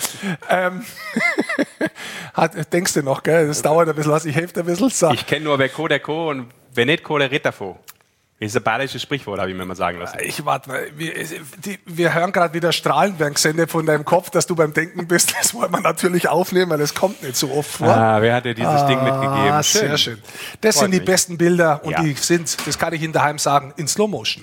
Speaker 3: Denkst du noch, gell? Das dauert ein bisschen, ich helfe dir ein bisschen. So.
Speaker 1: Ich kenne nur, wer Co, der Co und wer nicht Co, der redet davon. Das ist ein bayerisches Sprichwort, habe ich mir mal sagen lassen.
Speaker 3: Warte mal, wir hören gerade wieder Strahlenberg sendet von deinem Kopf, dass du beim Denken bist. Das wollen wir natürlich aufnehmen, weil das kommt nicht so oft vor.
Speaker 1: Wer hat dir dieses Ding mitgegeben?
Speaker 3: Schön. Sehr schön. Das Freut sind die besten Bilder und die sind, das kann ich Ihnen daheim sagen, in Slow Motion.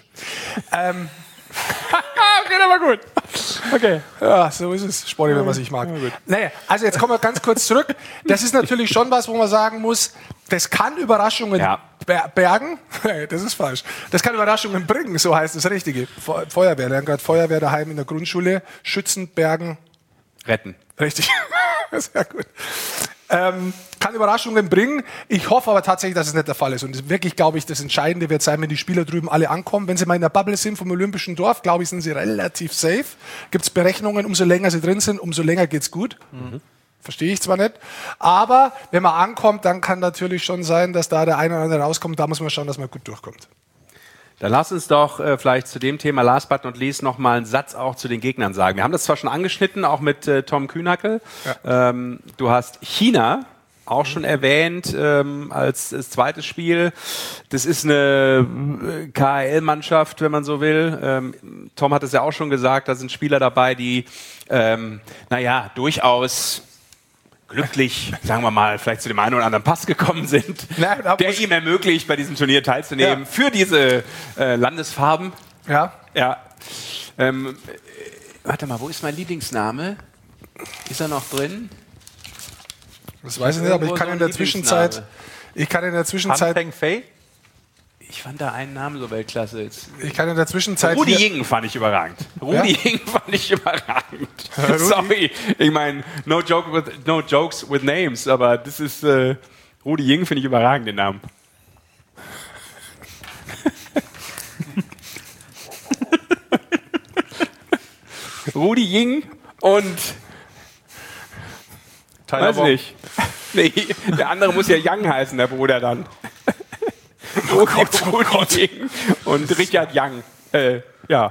Speaker 1: Geht aber gut. Okay.
Speaker 3: Ja, so ist es. Sportlich, was ich mag. Naja, also jetzt kommen wir ganz kurz zurück. Das ist natürlich schon was, wo man sagen muss, das kann Überraschungen bergen. Das ist falsch. Das kann Überraschungen bringen, so heißt das Richtige. Feuerwehr, lernen gerade Feuerwehr daheim in der Grundschule. Schützen, bergen.
Speaker 1: Retten.
Speaker 3: Richtig. Sehr gut. Kann Überraschungen bringen. Ich hoffe aber tatsächlich, dass es nicht der Fall ist. Und wirklich, glaube ich, das Entscheidende wird sein, wenn die Spieler drüben alle ankommen. Wenn sie mal in der Bubble sind vom Olympischen Dorf, glaube ich, sind sie relativ safe. Gibt es Berechnungen, umso länger sie drin sind, umso länger geht's gut. Verstehe ich zwar nicht. Aber wenn man ankommt, dann kann natürlich schon sein, dass da der eine oder andere rauskommt. Da muss man schauen, dass man gut durchkommt.
Speaker 1: Dann lass uns doch vielleicht zu dem Thema last but not least noch mal einen Satz auch zu den Gegnern sagen. Wir haben das zwar schon angeschnitten, auch mit Tom Kühnackel. Ja. Du hast China auch schon erwähnt als zweites Spiel. Das ist eine KHL-Mannschaft, wenn man so will. Tom hat es ja auch schon gesagt, da sind Spieler dabei, die durchaus glücklich, sagen wir mal, vielleicht zu dem einen oder anderen Pass gekommen sind, der ihm ermöglicht, bei diesem Turnier teilzunehmen, für diese Landesfarben.
Speaker 3: Ja.
Speaker 1: Warte mal, wo ist mein Lieblingsname? Ist er noch drin?
Speaker 3: Das weiß ich nicht, aber ich kann in der Zwischenzeit...
Speaker 1: Peng Fei? Ich fand da einen Namen so Weltklasse jetzt.
Speaker 3: Ich kann in der Zwischenzeit...
Speaker 1: Rudi Ying fand ich überragend. Sorry, ich meine, no jokes with names, aber das ist... Rudi Ying finde ich überragend, den Namen. Rudi Ying und... Weiß nicht. Nee, der andere muss ja Young heißen, der Bruder dann. Rudi Ying und Richard Young. Ja.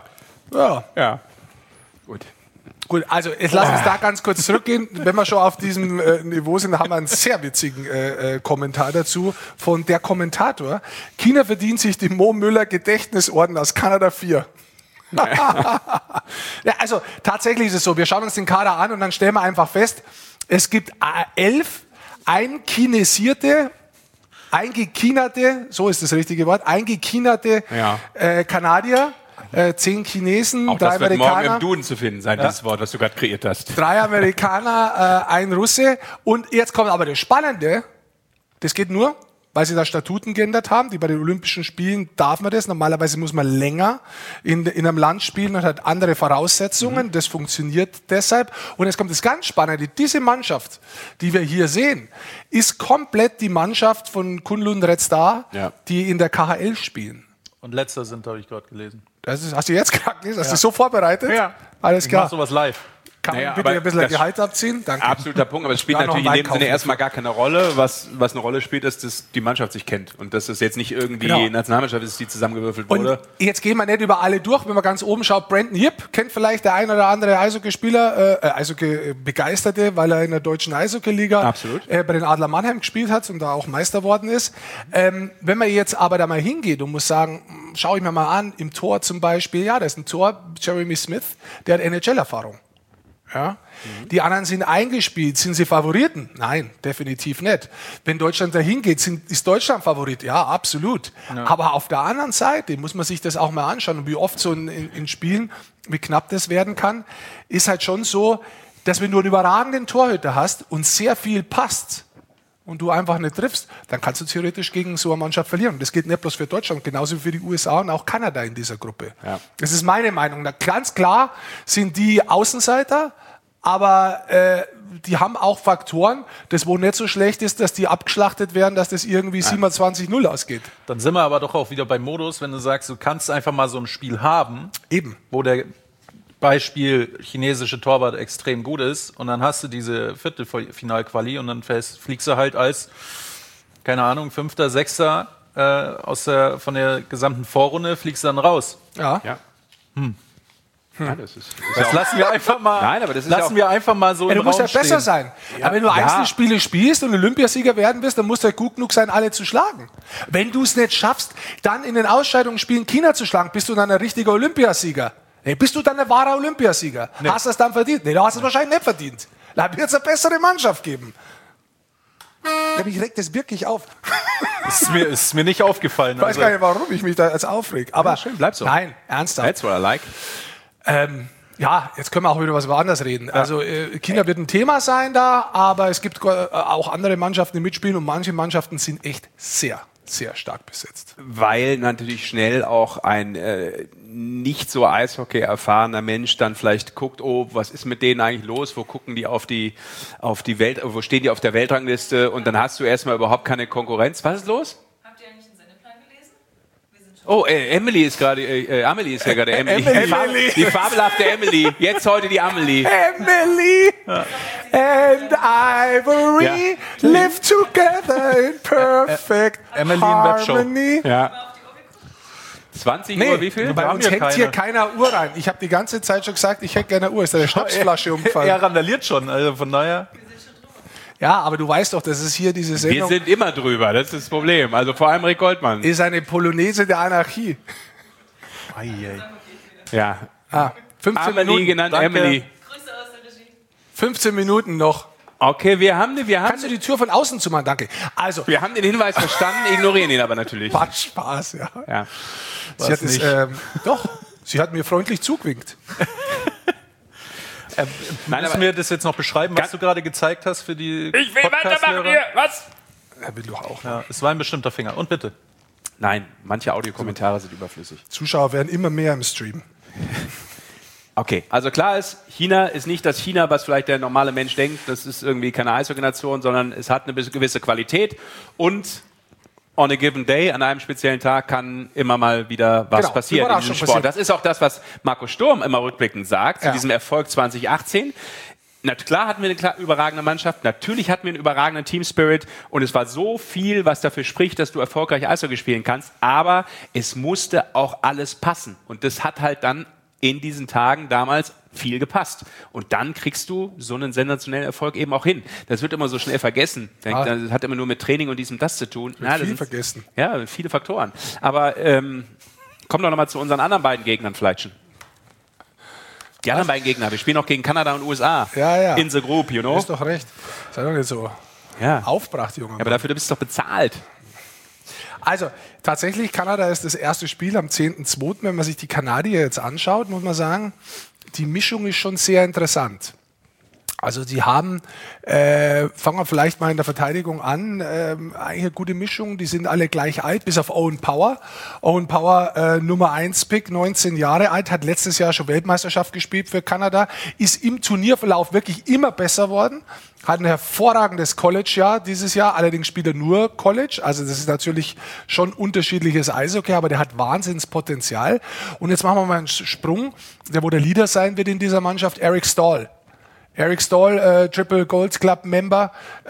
Speaker 3: Gut, also jetzt lass uns da ganz kurz zurückgehen. Wenn wir schon auf diesem Niveau sind, haben wir einen sehr witzigen Kommentar dazu von der Kommentator. China verdient sich den Mo Müller Gedächtnisorden aus Kanada 4. Ja, also tatsächlich ist es so, wir schauen uns den Kader an und dann stellen wir einfach fest, es gibt 11 eingekinete, so ist das richtige Wort, eingekinerte Kanadier, 10 Chinesen,
Speaker 1: auch
Speaker 3: 3
Speaker 1: das wird
Speaker 3: Amerikaner.
Speaker 1: Morgen im Duden zu finden sein, dieses Wort, was du gerade kreiert hast.
Speaker 3: 3 Amerikaner, 1 Russe. Und jetzt kommt aber das Spannende, das geht nur, weil sie da Statuten geändert haben. Die bei den Olympischen Spielen darf man das. Normalerweise muss man länger in einem Land spielen und hat andere Voraussetzungen. Das funktioniert deshalb. Und jetzt kommt das ganz Spannende. Diese Mannschaft, die wir hier sehen, ist komplett die Mannschaft von Kunlun Red Star, die in der KHL spielen.
Speaker 2: Und letzter sind, habe ich gerade gelesen.
Speaker 3: Hast du jetzt gerade gelesen? Hast du so vorbereitet?
Speaker 2: Ja.
Speaker 3: Alles klar.
Speaker 2: Ich mach sowas live.
Speaker 3: Kann man bitte ein bisschen Gehalt abziehen? Danke.
Speaker 1: Absoluter Punkt, aber es spielt natürlich in dem Sinne erstmal gar keine Rolle. Was eine Rolle spielt, ist, dass die Mannschaft sich kennt und dass es jetzt nicht irgendwie Nationalmannschaft ist, die zusammengewürfelt wurde.
Speaker 3: Und jetzt gehen wir nicht über alle durch. Wenn man ganz oben schaut, Brandon Yip kennt vielleicht der ein oder andere Eishockeyspieler, Eishockey-Begeisterte, weil er in der deutschen Eishockey-Liga bei den Adler Mannheim gespielt hat und da auch Meister worden ist. Wenn man jetzt aber da mal hingeht und muss sagen, schaue ich mir mal an, im Tor zum Beispiel, da ist ein Tor, Jeremy Smith, der hat NHL-Erfahrung. Ja? Die anderen sind eingespielt. Sind sie Favoriten? Nein, definitiv nicht. Wenn Deutschland dahin geht, ist Deutschland Favorit? Ja, absolut. Ja. Aber auf der anderen Seite muss man sich das auch mal anschauen. Und wie oft so in Spielen, wie knapp das werden kann, ist halt schon so, dass wenn du einen überragenden Torhüter hast und sehr viel passt und du einfach nicht triffst, dann kannst du theoretisch gegen so eine Mannschaft verlieren. Und das gilt nicht bloß für Deutschland, genauso wie für die USA und auch Kanada in dieser Gruppe. Ja. Das ist meine Meinung. Ganz klar sind die Außenseiter, aber die haben auch Faktoren, das wo nicht so schlecht ist, dass die abgeschlachtet werden, dass das irgendwie 27-0 ausgeht.
Speaker 2: Dann sind wir aber doch auch wieder beim Modus, wenn du sagst, du kannst einfach mal so ein Spiel haben,
Speaker 3: eben,
Speaker 2: wo der Beispiel chinesische Torwart extrem gut ist und dann hast du diese Viertelfinal-Quali und dann fliegst du halt als, keine Ahnung, 5., 6. Von der gesamten Vorrunde fliegst du dann raus.
Speaker 3: Ja.
Speaker 1: Ja,
Speaker 2: das lassen wir einfach mal.
Speaker 1: Nein, aber das ist
Speaker 2: wir einfach mal so.
Speaker 3: Du musst ja besser sein.
Speaker 1: Ja.
Speaker 3: Aber wenn du Einzelspiele spielst und Olympiasieger werden wirst, dann musst du ja gut genug sein, alle zu schlagen. Wenn du es nicht schaffst, dann in den Ausscheidungsspielen China zu schlagen, bist du dann ein richtiger Olympiasieger. Nee, bist du dann ein wahrer Olympiasieger? Nee. Hast du es dann verdient? Nee, du hast es wahrscheinlich nicht verdient. Da wird es eine bessere Mannschaft geben. Ja, mich regt das wirklich auf.
Speaker 2: Ist mir nicht aufgefallen.
Speaker 3: Ich weiß gar nicht, warum ich mich da jetzt aufreg. Aber
Speaker 1: ja, schön, bleib so.
Speaker 3: Nein, ernsthaft.
Speaker 1: That's what I like.
Speaker 3: Ja, jetzt können wir auch wieder was anderes reden. Ja. Also China wird ein Thema sein da, aber es gibt auch andere Mannschaften, die mitspielen und manche Mannschaften sind echt sehr, sehr stark besetzt.
Speaker 1: Weil natürlich schnell auch ein nicht so Eishockey erfahrener Mensch dann vielleicht guckt, oh, was ist mit denen eigentlich los? Wo gucken die auf die Welt, wo stehen die auf der Weltrangliste? Und dann hast du erstmal überhaupt keine Konkurrenz. Was ist los? Oh, Emily ist gerade, Amelie ist ja gerade Emily. Die fabelhafte Emily. Jetzt heute die Amelie.
Speaker 3: Emily and Ivory live together in perfect harmony.
Speaker 1: Ja. 20 Uhr, wie viel?
Speaker 3: Bei uns hängt hier keiner Uhr rein. Ich habe die ganze Zeit schon gesagt, ich hätte gerne eine Uhr. Ist da eine Schnapsflasche umgefallen?
Speaker 2: Er randaliert schon, also von daher...
Speaker 3: Ja, aber du weißt doch, das ist hier diese Sendung.
Speaker 1: Wir sind immer drüber, das ist das Problem. Also vor allem Rick Goldmann.
Speaker 3: Ist eine Polonaise der Anarchie.
Speaker 1: Ja.
Speaker 3: 15
Speaker 1: Amelie
Speaker 3: Minuten.
Speaker 1: genannt, Danke. Emily.
Speaker 3: 15 Minuten noch.
Speaker 1: Okay, wir haben...
Speaker 3: Kannst du die Tür von außen zumachen? Danke. Also,
Speaker 1: wir haben den Hinweis verstanden, ignorieren ihn aber natürlich.
Speaker 3: Macht Spaß, ja.
Speaker 1: Sie hat
Speaker 3: es, doch, sie hat mir freundlich zugewinkt.
Speaker 2: Müssen wir das jetzt noch beschreiben, was du gerade gezeigt hast für die
Speaker 1: Ich will weitermachen hier, was?
Speaker 3: Er will doch auch.
Speaker 2: Ja, es war ein bestimmter Finger. Und bitte.
Speaker 1: Nein, manche Audiokommentare sind überflüssig.
Speaker 3: Zuschauer werden immer mehr im Stream.
Speaker 1: Okay, also klar ist, China ist nicht das China, was vielleicht der normale Mensch denkt, das ist irgendwie keine Eishockey-Nation, sondern es hat eine gewisse Qualität und on a given day, an einem speziellen Tag, kann immer mal wieder was passieren in diesem Sport. Das ist auch das, was Marco Sturm immer rückblickend sagt, zu diesem Erfolg 2018. Na klar hatten wir eine überragende Mannschaft, natürlich hatten wir einen überragenden Team-Spirit und es war so viel, was dafür spricht, dass du erfolgreich Eishockey spielen kannst, aber es musste auch alles passen und das hat halt dann in diesen Tagen damals viel gepasst. Und dann kriegst du so einen sensationellen Erfolg eben auch hin. Das wird immer so schnell vergessen. Das hat immer nur mit Training und diesem das zu tun.
Speaker 3: Vergessen.
Speaker 1: Ja, viele Faktoren. Aber komm doch nochmal zu unseren anderen beiden Gegnern vielleicht schon. Die anderen beiden Gegner. Wir spielen auch gegen Kanada und USA.
Speaker 3: Ja.
Speaker 1: In the group, you know.
Speaker 3: Du hast doch recht. Sei doch nicht so aufbracht, Junge.
Speaker 1: Ja, aber dafür bist du doch bezahlt.
Speaker 3: Also, tatsächlich, Kanada ist das erste Spiel am 10.2. Wenn man sich die Kanadier jetzt anschaut, muss man sagen, die Mischung ist schon sehr interessant. Also sie haben, fangen wir vielleicht mal in der Verteidigung an, eigentlich eine gute Mischung, die sind alle gleich alt, bis auf Owen Power. Owen Power, Nummer 1 Pick, 19 Jahre alt, hat letztes Jahr schon Weltmeisterschaft gespielt für Kanada, ist im Turnierverlauf wirklich immer besser worden, hat ein hervorragendes College-Jahr dieses Jahr, allerdings spielt er nur College, also das ist natürlich schon unterschiedliches Eishockey, aber der hat Wahnsinnspotenzial. Und jetzt machen wir mal einen Sprung, wo der Leader sein wird in dieser Mannschaft, Eric Stahl. Eric Stahl, Triple Gold Club Member,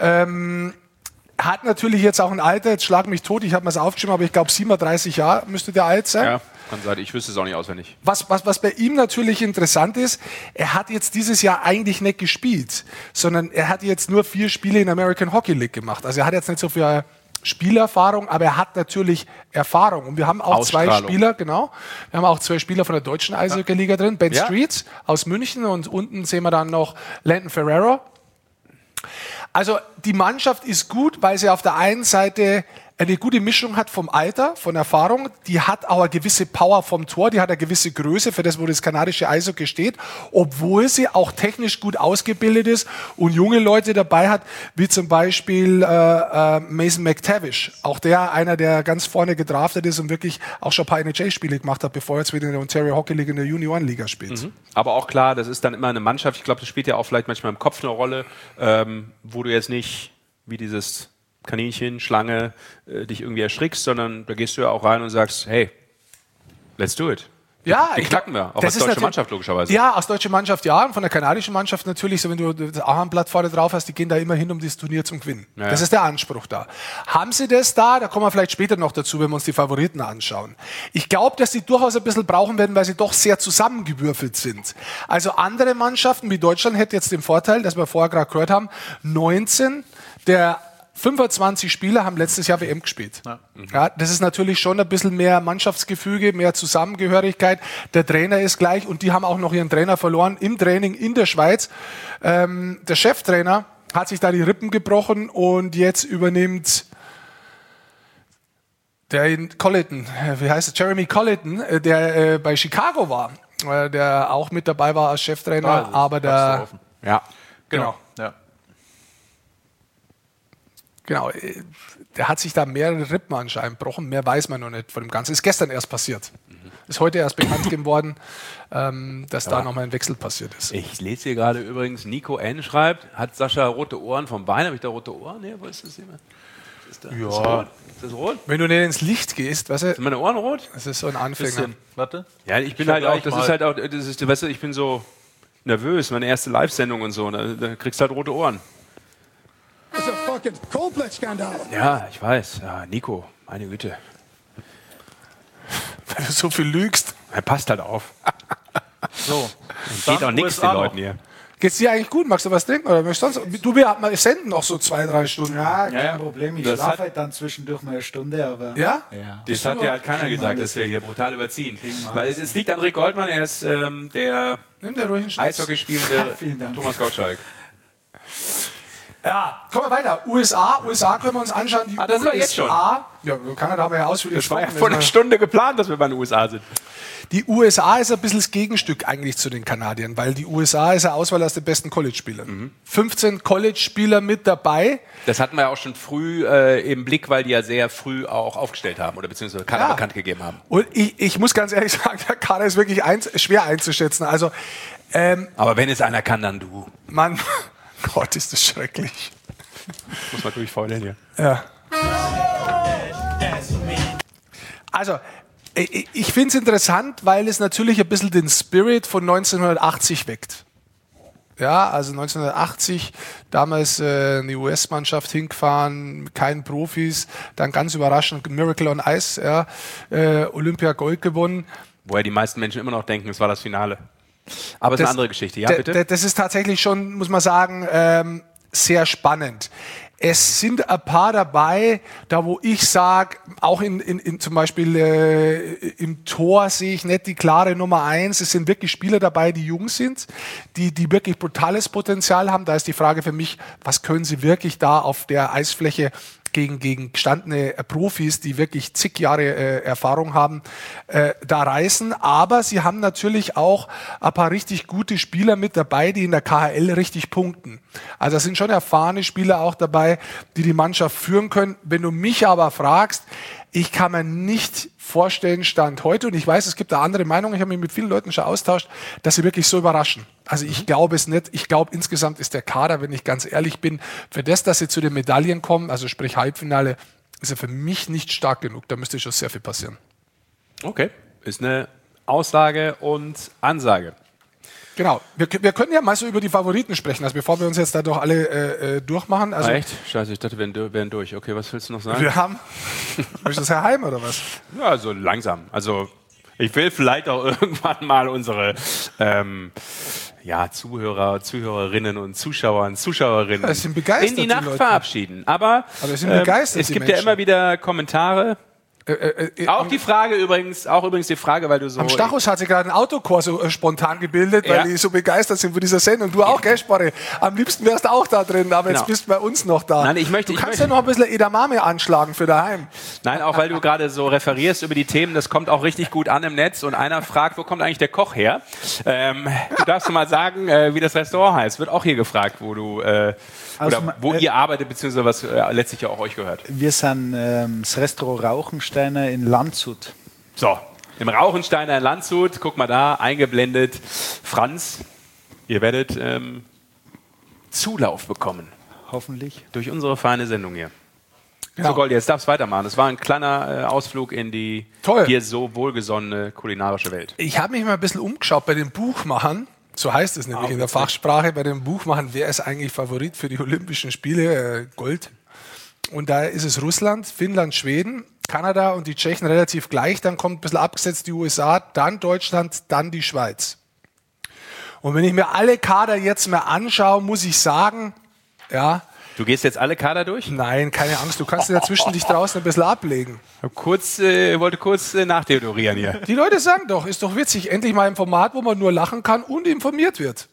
Speaker 3: hat natürlich jetzt auch ein Alter, jetzt schlag mich tot, ich habe mir das aufgeschrieben, aber ich glaube 37 Jahre müsste der alt sein.
Speaker 1: Ja, kann sein, ich wüsste es auch nicht auswendig.
Speaker 3: Was bei ihm natürlich interessant ist, er hat jetzt dieses Jahr eigentlich nicht gespielt, sondern er hat jetzt nur 4 Spiele in der American Hockey League gemacht. Also er hat jetzt nicht so viel Spielerfahrung, aber er hat natürlich Erfahrung. Und wir haben auch 2 Spieler, genau. Wir haben auch 2 Spieler von der deutschen Eishockey-Liga drin. Ben Streets aus München und unten sehen wir dann noch Landon Ferrero. Also die Mannschaft ist gut, weil sie auf der einen Seite eine gute Mischung hat vom Alter, von Erfahrung, die hat auch eine gewisse Power vom Tor, die hat eine gewisse Größe für das, wo das kanadische Eishockey steht, obwohl sie auch technisch gut ausgebildet ist und junge Leute dabei hat, wie zum Beispiel Mason McTavish. Auch einer, der ganz vorne gedraftet ist und wirklich auch schon ein paar NHL-Spiele gemacht hat, bevor er jetzt wieder in der Ontario Hockey League in der Juniorenliga spielt.
Speaker 1: Mhm. Aber auch klar, das ist dann immer eine Mannschaft, ich glaube, das spielt ja auch vielleicht manchmal im Kopf eine Rolle, wo du jetzt nicht wie dieses Kaninchen, Schlange, dich irgendwie erschrickst, sondern da gehst du ja auch rein und sagst, hey, let's do it.
Speaker 3: Ja,
Speaker 1: die knacken wir, auch als deutsche Mannschaft logischerweise.
Speaker 3: Ja, als deutsche Mannschaft ja, und von der kanadischen Mannschaft natürlich, so wenn du das Ahornblatt vorne drauf hast, die gehen da immer hin, um dieses Turnier zu gewinnen. Ja. Das ist der Anspruch da. Haben sie das da? Da kommen wir vielleicht später noch dazu, wenn wir uns die Favoriten anschauen. Ich glaube, dass die durchaus ein bisschen brauchen werden, weil sie doch sehr zusammengewürfelt sind. Also andere Mannschaften wie Deutschland hätte jetzt den Vorteil, dass wir vorher gerade gehört haben, 19 der 25 Spieler haben letztes Jahr WM gespielt. Ja. Ja, das ist natürlich schon ein bisschen mehr Mannschaftsgefüge, mehr Zusammengehörigkeit. Der Trainer ist gleich und die haben auch noch ihren Trainer verloren im Training in der Schweiz. Der Cheftrainer hat sich da die Rippen gebrochen und jetzt übernimmt der in Colleton, wie heißt es, Jeremy Colleton, der bei Chicago war, der auch mit dabei war als Cheftrainer, aber der...
Speaker 1: Ja,
Speaker 3: genau.
Speaker 1: Ja.
Speaker 3: Genau, der hat sich da mehrere Rippen anscheinend gebrochen, mehr weiß man noch nicht von dem Ganzen. Ist gestern erst passiert. Ist heute erst bekannt geworden, dass da nochmal ein Wechsel passiert ist.
Speaker 1: Ich lese hier gerade übrigens, Nico N. schreibt, hat Sascha rote Ohren vom Bein? Habe ich da rote Ohren? Nee, wo ist das immer? Ist das rot?
Speaker 3: Wenn du nicht ins Licht gehst, weißt du...
Speaker 1: Sind meine Ohren rot?
Speaker 3: Das ist so ein Anfänger.
Speaker 2: Warte.
Speaker 1: Ja, ich bin halt auch, das ist halt auch, weißt du, ich bin so nervös, meine erste Live-Sendung und so, da kriegst du halt rote Ohren. Ja, ich weiß. Ja, Nico, meine Güte.
Speaker 3: Wenn du so viel lügst.
Speaker 1: Er passt halt auf.
Speaker 2: So.
Speaker 1: Geht auch nichts den Leuten hier.
Speaker 3: Geht's dir eigentlich gut? Magst du was trinken? Oder möchtest du wir senden noch so 2-3 Stunden.
Speaker 5: Ja, kein Problem. Ich schlafe halt dann zwischendurch mal eine Stunde. Aber
Speaker 3: ja?
Speaker 1: Das hat ja halt keiner gesagt, dass wir hier brutal überziehen. Weil es liegt an Rick Goldmann, er ist der Eishockey spielende Thomas Gottschalk.
Speaker 3: Ja, kommen wir weiter. USA können wir uns anschauen. Die
Speaker 1: das war jetzt schon.
Speaker 3: Ja, Kanada haben wir ja ausführlich
Speaker 1: gesprochen. Das war ja vor einer Stunde geplant, dass wir bei den USA sind.
Speaker 3: Die USA ist ein bisschen das Gegenstück eigentlich zu den Kanadiern, weil die USA ist eine Auswahl aus den besten College-Spielern. 15 College-Spieler mit dabei.
Speaker 1: Das hatten wir ja auch schon früh im Blick, weil die ja sehr früh auch aufgestellt haben oder beziehungsweise Kader bekannt gegeben haben.
Speaker 3: Und ich muss ganz ehrlich sagen, der Kader ist wirklich schwer einzuschätzen. Also,
Speaker 1: aber wenn es einer kann, dann du.
Speaker 3: Mann, Gott, ist das schrecklich.
Speaker 1: Muss man durchfeuern hier.
Speaker 3: Ja. Also, ich finde es interessant, weil es natürlich ein bisschen den Spirit von 1980 weckt. Ja, also 1980, damals eine US-Mannschaft hingefahren, keinen Profis, dann ganz überraschend Miracle on Ice, ja, Olympia Gold gewonnen.
Speaker 1: Woher die meisten Menschen immer noch denken, es war das Finale. Aber es ist eine andere Geschichte, ja bitte?
Speaker 3: Das ist tatsächlich schon, muss man sagen, sehr spannend. Es sind ein paar dabei, da wo ich sage, auch in zum Beispiel im Tor sehe ich nicht die klare Nummer 1. Es sind wirklich Spieler dabei, die jung sind, die wirklich brutales Potenzial haben. Da ist die Frage für mich, was können sie wirklich da auf der Eisfläche gegen gestandene Profis, die wirklich zig Jahre Erfahrung haben, da reißen. Aber sie haben natürlich auch ein paar richtig gute Spieler mit dabei, die in der KHL richtig punkten. Also es sind schon erfahrene Spieler auch dabei, die die Mannschaft führen können. Wenn du mich aber fragst, ich kann mir nicht vorstellen, Stand heute, und ich weiß, es gibt da andere Meinungen, ich habe mich mit vielen Leuten schon austauscht, dass sie wirklich so überraschen. Also ich glaube es nicht. Ich glaube, insgesamt ist der Kader, wenn ich ganz ehrlich bin, für das, dass sie zu den Medaillen kommen, also sprich Halbfinale, ist er für mich nicht stark genug. Da müsste schon sehr viel passieren.
Speaker 1: Okay, ist eine Aussage und Ansage.
Speaker 3: Genau. Wir können ja mal so über die Favoriten sprechen, also bevor wir uns jetzt da doch alle durchmachen. Also
Speaker 1: echt? Scheiße, ich dachte, wir wären durch. Okay, was willst du noch sagen?
Speaker 3: Wir haben... Ist das Herr Heim oder was?
Speaker 1: Ja, so langsam. Also ich will vielleicht auch irgendwann mal unsere Zuhörer, Zuhörerinnen und Zuschauerinnen
Speaker 3: sind begeistert,
Speaker 1: in die Nacht verabschieden. Aber
Speaker 3: sind begeistert,
Speaker 1: es gibt ja immer wieder Kommentare Auch die Frage übrigens, die Frage, weil du so...
Speaker 3: Am Stachus hat sich gerade ein Autokorps so spontan gebildet, weil die so begeistert sind von dieser Sendung. Du auch, gell, Sporre? Am liebsten wärst du auch da drin, aber jetzt bist du bei uns noch da.
Speaker 1: Nein,
Speaker 3: du kannst ja noch ein bisschen Edamame anschlagen für daheim.
Speaker 1: Nein, auch weil du gerade so referierst über die Themen, das kommt auch richtig gut an im Netz und einer fragt, wo kommt eigentlich der Koch her? Du darfst mal sagen, wie das Restaurant heißt. Wird auch hier gefragt, wo du... wo ihr arbeitet, beziehungsweise was letztlich ja auch euch gehört.
Speaker 5: Wir sind das Restaurant Rauchensteiner in Landshut.
Speaker 1: So, im Rauchensteiner in Landshut, guck mal da, eingeblendet. Franz, ihr werdet Zulauf bekommen.
Speaker 5: Hoffentlich.
Speaker 1: Durch unsere feine Sendung hier. Genau. So, Gold, jetzt darfst du weitermachen. Das war ein kleiner Ausflug in die hier so wohlgesonnene kulinarische Welt.
Speaker 3: Ich habe mich mal ein bisschen umgeschaut bei den Buchmachern. So heißt es nämlich in der Fachsprache bei den Buchmachern. Wer ist eigentlich Favorit für die Olympischen Spiele? Gold. Und da ist es Russland, Finnland, Schweden, Kanada und die Tschechen relativ gleich. Dann kommt ein bisschen abgesetzt die USA, dann Deutschland, dann die Schweiz. Und wenn ich mir alle Kader jetzt mal anschaue, muss ich sagen, ja...
Speaker 1: Du gehst jetzt alle Kader durch?
Speaker 3: Nein, keine Angst. Du kannst dir dazwischen dich draußen ein bisschen ablegen.
Speaker 1: Wollte kurz nachdeodorieren hier.
Speaker 3: Die Leute sagen doch, ist doch witzig, endlich mal ein Format, wo man nur lachen kann und informiert wird.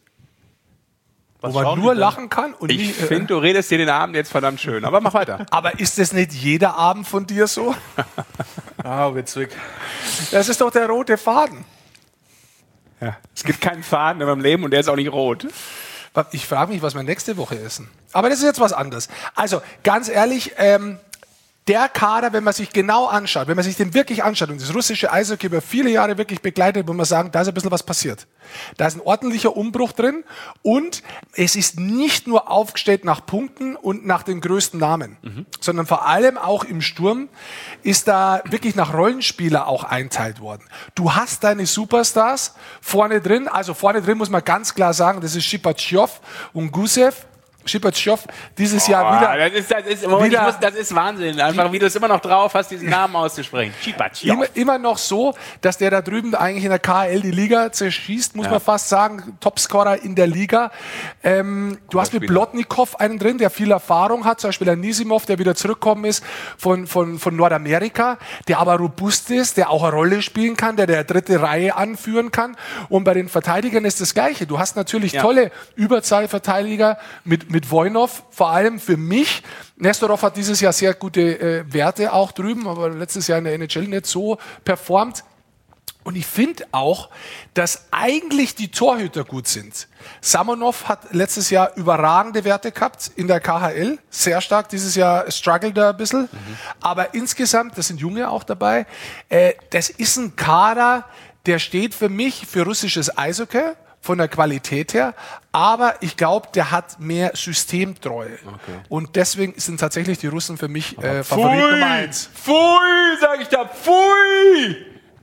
Speaker 3: Wo man nur lachen kann und
Speaker 1: ich finde, du redest dir den Abend jetzt verdammt schön, aber mach weiter.
Speaker 3: Aber ist das nicht jeder Abend von dir so?
Speaker 2: Witzig.
Speaker 3: Das ist doch der rote Faden.
Speaker 1: Ja. Es gibt keinen Faden in meinem Leben und der ist auch nicht rot.
Speaker 3: Ich frage mich, was wir nächste Woche essen. Aber das ist jetzt was anderes. Also, ganz ehrlich, der Kader, wenn man sich genau anschaut, wenn man sich den wirklich anschaut und das russische Eishockey über viele Jahre wirklich begleitet, muss man sagen, da ist ein bisschen was passiert. Da ist ein ordentlicher Umbruch drin und es ist nicht nur aufgestellt nach Punkten und nach den größten Namen, sondern vor allem auch im Sturm ist da wirklich nach Rollenspieler auch einteilt worden. Du hast deine Superstars vorne drin, also vorne drin muss man ganz klar sagen, das ist Shipachyov und Gusev. Shipachyov dieses Jahr wieder.
Speaker 1: Das ist Wahnsinn. Einfach, wie du es immer noch drauf hast, diesen Namen auszusprechen. Shipachyov.
Speaker 3: Immer noch so, dass der da drüben eigentlich in der KHL die Liga zerschießt, muss man fast sagen. Topscorer in der Liga. Du hast mit Plotnikov einen drin, der viel Erfahrung hat. Zum Beispiel der Nisimov, der wieder zurückgekommen ist von Nordamerika, der aber robust ist, der auch eine Rolle spielen kann, der dritte Reihe anführen kann. Und bei den Verteidigern ist das Gleiche. Du hast natürlich tolle Überzahlverteidiger mit Voinov, vor allem für mich. Nestorov hat dieses Jahr sehr gute Werte auch drüben, aber letztes Jahr in der NHL nicht so performt. Und ich finde auch, dass eigentlich die Torhüter gut sind. Samonov hat letztes Jahr überragende Werte gehabt in der KHL, sehr stark. Dieses Jahr struggelt er ein bisschen. Aber insgesamt, das sind Junge auch dabei, das ist ein Kader, der steht für mich für russisches Eishockey, von der Qualität her, aber ich glaube, der hat mehr Systemtreue. Okay. Und deswegen sind tatsächlich die Russen für mich Favorit Nummer 1.
Speaker 1: Pfui, sag ich da, pfui!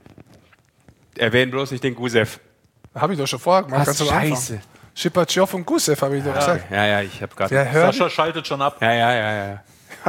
Speaker 1: Erwähnen bloß nicht den Gusev.
Speaker 3: Habe ich doch schon vorher gemacht.
Speaker 1: Was, Scheiße.
Speaker 3: Shipachyov und Gusev, habe ich doch gesagt.
Speaker 1: Ja, ich habe gerade...
Speaker 2: Sascha schaltet schon ab.
Speaker 1: Ja.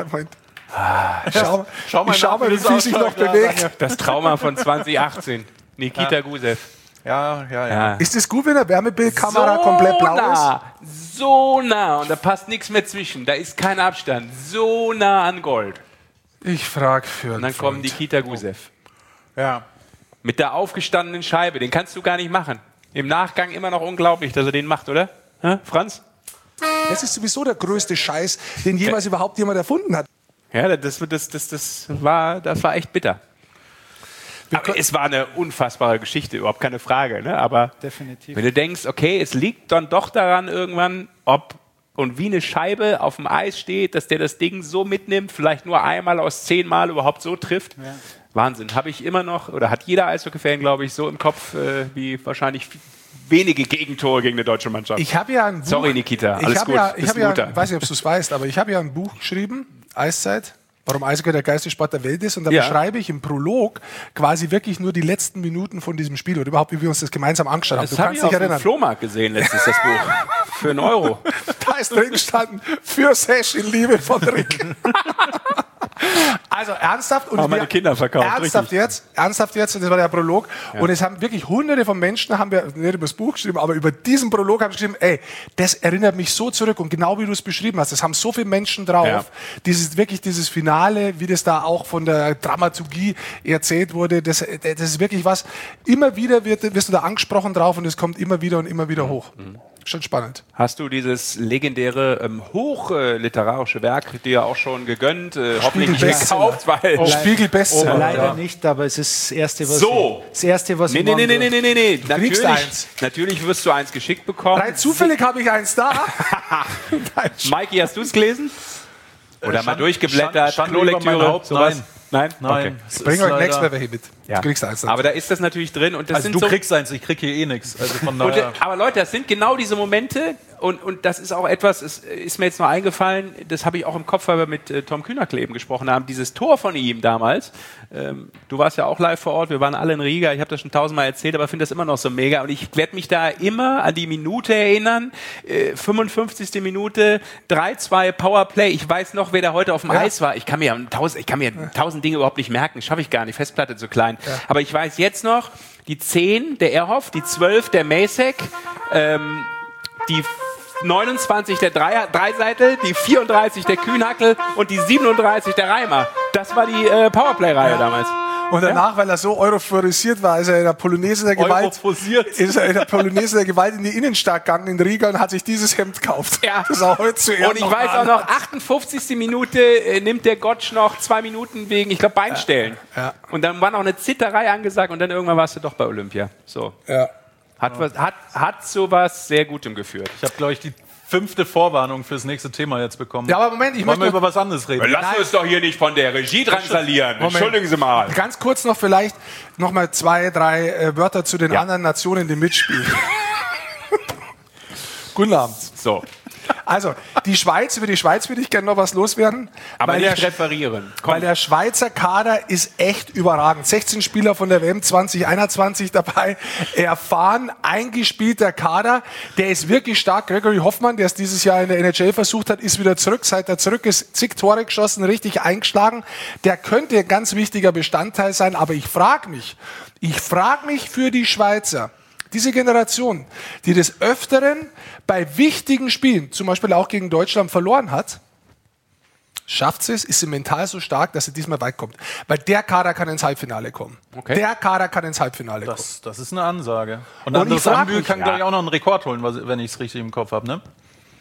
Speaker 3: Schau mal, wie viel sich noch bewegt.
Speaker 1: Das Trauma von 2018. Nikita Gusev.
Speaker 2: Ja.
Speaker 3: Ist es gut, wenn der Wärmebildkamera komplett blau ist?
Speaker 1: So nah. Und da passt nichts mehr zwischen. Da ist kein Abstand. So nah an Gold.
Speaker 3: Ich frage für
Speaker 1: Und dann kommt Nikita Gusev.
Speaker 3: Ja.
Speaker 1: Mit der aufgestandenen Scheibe. Den kannst du gar nicht machen. Im Nachgang immer noch unglaublich, dass er den macht, oder? Franz?
Speaker 3: Das ist sowieso der größte Scheiß, den jemals überhaupt jemand erfunden hat.
Speaker 1: Ja, das war echt bitter. Aber es war eine unfassbare Geschichte, überhaupt keine Frage. Ne? Aber
Speaker 5: definitiv.
Speaker 1: Wenn du denkst, okay, es liegt dann doch daran irgendwann, ob und wie eine Scheibe auf dem Eis steht, dass der das Ding so mitnimmt, vielleicht nur einmal aus 10 Mal überhaupt so trifft. Ja. Wahnsinn. Habe ich immer noch, oder hat jeder Eishockey-Fan, glaube ich, so im Kopf wie wahrscheinlich wenige Gegentore gegen eine deutsche Mannschaft.
Speaker 3: Ich habe ja ein Buch.
Speaker 1: Sorry, Nikita, alles gut.
Speaker 3: Ich weiß nicht, ob du es weißt, aber ich habe ja ein Buch geschrieben, Eiszeit. Warum Eishockey der geilste Sport der Welt ist. Und da beschreibe ich im Prolog quasi wirklich nur die letzten Minuten von diesem Spiel oder überhaupt, wie wir uns das gemeinsam angeschaut haben.
Speaker 1: Das habe ich auf dem Flohmarkt gesehen letztens, das Buch. Für €1.
Speaker 3: Da ist drin gestanden, für Sesh in Liebe von Rick. Also ernsthaft. Und
Speaker 1: meine Kinder verkauft.
Speaker 3: Ernsthaft jetzt, und das war der Prolog. Ja. Und es haben wirklich hunderte von Menschen, haben wir nicht über das Buch geschrieben, aber über diesen Prolog haben geschrieben, ey, das erinnert mich so zurück. Und genau wie du es beschrieben hast, das haben so viele Menschen drauf. Ja. Dieses Finale, wie das da auch von der Dramaturgie erzählt wurde, das ist wirklich was. Immer wieder wirst du da angesprochen drauf und es kommt immer wieder und immer wieder hoch. Mhm. Schon spannend.
Speaker 1: Hast du dieses legendäre, hochliterarische Werk dir auch schon gegönnt? Hoffentlich nicht gekauft, weil...
Speaker 3: Spiegel-Bestseller.
Speaker 5: Leider nicht, aber es ist das Erste, was
Speaker 1: Nee. Natürlich wirst du eins geschickt bekommen.
Speaker 3: Rein zufällig habe ich eins da.
Speaker 1: Mikey, hast du es gelesen? Oder mal durchgeblättert,
Speaker 2: Klolektüre, sowas?
Speaker 1: Nein?
Speaker 3: Okay. Bring euch nächstes Mal welche mit.
Speaker 1: Ja. Du kriegst eins. Aber da ist das natürlich drin. Und das
Speaker 2: also du kriegst eins, ich krieg hier eh nichts. Also
Speaker 1: aber Leute, das sind genau diese Momente und das ist auch etwas, es ist mir jetzt noch eingefallen, das habe ich auch im Kopf, weil wir mit Tom Kühnerkle eben gesprochen haben, dieses Tor von ihm damals. Du warst ja auch live vor Ort, wir waren alle in Riga, ich habe das schon 1000-mal erzählt, aber finde das immer noch so mega und ich werde mich da immer an die Minute erinnern, 55. Minute, 3-2 Powerplay, ich weiß noch, wer da heute auf dem Eis war, ich kann mir 1000 Dinge überhaupt nicht merken, schaffe ich gar nicht, Festplatte zu klein, aber ich weiß jetzt noch, die 10 der Ehrhoff, die 12 der Masek, die 29 der Dreiseitel, die 34 der Kühnhackel und die 37 der Reimer. Das war die Powerplay-Reihe damals.
Speaker 3: Und danach, weil er so euphorisiert war, ist er in der Polonaise der Gewalt in die Innenstadt gegangen in Riga und hat sich dieses Hemd gekauft.
Speaker 1: Ja.
Speaker 3: Das auch heute zu
Speaker 1: und ich weiß auch noch, 58. Minute nimmt der Gottsch noch 2 Minuten wegen, ich glaube, Beinstellen. Ja. Und dann war noch eine Zitterei angesagt und dann irgendwann warst du doch bei Olympia. So.
Speaker 3: Ja.
Speaker 1: Hat sowas sehr Gutem geführt.
Speaker 2: Ich habe, glaube ich, die 5. Vorwarnung fürs nächste Thema jetzt bekommen.
Speaker 3: Ja, aber Moment,
Speaker 2: ich möchte über was anderes reden.
Speaker 1: Lass uns doch hier nicht von der Regie drangsalieren. Entschuldigen Sie mal.
Speaker 3: Ganz kurz noch vielleicht noch mal 2, 3 Wörter zu den anderen Nationen, die mitspielen. Guten Abend.
Speaker 1: So.
Speaker 3: Also, über die Schweiz würde ich gerne noch was loswerden.
Speaker 1: Aber nicht referieren.
Speaker 3: Weil der Schweizer Kader ist echt überragend. 16 Spieler von der WM 2021 dabei. Erfahren, eingespielter Kader. Der ist wirklich stark. Gregory Hoffmann, der es dieses Jahr in der NHL versucht hat, ist wieder zurück. Seit er zurück ist, zig Tore geschossen, richtig eingeschlagen. Der könnte ein ganz wichtiger Bestandteil sein. Aber ich frage mich für die Schweizer, diese Generation, die des Öfteren bei wichtigen Spielen, zum Beispiel auch gegen Deutschland, verloren hat, schafft sie es, ist sie mental so stark, dass sie diesmal weit kommt. Weil der Kader kann ins Halbfinale kommen. Okay. Der Kader kann ins Halbfinale kommen.
Speaker 2: Das ist eine Ansage. Und Andres Ambühl kann, glaube ich, auch noch einen Rekord holen, wenn ich es richtig im Kopf habe, ne?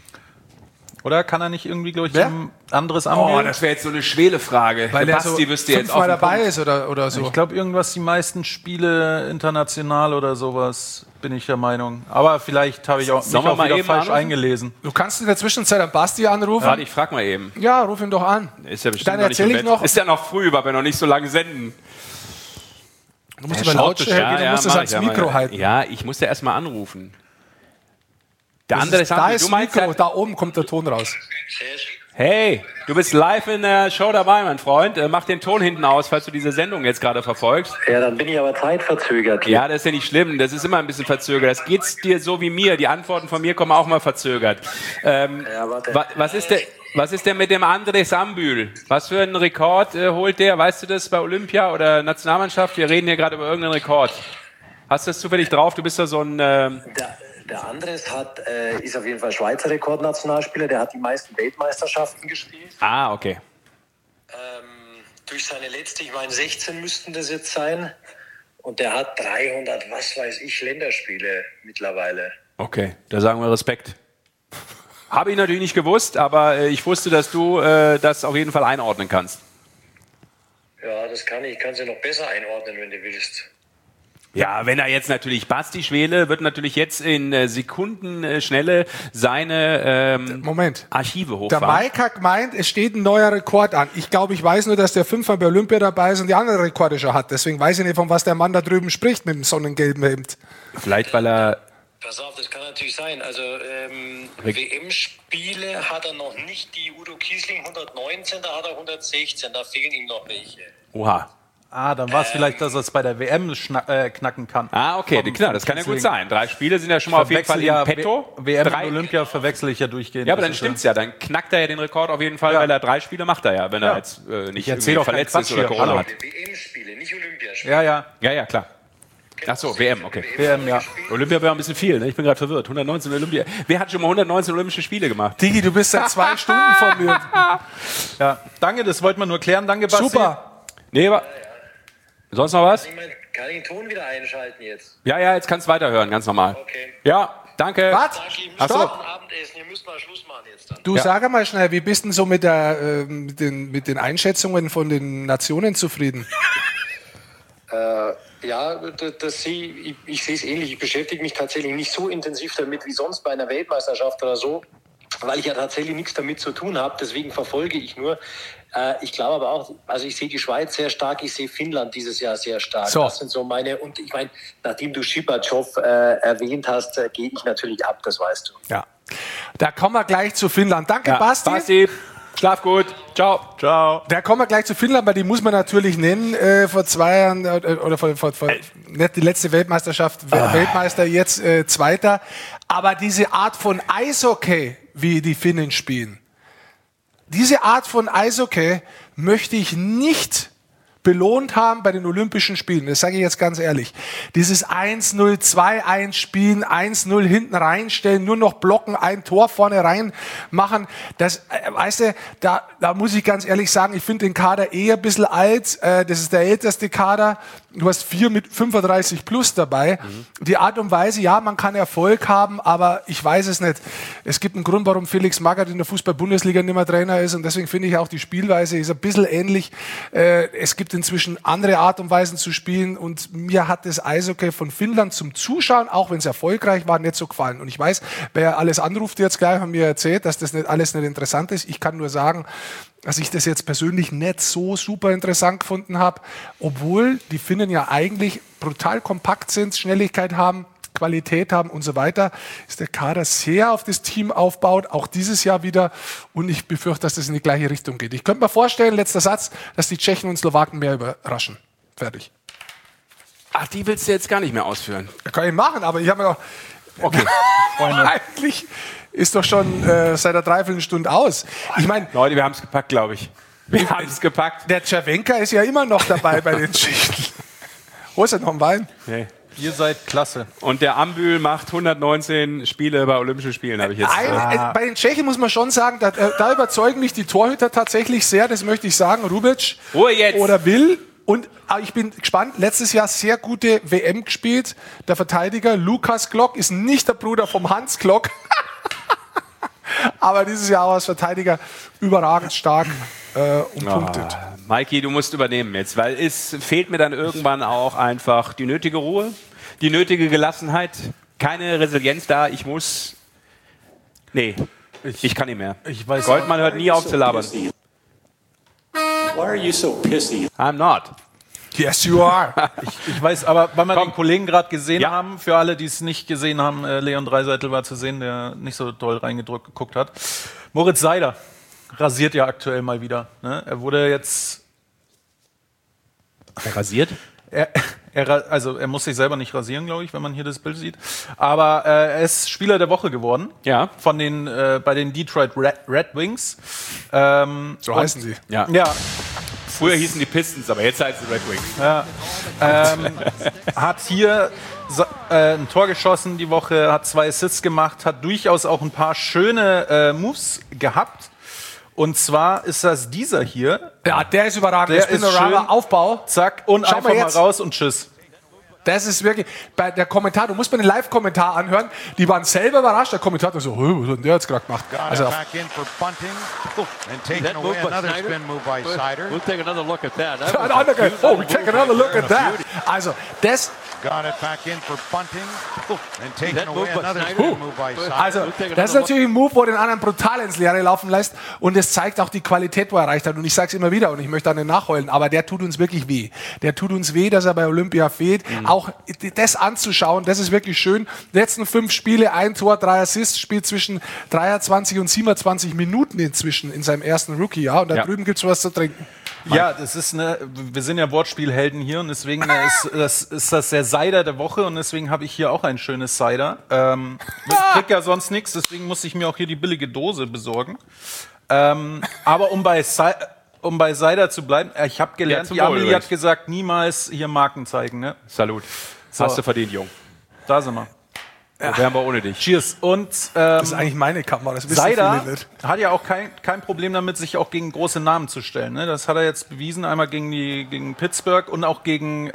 Speaker 2: Oder kann er nicht irgendwie, glaube ich, ein anderes Ambühl?
Speaker 1: Oh, das wäre jetzt so eine schwere Frage.
Speaker 3: Weil er so fünfmal dabei ist oder so.
Speaker 2: Ich glaube, irgendwas die meisten Spiele international oder sowas, bin ich der Meinung. Aber vielleicht habe ich mich auch wieder falsch eingelesen.
Speaker 3: Du kannst in der Zwischenzeit an Basti anrufen.
Speaker 1: Warte, ich frag mal eben.
Speaker 3: Ja, ruf ihn doch an.
Speaker 1: Ist ja bestimmt noch ist ja noch früh, weil wir noch nicht so lange senden.
Speaker 3: Du musst über Lautstärke gehen, du musst das ans Mikro halten.
Speaker 1: Ja, ich muss ja erstmal anrufen.
Speaker 3: Da ist das Mikro, da oben kommt der Ton raus.
Speaker 1: Hey, du bist live in der Show dabei, mein Freund. Mach den Ton hinten aus, falls du diese Sendung jetzt gerade verfolgst.
Speaker 8: Ja, dann bin ich aber zeitverzögert.
Speaker 1: Ja, das ist ja nicht schlimm. Das ist immer ein bisschen verzögert. Das geht's dir so wie mir. Die Antworten von mir kommen auch mal verzögert. Was ist denn mit dem Andres Ambühl? Was für einen Rekord holt der? Weißt du das bei Olympia oder Nationalmannschaft? Wir reden hier gerade über irgendeinen Rekord. Hast du das zufällig drauf? Du bist da so ein...
Speaker 8: Der Andres ist auf jeden Fall Schweizer Rekordnationalspieler. Der hat die meisten Weltmeisterschaften gespielt.
Speaker 1: Ah, okay.
Speaker 8: Durch seine letzte, ich meine 16 müssten das jetzt sein. Und der hat 300, was weiß ich, Länderspiele mittlerweile.
Speaker 1: Okay, da sagen wir Respekt. Habe ich natürlich nicht gewusst, aber ich wusste, dass du das auf jeden Fall einordnen kannst.
Speaker 8: Ja, das kann ich. Ich kann es ja noch besser einordnen, wenn du willst.
Speaker 1: Ja, wenn er jetzt natürlich Basti Schwele wird natürlich jetzt in Sekundenschnelle seine Archive hochfahren.
Speaker 3: Der Mike hat gemeint, es steht ein neuer Rekord an. Ich glaube, ich weiß nur, dass der 5-mal bei Olympia dabei ist und die anderen Rekorde schon hat. Deswegen weiß ich nicht, von was der Mann da drüben spricht mit dem sonnengelben Hemd.
Speaker 1: Vielleicht, weil er...
Speaker 8: Pass auf, das kann natürlich sein. Also WM-Spiele hat er noch nicht. Die Udo Kiesling 119, da hat er 116. Da fehlen ihm noch welche.
Speaker 1: Oha.
Speaker 2: Dann war es vielleicht, dass er es bei der WM knacken kann.
Speaker 1: Okay, klar, das kann ja gut sein. 3 Spiele sind ja schon mal auf jeden Fall in petto.
Speaker 2: WM und Olympia verwechsel ich ja durchgehend.
Speaker 1: Ja, aber dann stimmt's ja. Dann knackt er ja den Rekord auf jeden Fall, weil er 3 Spiele macht er ja, wenn er jetzt nicht verletzt ist oder Corona hat.
Speaker 8: WM-Spiele, nicht Olympiaspiele.
Speaker 1: Ja, klar. Achso, WM, okay.
Speaker 2: WM, ja.
Speaker 1: Olympia wäre ein bisschen viel, ne? Ich bin gerade verwirrt. 119 Olympia. Wer hat schon mal 119 Olympische Spiele gemacht?
Speaker 3: Digi, du bist seit 2 Stunden von mir.
Speaker 2: Ja, danke, das wollten wir nur klären. Danke, Basti.
Speaker 3: Super.
Speaker 1: Nee, aber sonst noch was?
Speaker 8: Kann ich den Ton wieder einschalten jetzt?
Speaker 1: Ja, jetzt kannst du weiterhören, ganz normal.
Speaker 8: Okay.
Speaker 1: Ja, danke.
Speaker 3: Was?
Speaker 8: Stopp. Abendessen, ihr müsst mal Schluss machen jetzt dann.
Speaker 3: Du, sag mal schnell, wie bist denn so mit den Einschätzungen von den Nationen zufrieden?
Speaker 8: Ich sehe es ähnlich. Ich beschäftige mich tatsächlich nicht so intensiv damit wie sonst bei einer Weltmeisterschaft oder so, weil ich ja tatsächlich nichts damit zu tun habe. Deswegen verfolge ich nur. Ich glaube aber auch, also ich sehe die Schweiz sehr stark, ich sehe Finnland dieses Jahr sehr stark.
Speaker 3: So.
Speaker 8: Das sind so meine, und ich meine, nachdem du Šipačov erwähnt hast, gehe ich natürlich ab, das weißt du.
Speaker 3: Ja. Da kommen wir gleich zu Finnland. Danke,
Speaker 1: Basti. Schlaf gut. Ciao. Ciao.
Speaker 3: Da kommen wir gleich zu Finnland, weil die muss man natürlich nennen. Vor 2 Jahren, oder vor nicht die letzte Weltmeisterschaft, Weltmeister, jetzt Zweiter. Aber diese Art von Eishockey, wie die Finnen spielen, diese Art von Eishockey möchte ich nicht belohnt haben bei den Olympischen Spielen. Das sage ich jetzt ganz ehrlich. Dieses 1-0, 2-1 spielen, 1-0 hinten reinstellen, nur noch blocken, ein Tor vorne rein machen. Das, weißt du, da muss ich ganz ehrlich sagen, ich finde den Kader eher ein bisschen alt. Das ist der älteste Kader. Du hast 4 mit 35 plus dabei. Die Art und Weise, ja, man kann Erfolg haben, aber ich weiß es nicht. Es gibt einen Grund, warum Felix Magath in der Fußball-Bundesliga nicht mehr Trainer ist, und deswegen finde ich auch die Spielweise ist ein bisschen ähnlich. Es gibt inzwischen andere Art und Weisen zu spielen, und mir hat das Eishockey von Finnland zum Zuschauen, auch wenn es erfolgreich war, nicht so gefallen. Und ich weiß, wer alles anruft jetzt gleich, haben mir erzählt, dass das nicht alles nicht interessant ist. Ich kann nur sagen, dass ich das jetzt persönlich nicht so super interessant gefunden habe, obwohl die Finnen ja eigentlich brutal kompakt sind, Schnelligkeit haben, Qualität haben und so weiter, ist der Kader sehr auf das Team aufbaut, auch dieses Jahr wieder, und ich befürchte, dass das in die gleiche Richtung geht. Ich könnte mir vorstellen, letzter Satz, dass die Tschechen und Slowaken mehr überraschen. Fertig.
Speaker 1: Ach, die willst du jetzt gar nicht mehr ausführen?
Speaker 3: Kann ich machen, aber ich habe mir noch... Okay, Freunde. Eigentlich ist doch schon seit einer Dreiviertelstunde aus. Ich meine,
Speaker 1: Leute, wir haben es gepackt, glaube ich. Wir haben es gepackt.
Speaker 3: Der Cervenka ist ja immer noch dabei bei den Schichten. Holst du noch einen Wein?
Speaker 1: Nee.
Speaker 2: Ihr seid klasse.
Speaker 1: Und der Ambühl macht 119 Spiele bei Olympischen Spielen, habe ich jetzt.
Speaker 3: Bei den Tschechen muss man schon sagen, da überzeugen mich die Torhüter tatsächlich sehr, das möchte ich sagen. Rubic oder Will. Und ich bin gespannt, letztes Jahr sehr gute WM gespielt. Der Verteidiger Lukas Glock ist nicht der Bruder vom Hans Glock. Aber dieses Jahr auch als Verteidiger überragend stark und punktet.
Speaker 1: Maiki, du musst übernehmen jetzt, weil es fehlt mir dann irgendwann auch einfach die nötige Ruhe, die nötige Gelassenheit, keine Resilienz da. Ich muss... Nee, ich kann nicht mehr. Goldmann hört nie auf zu labern.
Speaker 9: Why are you so pissy?
Speaker 1: I'm not.
Speaker 3: Yes, you are.
Speaker 2: Ich weiß, aber weil wir den Kollegen gerade gesehen haben, für alle, die es nicht gesehen haben, Leon Dreiseitel war zu sehen, der nicht so doll geguckt hat. Moritz Seider rasiert ja aktuell mal wieder. Ne? Er wurde jetzt...
Speaker 1: Er rasiert?
Speaker 2: Er muss sich selber nicht rasieren, glaube ich, wenn man hier das Bild sieht. Aber er ist Spieler der Woche geworden.
Speaker 1: Ja.
Speaker 2: Von den, bei den Detroit Red Wings.
Speaker 3: So heißen sie.
Speaker 1: Ja. Früher hießen die Pistons, aber jetzt heißen sie Red Wings.
Speaker 2: Ja. Hat hier ein Tor geschossen die Woche, hat 2 Assists gemacht, hat durchaus auch ein paar schöne Moves gehabt. Und zwar ist das dieser hier.
Speaker 3: Ja, der ist überragend. Der ist schön. Aufbau.
Speaker 2: Zack, und
Speaker 3: Schau
Speaker 2: einfach mal raus und tschüss.
Speaker 3: Das ist wirklich, bei der Kommentar, du musst mir den Live-Kommentar anhören, die waren selber überrascht, der Kommentator so, was hat der jetzt gerade gemacht? Also,
Speaker 10: back in for Bunting and taking away another spin move by Seider.
Speaker 9: We'll take another look at that.
Speaker 3: Oh, we take another look at that. Also, das...
Speaker 10: Got it back in for Bunting and taking away another spin move by Seider.
Speaker 3: Also, das ist natürlich ein Move, wo den anderen brutal ins Leere laufen lässt, und es zeigt auch die Qualität, wo er erreicht hat, und ich sage es immer wieder und ich möchte an den nachheulen, aber der tut uns wirklich weh. Der tut uns weh, dass er bei Olympia fehlt. Auch das anzuschauen, das ist wirklich schön. Die letzten 5 Spiele, 1 Tor, 3 Assists, spielt zwischen 23 und 27 Minuten inzwischen in seinem ersten Rookie-Jahr, und da drüben gibt es was zu trinken.
Speaker 2: Ja, wir sind ja Wortspielhelden hier und deswegen ist das der Cider der Woche und deswegen habe ich hier auch ein schönes Cider. Ich krieg ja sonst nichts, deswegen muss ich mir auch hier die billige Dose besorgen. Aber um bei Cider zu bleiben, ich habe gelernt, die Amelie hat gesagt, niemals hier Marken zeigen. Ne?
Speaker 1: Salut. So. Hast du verdient, Jung.
Speaker 2: Da sind wir.
Speaker 1: Ja. Wären wir ohne dich.
Speaker 2: Cheers. Und
Speaker 3: das ist eigentlich meine Kamera. Das
Speaker 2: Cider hat ja auch kein Problem damit, sich auch gegen große Namen zu stellen. Ne? Das hat er jetzt bewiesen, einmal gegen Pittsburgh und auch gegen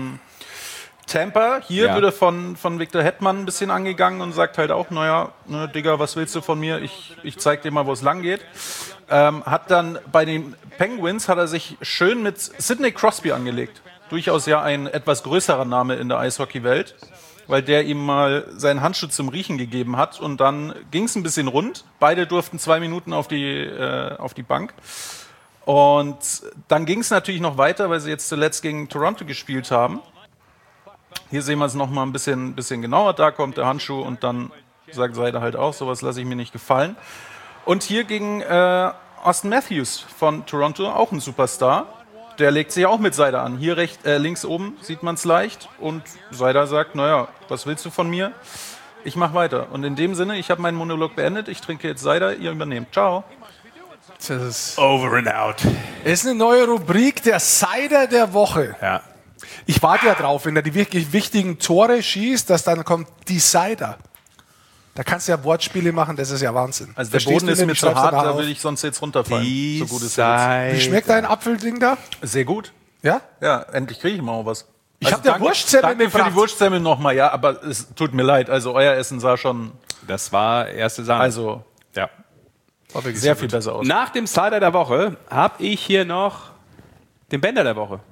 Speaker 2: Tampa. Hier wird er von Victor Hedman ein bisschen angegangen und sagt halt auch, naja, ne, Digga, was willst du von mir? Ich zeig dir mal, wo es lang geht. Hat dann bei den Penguins hat er sich schön mit Sidney Crosby angelegt. Durchaus ja ein etwas größerer Name in der Eishockey-Welt, weil der ihm mal seinen Handschuh zum Riechen gegeben hat und dann ging es ein bisschen rund. Beide durften 2 Minuten auf die Bank. Und dann ging es natürlich noch weiter, weil sie jetzt zuletzt gegen Toronto gespielt haben. Hier sehen wir es noch mal ein bisschen genauer. Da kommt der Handschuh und dann sagt Cider halt auch, sowas lasse ich mir nicht gefallen. Und hier gegen Austin Matthews von Toronto, auch ein Superstar. Der legt sich auch mit Cider an. Hier links oben sieht man es leicht. Und Cider sagt, naja, was willst du von mir? Ich mache weiter. Und in dem Sinne, ich habe meinen Monolog beendet. Ich trinke jetzt Cider, ihr übernehmt. Ciao.
Speaker 1: Das ist over and out.
Speaker 3: Es ist eine neue Rubrik, der Cider der Woche.
Speaker 1: Ja.
Speaker 3: Ich warte ja drauf, wenn er die wirklich wichtigen Tore schießt, dass dann kommt die Cider. Da kannst du ja Wortspiele machen, das ist ja Wahnsinn.
Speaker 2: Also der Boden ist mir zu hart, da will ich sonst jetzt runterfallen. So gut ist
Speaker 3: Wie schmeckt dein Apfelding da?
Speaker 2: Sehr gut.
Speaker 3: Ja?
Speaker 2: Ja, endlich kriege ich mal auch was.
Speaker 3: Ich habe dir Wurstsemmel
Speaker 2: mitgebracht. Danke für die Wurstsemmel nochmal, ja, aber es tut mir leid. Also euer Essen sah schon...
Speaker 1: Das war erste Sahne.
Speaker 2: Also,
Speaker 1: ja.
Speaker 2: Sehr viel besser aus.
Speaker 1: Nach dem Cider der Woche habe ich hier noch den Bender der Woche.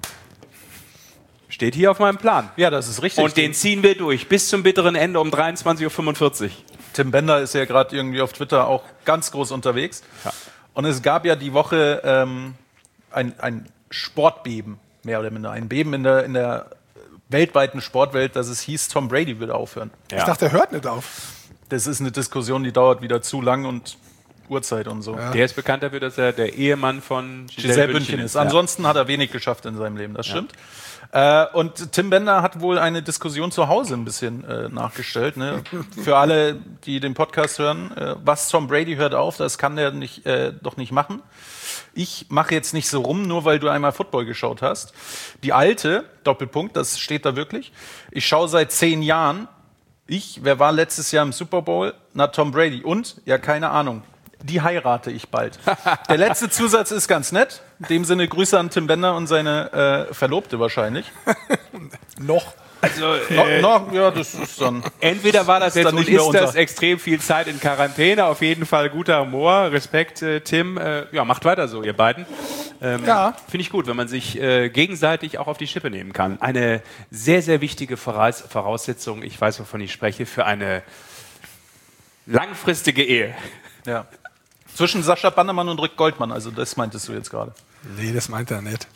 Speaker 1: Steht hier auf meinem Plan.
Speaker 2: Ja, das ist richtig.
Speaker 1: Und den ziehen wir durch bis zum bitteren Ende um 23:45 Uhr.
Speaker 2: Tim Bender ist ja gerade irgendwie auf Twitter auch ganz groß unterwegs. Ja. Und es gab ja die Woche ein Sportbeben, mehr oder minder. Ein Beben in der weltweiten Sportwelt, dass es hieß, Tom Brady würde aufhören.
Speaker 3: Ja. Ich dachte, er hört nicht auf.
Speaker 2: Das ist eine Diskussion, die dauert wieder zu lang und Uhrzeit und so.
Speaker 1: Ja. Der ist bekannt dafür, dass er der Ehemann von
Speaker 2: Giselle Bündchen ist. Ansonsten hat er wenig geschafft in seinem Leben, das stimmt. Und Tim Bender hat wohl eine Diskussion zu Hause ein bisschen nachgestellt. Ne? Für alle, die den Podcast hören, was Tom Brady hört auf, das kann der doch nicht machen. Ich mache jetzt nicht so rum, nur weil du einmal Football geschaut hast. Die alte, Doppelpunkt, das steht da wirklich. Ich schaue seit 10 Jahren. Wer war letztes Jahr im Super Bowl? Na, Tom Brady. Und? Ja, keine Ahnung. Die heirate ich bald. Der letzte Zusatz ist ganz nett. In dem Sinne Grüße an Tim Bender und seine Verlobte wahrscheinlich.
Speaker 3: Noch.
Speaker 1: Also,
Speaker 2: ja, das ist dann...
Speaker 1: Entweder war das jetzt und ist das extrem viel Zeit in Quarantäne. Auf jeden Fall guter Humor. Respekt, Tim. Ja, macht weiter so, ihr beiden. Finde ich gut, wenn man sich gegenseitig auch auf die Schippe nehmen kann. Eine sehr, sehr wichtige Voraussetzung, ich weiß, wovon ich spreche, für eine langfristige Ehe.
Speaker 2: Ja. Zwischen Sascha Bannermann und Rick Goldmann, also das meintest du jetzt gerade.
Speaker 3: Nee, das meint er nicht.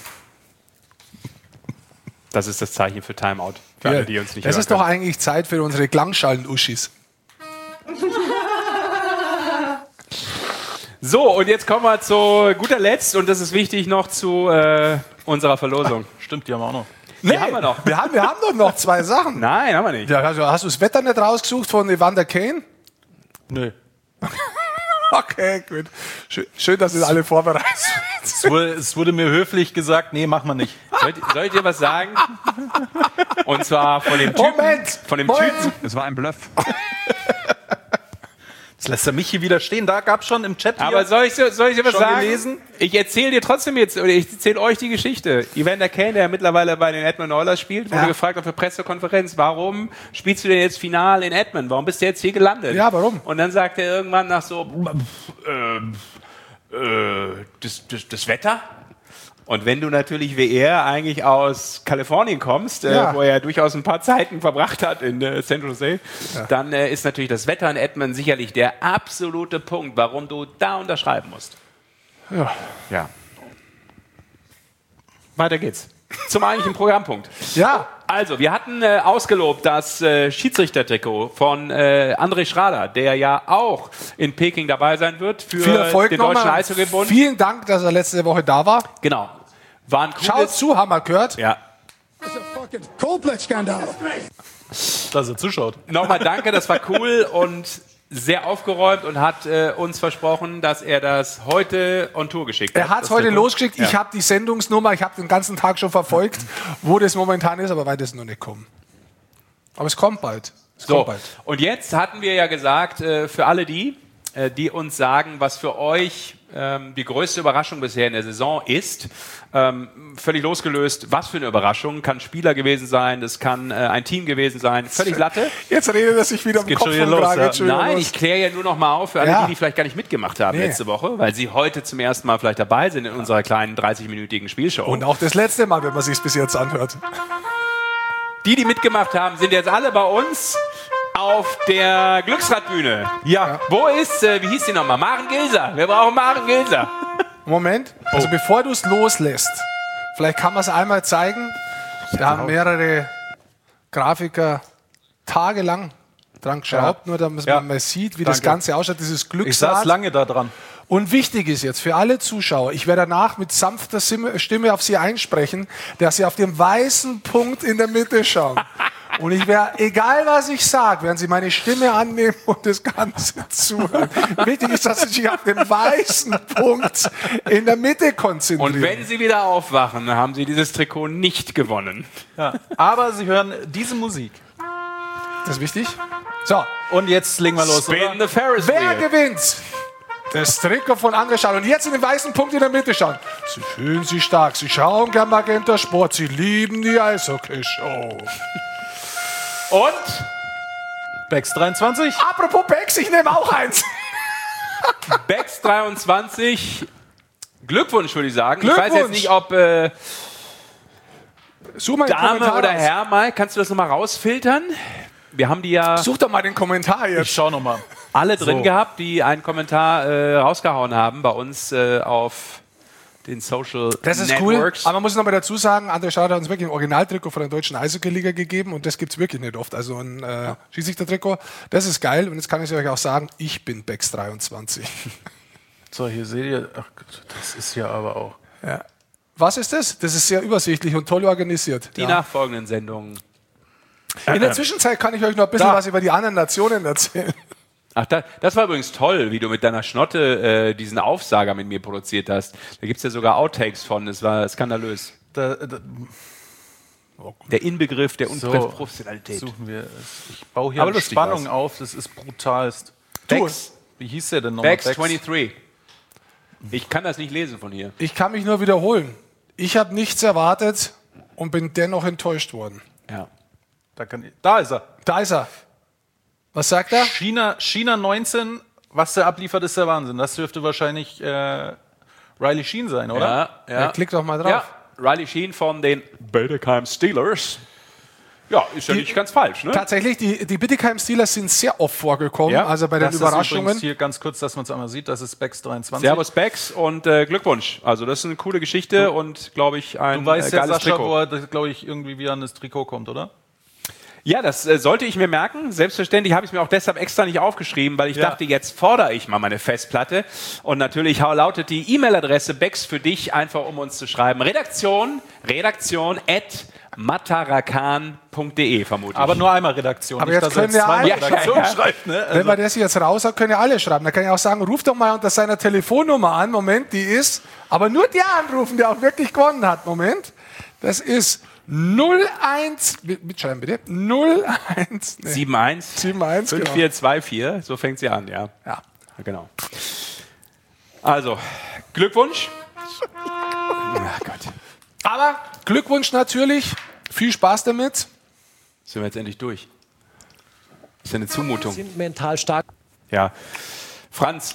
Speaker 1: Das ist das Zeichen für Timeout. Für alle, die uns nicht
Speaker 3: hören. Es ist doch eigentlich Zeit für unsere Klangschalen-Uschis.
Speaker 1: So, und jetzt kommen wir zu guter Letzt, und das ist wichtig, noch zu unserer Verlosung.
Speaker 2: Stimmt, die haben wir auch noch.
Speaker 3: Nee, haben wir noch. Wir haben doch noch 2 Sachen.
Speaker 1: Nein, haben wir nicht.
Speaker 3: Ja, also, hast du das Wetter nicht rausgesucht von Evander Kane?
Speaker 2: Nö.
Speaker 3: Okay, gut. Schön, dass ihr alle vorbereitet
Speaker 2: seid. Es wurde mir höflich gesagt, nee, mach mal nicht.
Speaker 1: Soll ich dir was sagen? Und zwar von dem Typen.
Speaker 3: Moment.
Speaker 2: Es war ein Bluff. Jetzt lässt er mich hier wieder stehen. Da gab es schon im Chat hier.
Speaker 1: Aber soll ich dir was sagen? Gelesen? Ich erzähle dir trotzdem jetzt, oder ich erzähle euch die Geschichte. Evander Kane, der mittlerweile bei den Edmonton Oilers spielt, wurde gefragt auf der Pressekonferenz, warum spielst du denn jetzt final in Edmonton? Warum bist du jetzt hier gelandet?
Speaker 3: Ja, warum?
Speaker 1: Und dann sagt er irgendwann nach so, das Wetter? Und wenn du natürlich wie er eigentlich aus Kalifornien kommst, wo er durchaus ein paar Zeiten verbracht hat in San Jose, dann ist natürlich das Wetter in Edmonton sicherlich der absolute Punkt, warum du da unterschreiben musst. Ja. Weiter geht's. Zum eigentlichen Programmpunkt.
Speaker 3: Ja.
Speaker 1: Also, wir hatten ausgelobt das Schiedsrichtertrikot von André Schrader, der ja auch in Peking dabei sein wird für den Deutschen Eishockeybund.
Speaker 3: Vielen Dank, dass er letzte Woche da war.
Speaker 1: Genau. War ein
Speaker 3: Schaut zu, haben wir gehört.
Speaker 1: Ja.
Speaker 11: Das ist ein fucking Coldplay-Skandal.
Speaker 2: Dass er zuschaut.
Speaker 1: Nochmal danke, das war cool und sehr aufgeräumt und hat uns versprochen, dass er das heute on Tour geschickt hat.
Speaker 3: Er hat es heute losgeschickt. Ja. Ich habe die Sendungsnummer, ich habe den ganzen Tag schon verfolgt, wo das momentan ist, aber weit ist noch nicht kommen. Aber es kommt bald.
Speaker 1: Und jetzt hatten wir ja gesagt, für alle die uns sagen, was für euch die größte Überraschung bisher in der Saison ist, völlig losgelöst, was für eine Überraschung, kann Spieler gewesen sein, das kann ein Team gewesen sein, völlig Latte.
Speaker 3: Jetzt redet er sich wieder um den Kopf
Speaker 1: los. Nein, ich kläre ja nur noch mal auf für alle, die vielleicht gar nicht mitgemacht haben letzte Woche, weil sie heute zum ersten Mal vielleicht dabei sind in unserer kleinen 30-minütigen Spielshow.
Speaker 3: Und auch das letzte Mal, wenn man sich es bis jetzt anhört.
Speaker 1: Die mitgemacht haben, sind jetzt alle bei uns auf der Glücksradbühne. Ja. Wo ist, wie hieß die nochmal? Maren Gilser. Wir brauchen Maren Gilser.
Speaker 3: Moment, also bevor du es loslässt, vielleicht kann man es einmal zeigen. Da haben mehrere Grafiker tagelang dran geschraubt, nur damit man mal sieht, wie das Ganze ausschaut, dieses Glücksrad.
Speaker 2: Ich saß lange da dran.
Speaker 3: Und wichtig ist jetzt für alle Zuschauer, ich werde danach mit sanfter Stimme auf Sie einsprechen, dass Sie auf den weißen Punkt in der Mitte schauen. Und ich werde, egal was ich sage, werden Sie meine Stimme annehmen und das Ganze zuhören. Wichtig ist, dass Sie sich auf den weißen Punkt in der Mitte konzentrieren.
Speaker 1: Und wenn Sie wieder aufwachen, dann haben Sie dieses Trikot nicht gewonnen.
Speaker 2: Ja. Aber Sie hören diese Musik.
Speaker 3: Das ist wichtig. So.
Speaker 2: Und jetzt legen wir los.
Speaker 1: Spin the Ferris
Speaker 3: Wer gewinnt? Das Trikot von André Schrader. Und jetzt in den weißen Punkt in der Mitte schauen. Sie fühlen sich stark. Sie schauen gern Magenta Sport. Sie lieben die Eishockey-Show.
Speaker 1: Und?
Speaker 2: Bex 23.
Speaker 3: Apropos Bex, ich nehme auch eins.
Speaker 1: Bex 23. Glückwunsch, würde ich sagen. Ich weiß jetzt nicht, ob Dame oder Herr, Mike, kannst du das nochmal rausfiltern? Wir haben die ja...
Speaker 3: Such doch mal den Kommentar jetzt.
Speaker 2: Ich schau nochmal.
Speaker 1: Alle drin gehabt, die einen Kommentar rausgehauen haben bei uns auf den Social Networks.
Speaker 3: Das ist cool, aber man muss noch mal dazu sagen, André Schrader hat uns wirklich ein Originaltrikot von der deutschen Eishockey-Liga gegeben und das gibt es wirklich nicht oft. Also ein Schiedsrichter-Trikot, das ist geil und jetzt kann ich euch auch sagen, ich bin Bex 23.
Speaker 2: So, hier seht ihr, ach Gott, das ist ja aber auch...
Speaker 3: Ja. Was ist das? Das ist sehr übersichtlich und toll organisiert.
Speaker 1: Die nachfolgenden Sendungen.
Speaker 3: In der Zwischenzeit kann ich euch noch ein bisschen was über die anderen Nationen erzählen.
Speaker 1: Ach, das war übrigens toll, wie du mit deiner Schnotte diesen Aufsager mit mir produziert hast. Da gibt es ja sogar Outtakes von, es war skandalös. Der Inbegriff der Unprofessionalität.
Speaker 2: Suchen wir es. Ich baue hier eine Spannung auf, das ist brutalst.
Speaker 1: Bex.
Speaker 2: Wie hieß der denn nochmal?
Speaker 1: Bex 23. Ich kann das nicht lesen von hier.
Speaker 3: Ich kann mich nur wiederholen. Ich habe nichts erwartet und bin dennoch enttäuscht worden.
Speaker 1: Ja.
Speaker 2: Da ist er.
Speaker 3: Da ist er. Was sagt er?
Speaker 2: China 19, was der abliefert, ist der Wahnsinn. Das dürfte wahrscheinlich Riley Sheen sein, oder?
Speaker 3: Ja. Klick doch mal drauf.
Speaker 1: Ja, Riley Sheen von den Bietigheim Steelers. Ja, ist ja nicht ganz falsch, ne?
Speaker 3: Tatsächlich, die Bietigheim Steelers sind sehr oft vorgekommen, also bei den Überraschungen.
Speaker 2: Das ist hier ganz kurz, dass man es einmal sieht, das ist Bex 23.
Speaker 1: Servus Bex und Glückwunsch. Also das ist eine coole Geschichte und, glaube ich, ein geiles Trikot. Du weißt ja, Sascha,
Speaker 2: wo er, glaube ich, irgendwie wie an das Trikot kommt, oder?
Speaker 1: Ja, das sollte ich mir merken. Selbstverständlich habe ich es mir auch deshalb extra nicht aufgeschrieben, weil ich dachte, jetzt fordere ich mal meine Festplatte. Und natürlich lautet die E-Mail-Adresse Bex für dich, einfach um uns zu schreiben. redaktion@matarakan.de vermutlich.
Speaker 2: Aber nur einmal Redaktion.
Speaker 3: Aber nicht, jetzt können wir alle schreibt, ne? Also wenn man das jetzt raus hat, können ja alle schreiben. Da kann ich auch sagen, ruf doch mal unter seiner Telefonnummer an. Moment, die ist, aber nur der anrufen, der auch wirklich gewonnen hat. Moment, das ist 01, mitschreiben bitte, 01,
Speaker 1: 71 5424, so fängt sie an, ja.
Speaker 3: Ja.
Speaker 1: Genau. Also, Glückwunsch. Ach Gott.
Speaker 3: Aber Glückwunsch natürlich, viel Spaß damit.
Speaker 1: Sind wir jetzt endlich durch. Ist ja eine Zumutung.
Speaker 12: Sind mental stark.
Speaker 1: Ja. Franz,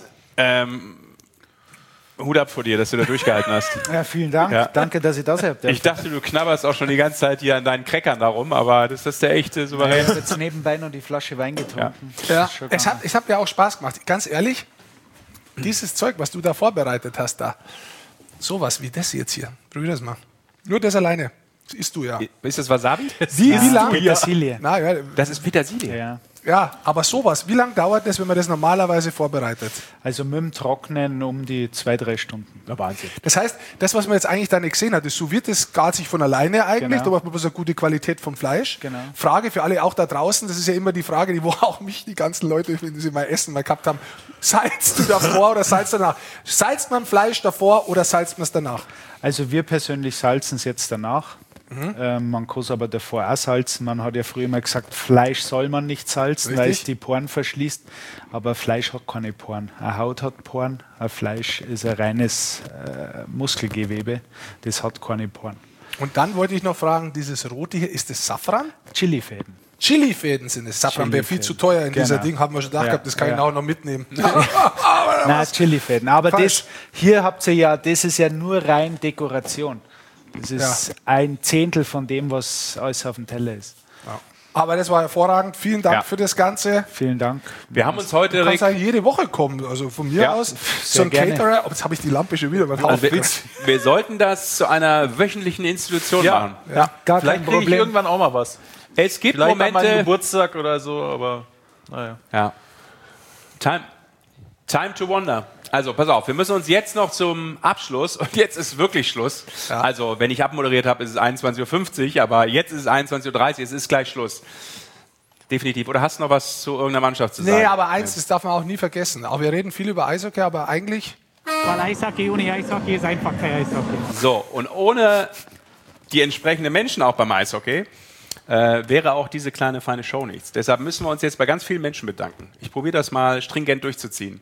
Speaker 1: Hut ab vor dir, dass du da durchgehalten hast.
Speaker 5: Ja, vielen Dank. Ja. Danke, dass ich das habt.
Speaker 1: Ich dachte, du knabberst auch schon die ganze Zeit hier an deinen Crackern darum, aber das ist der echte souverän.
Speaker 5: Ich habe jetzt nebenbei noch die Flasche Wein getrunken.
Speaker 3: Ja. Es hat mir auch Spaß gemacht. Ganz ehrlich, dieses Zeug, was du da vorbereitet hast, sowas wie das jetzt hier, probier das mal. Nur das alleine. Das isst du ja.
Speaker 1: Ist das Wasabi?
Speaker 3: Wie lange?
Speaker 5: Petersilie.
Speaker 1: Das ist Petersilie.
Speaker 5: Ja.
Speaker 3: Ja, aber sowas, wie lange dauert das, wenn man das normalerweise vorbereitet?
Speaker 5: Also mit dem Trocknen um die 2-3 Stunden.
Speaker 1: Ja, Wahnsinn.
Speaker 3: Das heißt, das, was man jetzt eigentlich da nicht gesehen hat, das sous vide, das gart sich von alleine eigentlich, da macht man so eine gute Qualität vom Fleisch.
Speaker 5: Genau.
Speaker 3: Frage für alle auch da draußen, das ist ja immer die Frage, die wo auch mich die ganzen Leute, wenn sie mal Essen mal gehabt haben, salzt du davor oder salzt danach? Salzt man Fleisch davor oder salzt man es danach?
Speaker 5: Also wir persönlich salzen es jetzt danach. Man kann es aber davor auch salzen. Man hat ja früher immer gesagt, Fleisch soll man nicht salzen, weil es die Poren verschließt. Aber Fleisch hat keine Poren. Eine Haut hat Poren, ein Fleisch ist ein reines Muskelgewebe. Das hat keine Poren.
Speaker 3: Und dann wollte ich noch fragen, dieses rote hier, ist das Safran?
Speaker 5: Chilifäden.
Speaker 3: Chilifäden sind es. Safran wäre viel zu teuer in dieser Ding, haben wir schon gedacht gehabt, das kann ich auch noch mitnehmen.
Speaker 5: Nein, Chilifäden. Aber das, hier habt ihr ja, das ist ja nur rein Dekoration. Das ist ein Zehntel von dem, was alles auf dem Teller ist.
Speaker 3: Ja. Aber das war hervorragend. Vielen Dank für das Ganze.
Speaker 5: Vielen Dank.
Speaker 1: Wir haben uns heute...
Speaker 3: Du kannst eigentlich jede Woche kommen. Also von mir aus. So ein Caterer. Oh, jetzt habe ich die Lampe schon wieder.
Speaker 1: Also wir sollten das zu einer wöchentlichen Institution machen.
Speaker 2: Ja, gar kein Problem. Vielleicht kriege ich irgendwann auch mal was.
Speaker 1: Es gibt
Speaker 2: vielleicht
Speaker 1: Momente...
Speaker 2: an meinem Geburtstag oder so, aber naja.
Speaker 1: Ja. Time to wonder. Also, pass auf, wir müssen uns jetzt noch zum Abschluss, und jetzt ist wirklich Schluss. Ja. Also, wenn ich abmoderiert habe, ist es 21.50 Uhr, aber jetzt ist es 21.30 Uhr, es ist gleich Schluss. Definitiv. Oder hast du noch was zu irgendeiner Mannschaft zu sagen?
Speaker 3: Nee, aber eins, das darf man auch nie vergessen. Auch wir reden viel über Eishockey, aber eigentlich...
Speaker 12: Weil Eishockey ohne Eishockey ist einfach kein Eishockey.
Speaker 1: So, und ohne die entsprechenden Menschen auch beim Eishockey wäre auch diese kleine, feine Show nichts. Deshalb müssen wir uns jetzt bei ganz vielen Menschen bedanken. Ich probiere das mal stringent durchzuziehen.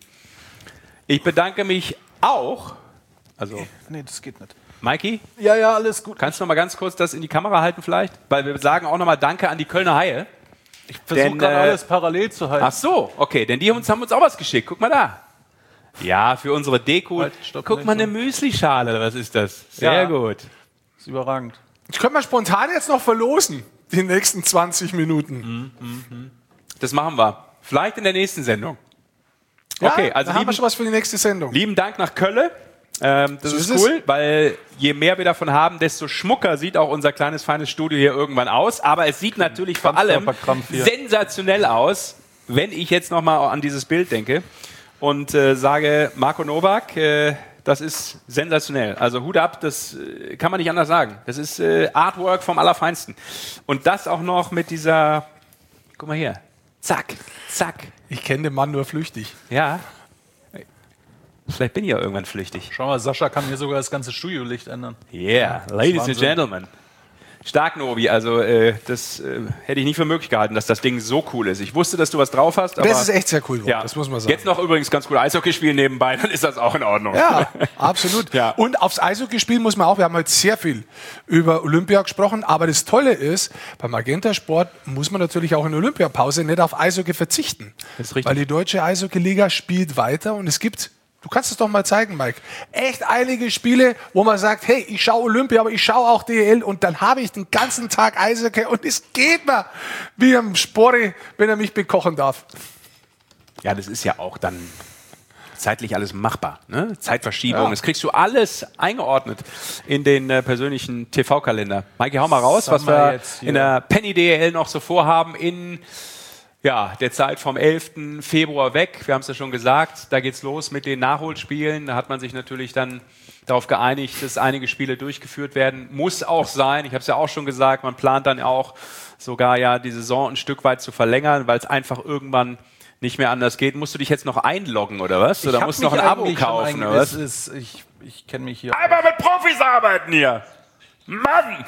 Speaker 1: Ich bedanke mich auch. Also,
Speaker 2: nee, das geht nicht.
Speaker 1: Mikey?
Speaker 2: Ja, alles gut.
Speaker 1: Kannst du noch mal ganz kurz das in die Kamera halten vielleicht? Weil wir sagen auch noch mal Danke an die Kölner Haie.
Speaker 2: Ich versuche gerade alles parallel zu halten.
Speaker 1: Ach so, okay, denn die haben uns auch was geschickt. Guck mal da. Ja, für unsere Deko. Guck mal, eine Müslischale. Was ist das? Sehr gut.
Speaker 2: Ist überragend.
Speaker 3: Ich könnte mal spontan jetzt noch verlosen, die nächsten 20 Minuten.
Speaker 1: Das machen wir. Vielleicht in der nächsten Sendung.
Speaker 3: Ja, okay, also haben wir schon was für die nächste Sendung.
Speaker 1: Lieben Dank nach Kölle. Das so ist cool, weil je mehr wir davon haben, desto schmucker sieht auch unser kleines, feines Studio hier irgendwann aus. Aber es sieht natürlich vor allem sensationell aus, wenn ich jetzt nochmal an dieses Bild denke und sage, Marco Novak, das ist sensationell. Also Hut ab, das kann man nicht anders sagen. Das ist Artwork vom Allerfeinsten. Und das auch noch mit dieser, guck mal hier, zack, zack.
Speaker 3: Ich kenne den Mann nur flüchtig.
Speaker 1: Ja. Vielleicht bin ich ja irgendwann flüchtig.
Speaker 2: Schau mal, Sascha kann hier sogar das ganze Studiolicht ändern.
Speaker 1: Yeah, ladies and gentlemen. Stark, Novi. Also das hätte ich nicht für möglich gehalten, dass das Ding so cool ist. Ich wusste, dass du was drauf hast. Aber
Speaker 3: das ist echt sehr cool.
Speaker 1: Ja.
Speaker 3: Das muss man sagen.
Speaker 1: Jetzt noch übrigens ganz cool Eishockey spielen nebenbei, dann ist das auch in Ordnung.
Speaker 3: Ja, absolut.
Speaker 1: Ja.
Speaker 3: Und aufs Eishockey spielen muss man auch. Wir haben heute sehr viel über Olympia gesprochen. Aber das Tolle ist, beim Magenta Sport muss man natürlich auch in der Olympiapause nicht auf Eishockey verzichten.
Speaker 1: Das ist richtig.
Speaker 3: Weil die deutsche Eishockey-Liga spielt weiter und es gibt... Du kannst es doch mal zeigen, Mike. Echt einige Spiele, wo man sagt, hey, ich schaue Olympia, aber ich schaue auch DEL und dann habe ich den ganzen Tag Eishockey und es geht mir wie am Sporri, wenn er mich bekochen darf.
Speaker 1: Ja, das ist ja auch dann zeitlich alles machbar. Ne? Zeitverschiebung, das kriegst du alles eingeordnet in den persönlichen TV-Kalender. Mike, hau mal raus, was wir in der Penny DEL noch so vorhaben in... Ja, der Zeit vom 11. Februar weg. Wir haben es ja schon gesagt, da geht's los mit den Nachholspielen. Da hat man sich natürlich dann darauf geeinigt, dass einige Spiele durchgeführt werden. Muss auch sein. Ich habe es ja auch schon gesagt, man plant dann auch sogar ja die Saison ein Stück weit zu verlängern, weil es einfach irgendwann nicht mehr anders geht. Musst du dich jetzt noch einloggen oder was? Oder musst du noch ein Abo kaufen oder was?
Speaker 2: Ich kenne mich hier.
Speaker 1: Einmal mit Profis arbeiten hier! Mann!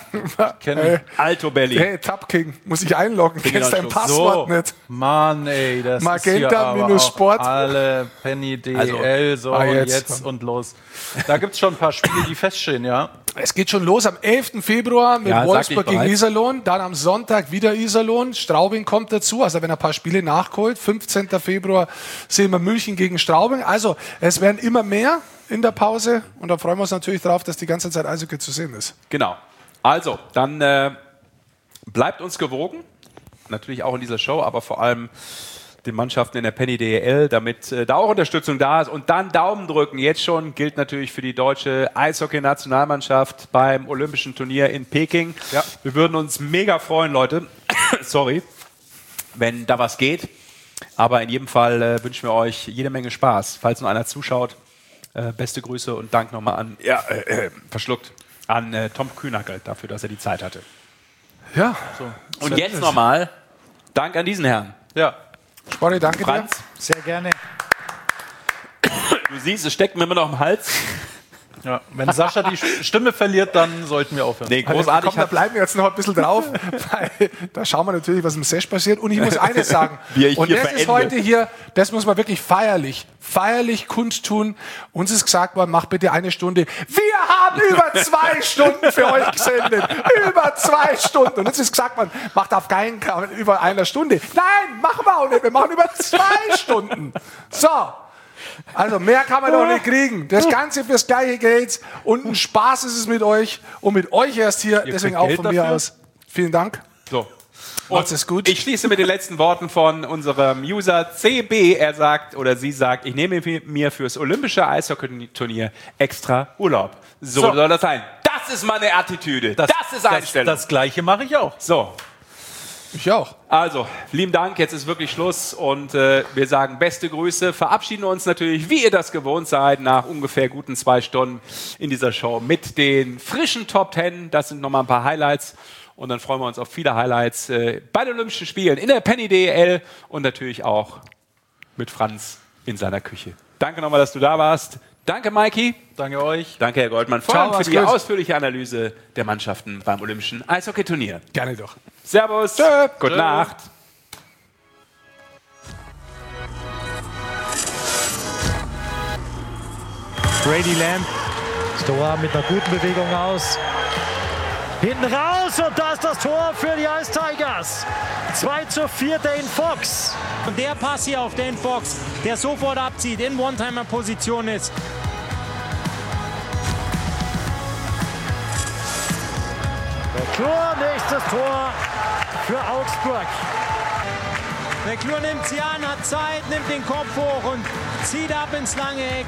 Speaker 1: Alto Belly.
Speaker 3: Hey, Tapking, muss ich einloggen? Kennst dein Passwort nicht?
Speaker 2: Mann, ey, das
Speaker 3: Magenta-Sport.
Speaker 2: Alle Penny DL, so jetzt und los. Da gibt es schon ein paar Spiele, die feststehen, ja.
Speaker 3: Es geht schon los am 11. Februar mit Wolfsburg gegen Iserlohn. Dann am Sonntag wieder Iserlohn. Straubing kommt dazu. Also wenn er ein paar Spiele nachholt. 15. Februar sehen wir München gegen Straubing. Also es werden immer mehr in der Pause. Und da freuen wir uns natürlich drauf, dass die ganze Zeit Eishockey zu sehen ist.
Speaker 1: Genau. Also, dann bleibt uns gewogen. Natürlich auch in dieser Show, aber vor allem den Mannschaften in der Penny DEL, damit da auch Unterstützung da ist. Und dann Daumen drücken. Jetzt schon gilt natürlich für die deutsche Eishockey-Nationalmannschaft beim Olympischen Turnier in Peking. Ja. Wir würden uns mega freuen, Leute. Sorry, wenn da was geht. Aber in jedem Fall wünschen wir euch jede Menge Spaß. Falls nur einer zuschaut, beste Grüße und Dank nochmal an, an Tom Kühnackel dafür, dass er die Zeit hatte.
Speaker 3: Ja.
Speaker 1: So. Und jetzt nochmal Dank an diesen Herrn.
Speaker 3: Ja. Sporty, danke
Speaker 1: Franz.
Speaker 5: dir. Sehr gerne.
Speaker 1: Du siehst, es steckt mir immer noch im Hals.
Speaker 2: Ja, wenn Sascha die Stimme verliert, dann sollten wir aufhören.
Speaker 3: Nee, großartig. Also, da bleiben wir jetzt noch ein bisschen drauf, weil da schauen wir natürlich, was im Sesh passiert. Und ich muss eines sagen, und das ist heute hier, das muss man wirklich feierlich kundtun. Uns ist gesagt worden, mach bitte 1 Stunde. Wir haben über 2 Stunden für euch gesendet. Über 2 Stunden. Und uns ist gesagt worden, macht auf keinen Fall über 1 Stunde. Nein, machen wir auch nicht. Wir machen über 2 Stunden. So. Also mehr kann man doch nicht kriegen. Das Ganze fürs gleiche Geld und ein Spaß ist es mit euch und mit euch erst hier. Deswegen auch von mir aus. Vielen Dank.
Speaker 1: So. Und ist gut. Ich schließe mit den letzten Worten von unserem User CB. Er sagt oder sie sagt, ich nehme mir fürs Olympische Eishockey-Turnier extra Urlaub. So soll das sein. Das ist meine Attitüde. Das ist Einstellung.
Speaker 2: Das Gleiche mache ich auch.
Speaker 1: So.
Speaker 3: Ich auch.
Speaker 1: Also, lieben Dank, jetzt ist wirklich Schluss und wir sagen beste Grüße, verabschieden uns natürlich, wie ihr das gewohnt seid, nach ungefähr guten 2 Stunden in dieser Show mit den frischen Top 10, das sind nochmal ein paar Highlights und dann freuen wir uns auf viele Highlights bei den Olympischen Spielen, in der Penny DEL und natürlich auch mit Franz in seiner Küche. Danke nochmal, dass du da warst. Danke, Maiki.
Speaker 2: Danke euch.
Speaker 1: Danke, Herr Goldmann, vor allem für die ausführliche Analyse der Mannschaften beim Olympischen Eishockey-Turnier.
Speaker 3: Gerne doch.
Speaker 1: Servus. Gute Nacht.
Speaker 13: Brady Lamb. Stoa mit einer guten Bewegung aus. Hinten raus und da ist das Tor für die Ice Tigers. 2:4 Dane Fox.
Speaker 14: Und der Pass hier auf Dane Fox, der sofort abzieht, in One-Timer-Position ist.
Speaker 13: McClure, nächstes Tor für Augsburg.
Speaker 14: McClure nimmt sie an, hat Zeit, nimmt den Kopf hoch und zieht ab ins lange Eck.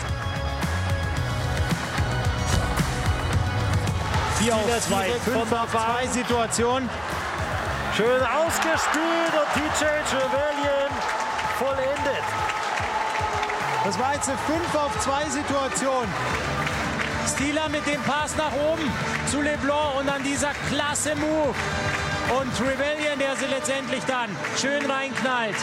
Speaker 14: 4-auf-2 Situation.
Speaker 13: Schön ausgespielt und TJ Trevelyan vollendet.
Speaker 14: Das war jetzt eine 5-auf-2 Situation. Stieler mit dem Pass nach oben zu LeBlanc und dann dieser klasse Move. Und Trevelyan, der sie letztendlich dann schön reinknallt.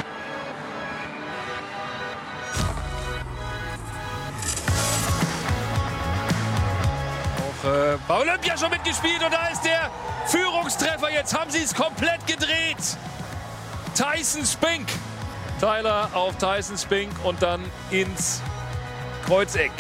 Speaker 15: Auch bei Olympia schon mitgespielt und da ist der Führungstreffer. Jetzt haben sie es komplett gedreht. Tyson Spink. Tyler auf Tyson Spink und dann ins Kreuzeck.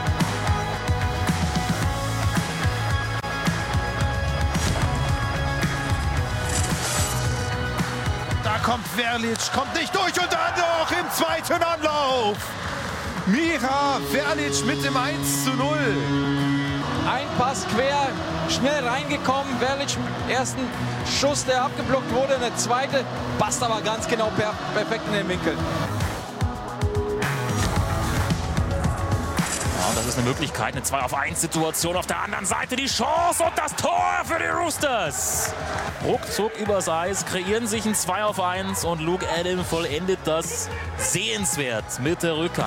Speaker 16: Da kommt Verlic, kommt nicht durch und dann noch im zweiten Anlauf. Mira Verlic mit dem 1:0.
Speaker 17: Ein Pass quer, schnell reingekommen. Verlic, ersten Schuss, der abgeblockt wurde. Der zweite passt aber ganz genau perfekt in den Winkel.
Speaker 18: Ja, das ist eine Möglichkeit, eine 2-auf-1-Situation. Auf der anderen Seite die Chance und das Tor für die Roosters. Ruckzuck übers Eis, kreieren sich ein 2-auf-1 und Luke Adam vollendet das sehenswert mit der Rückhand.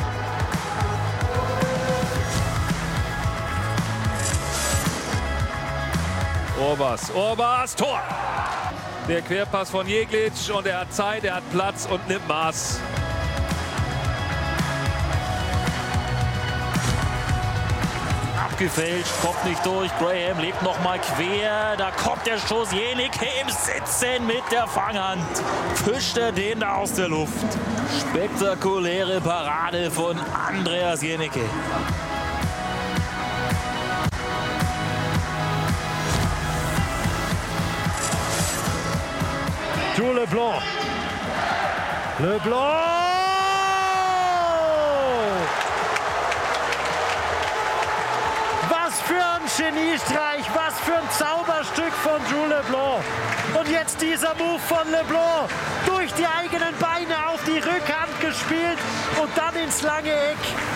Speaker 15: Orbas, Tor! Der Querpass von Jeglic und er hat Zeit, er hat Platz und nimmt Maß.
Speaker 18: Abgefälscht, kommt nicht durch, Graham lebt noch mal quer, da kommt der Schuss, Jenicke im Sitzen mit der Fanghand, fischt er den da aus der Luft. Spektakuläre Parade von Andreas Jenicke.
Speaker 13: Zu LeBlanc. LeBlanc! Was für ein Geniestreich, was für ein Zauberstück von Drew LeBlanc. Und jetzt dieser Move von LeBlanc. Durch die eigenen Beine auf die Rückhand gespielt und dann ins lange Eck.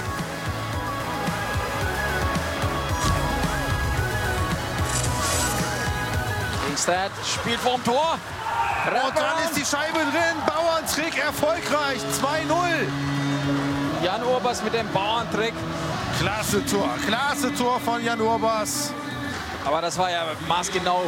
Speaker 17: Ingstad spielt vorm Tor.
Speaker 16: Und dann ist die Scheibe drin. Bauerntrick erfolgreich. 2-0.
Speaker 17: Jan Urbas mit dem Bauerntrick.
Speaker 16: Klasse Tor von Jan Urbas.
Speaker 17: Aber das war ja maßgenau.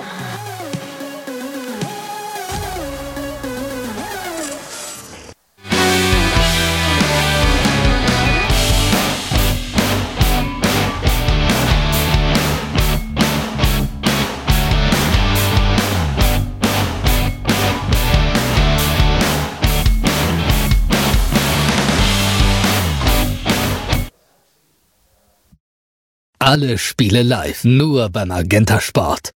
Speaker 19: Alle Spiele live, nur bei Magenta Sport.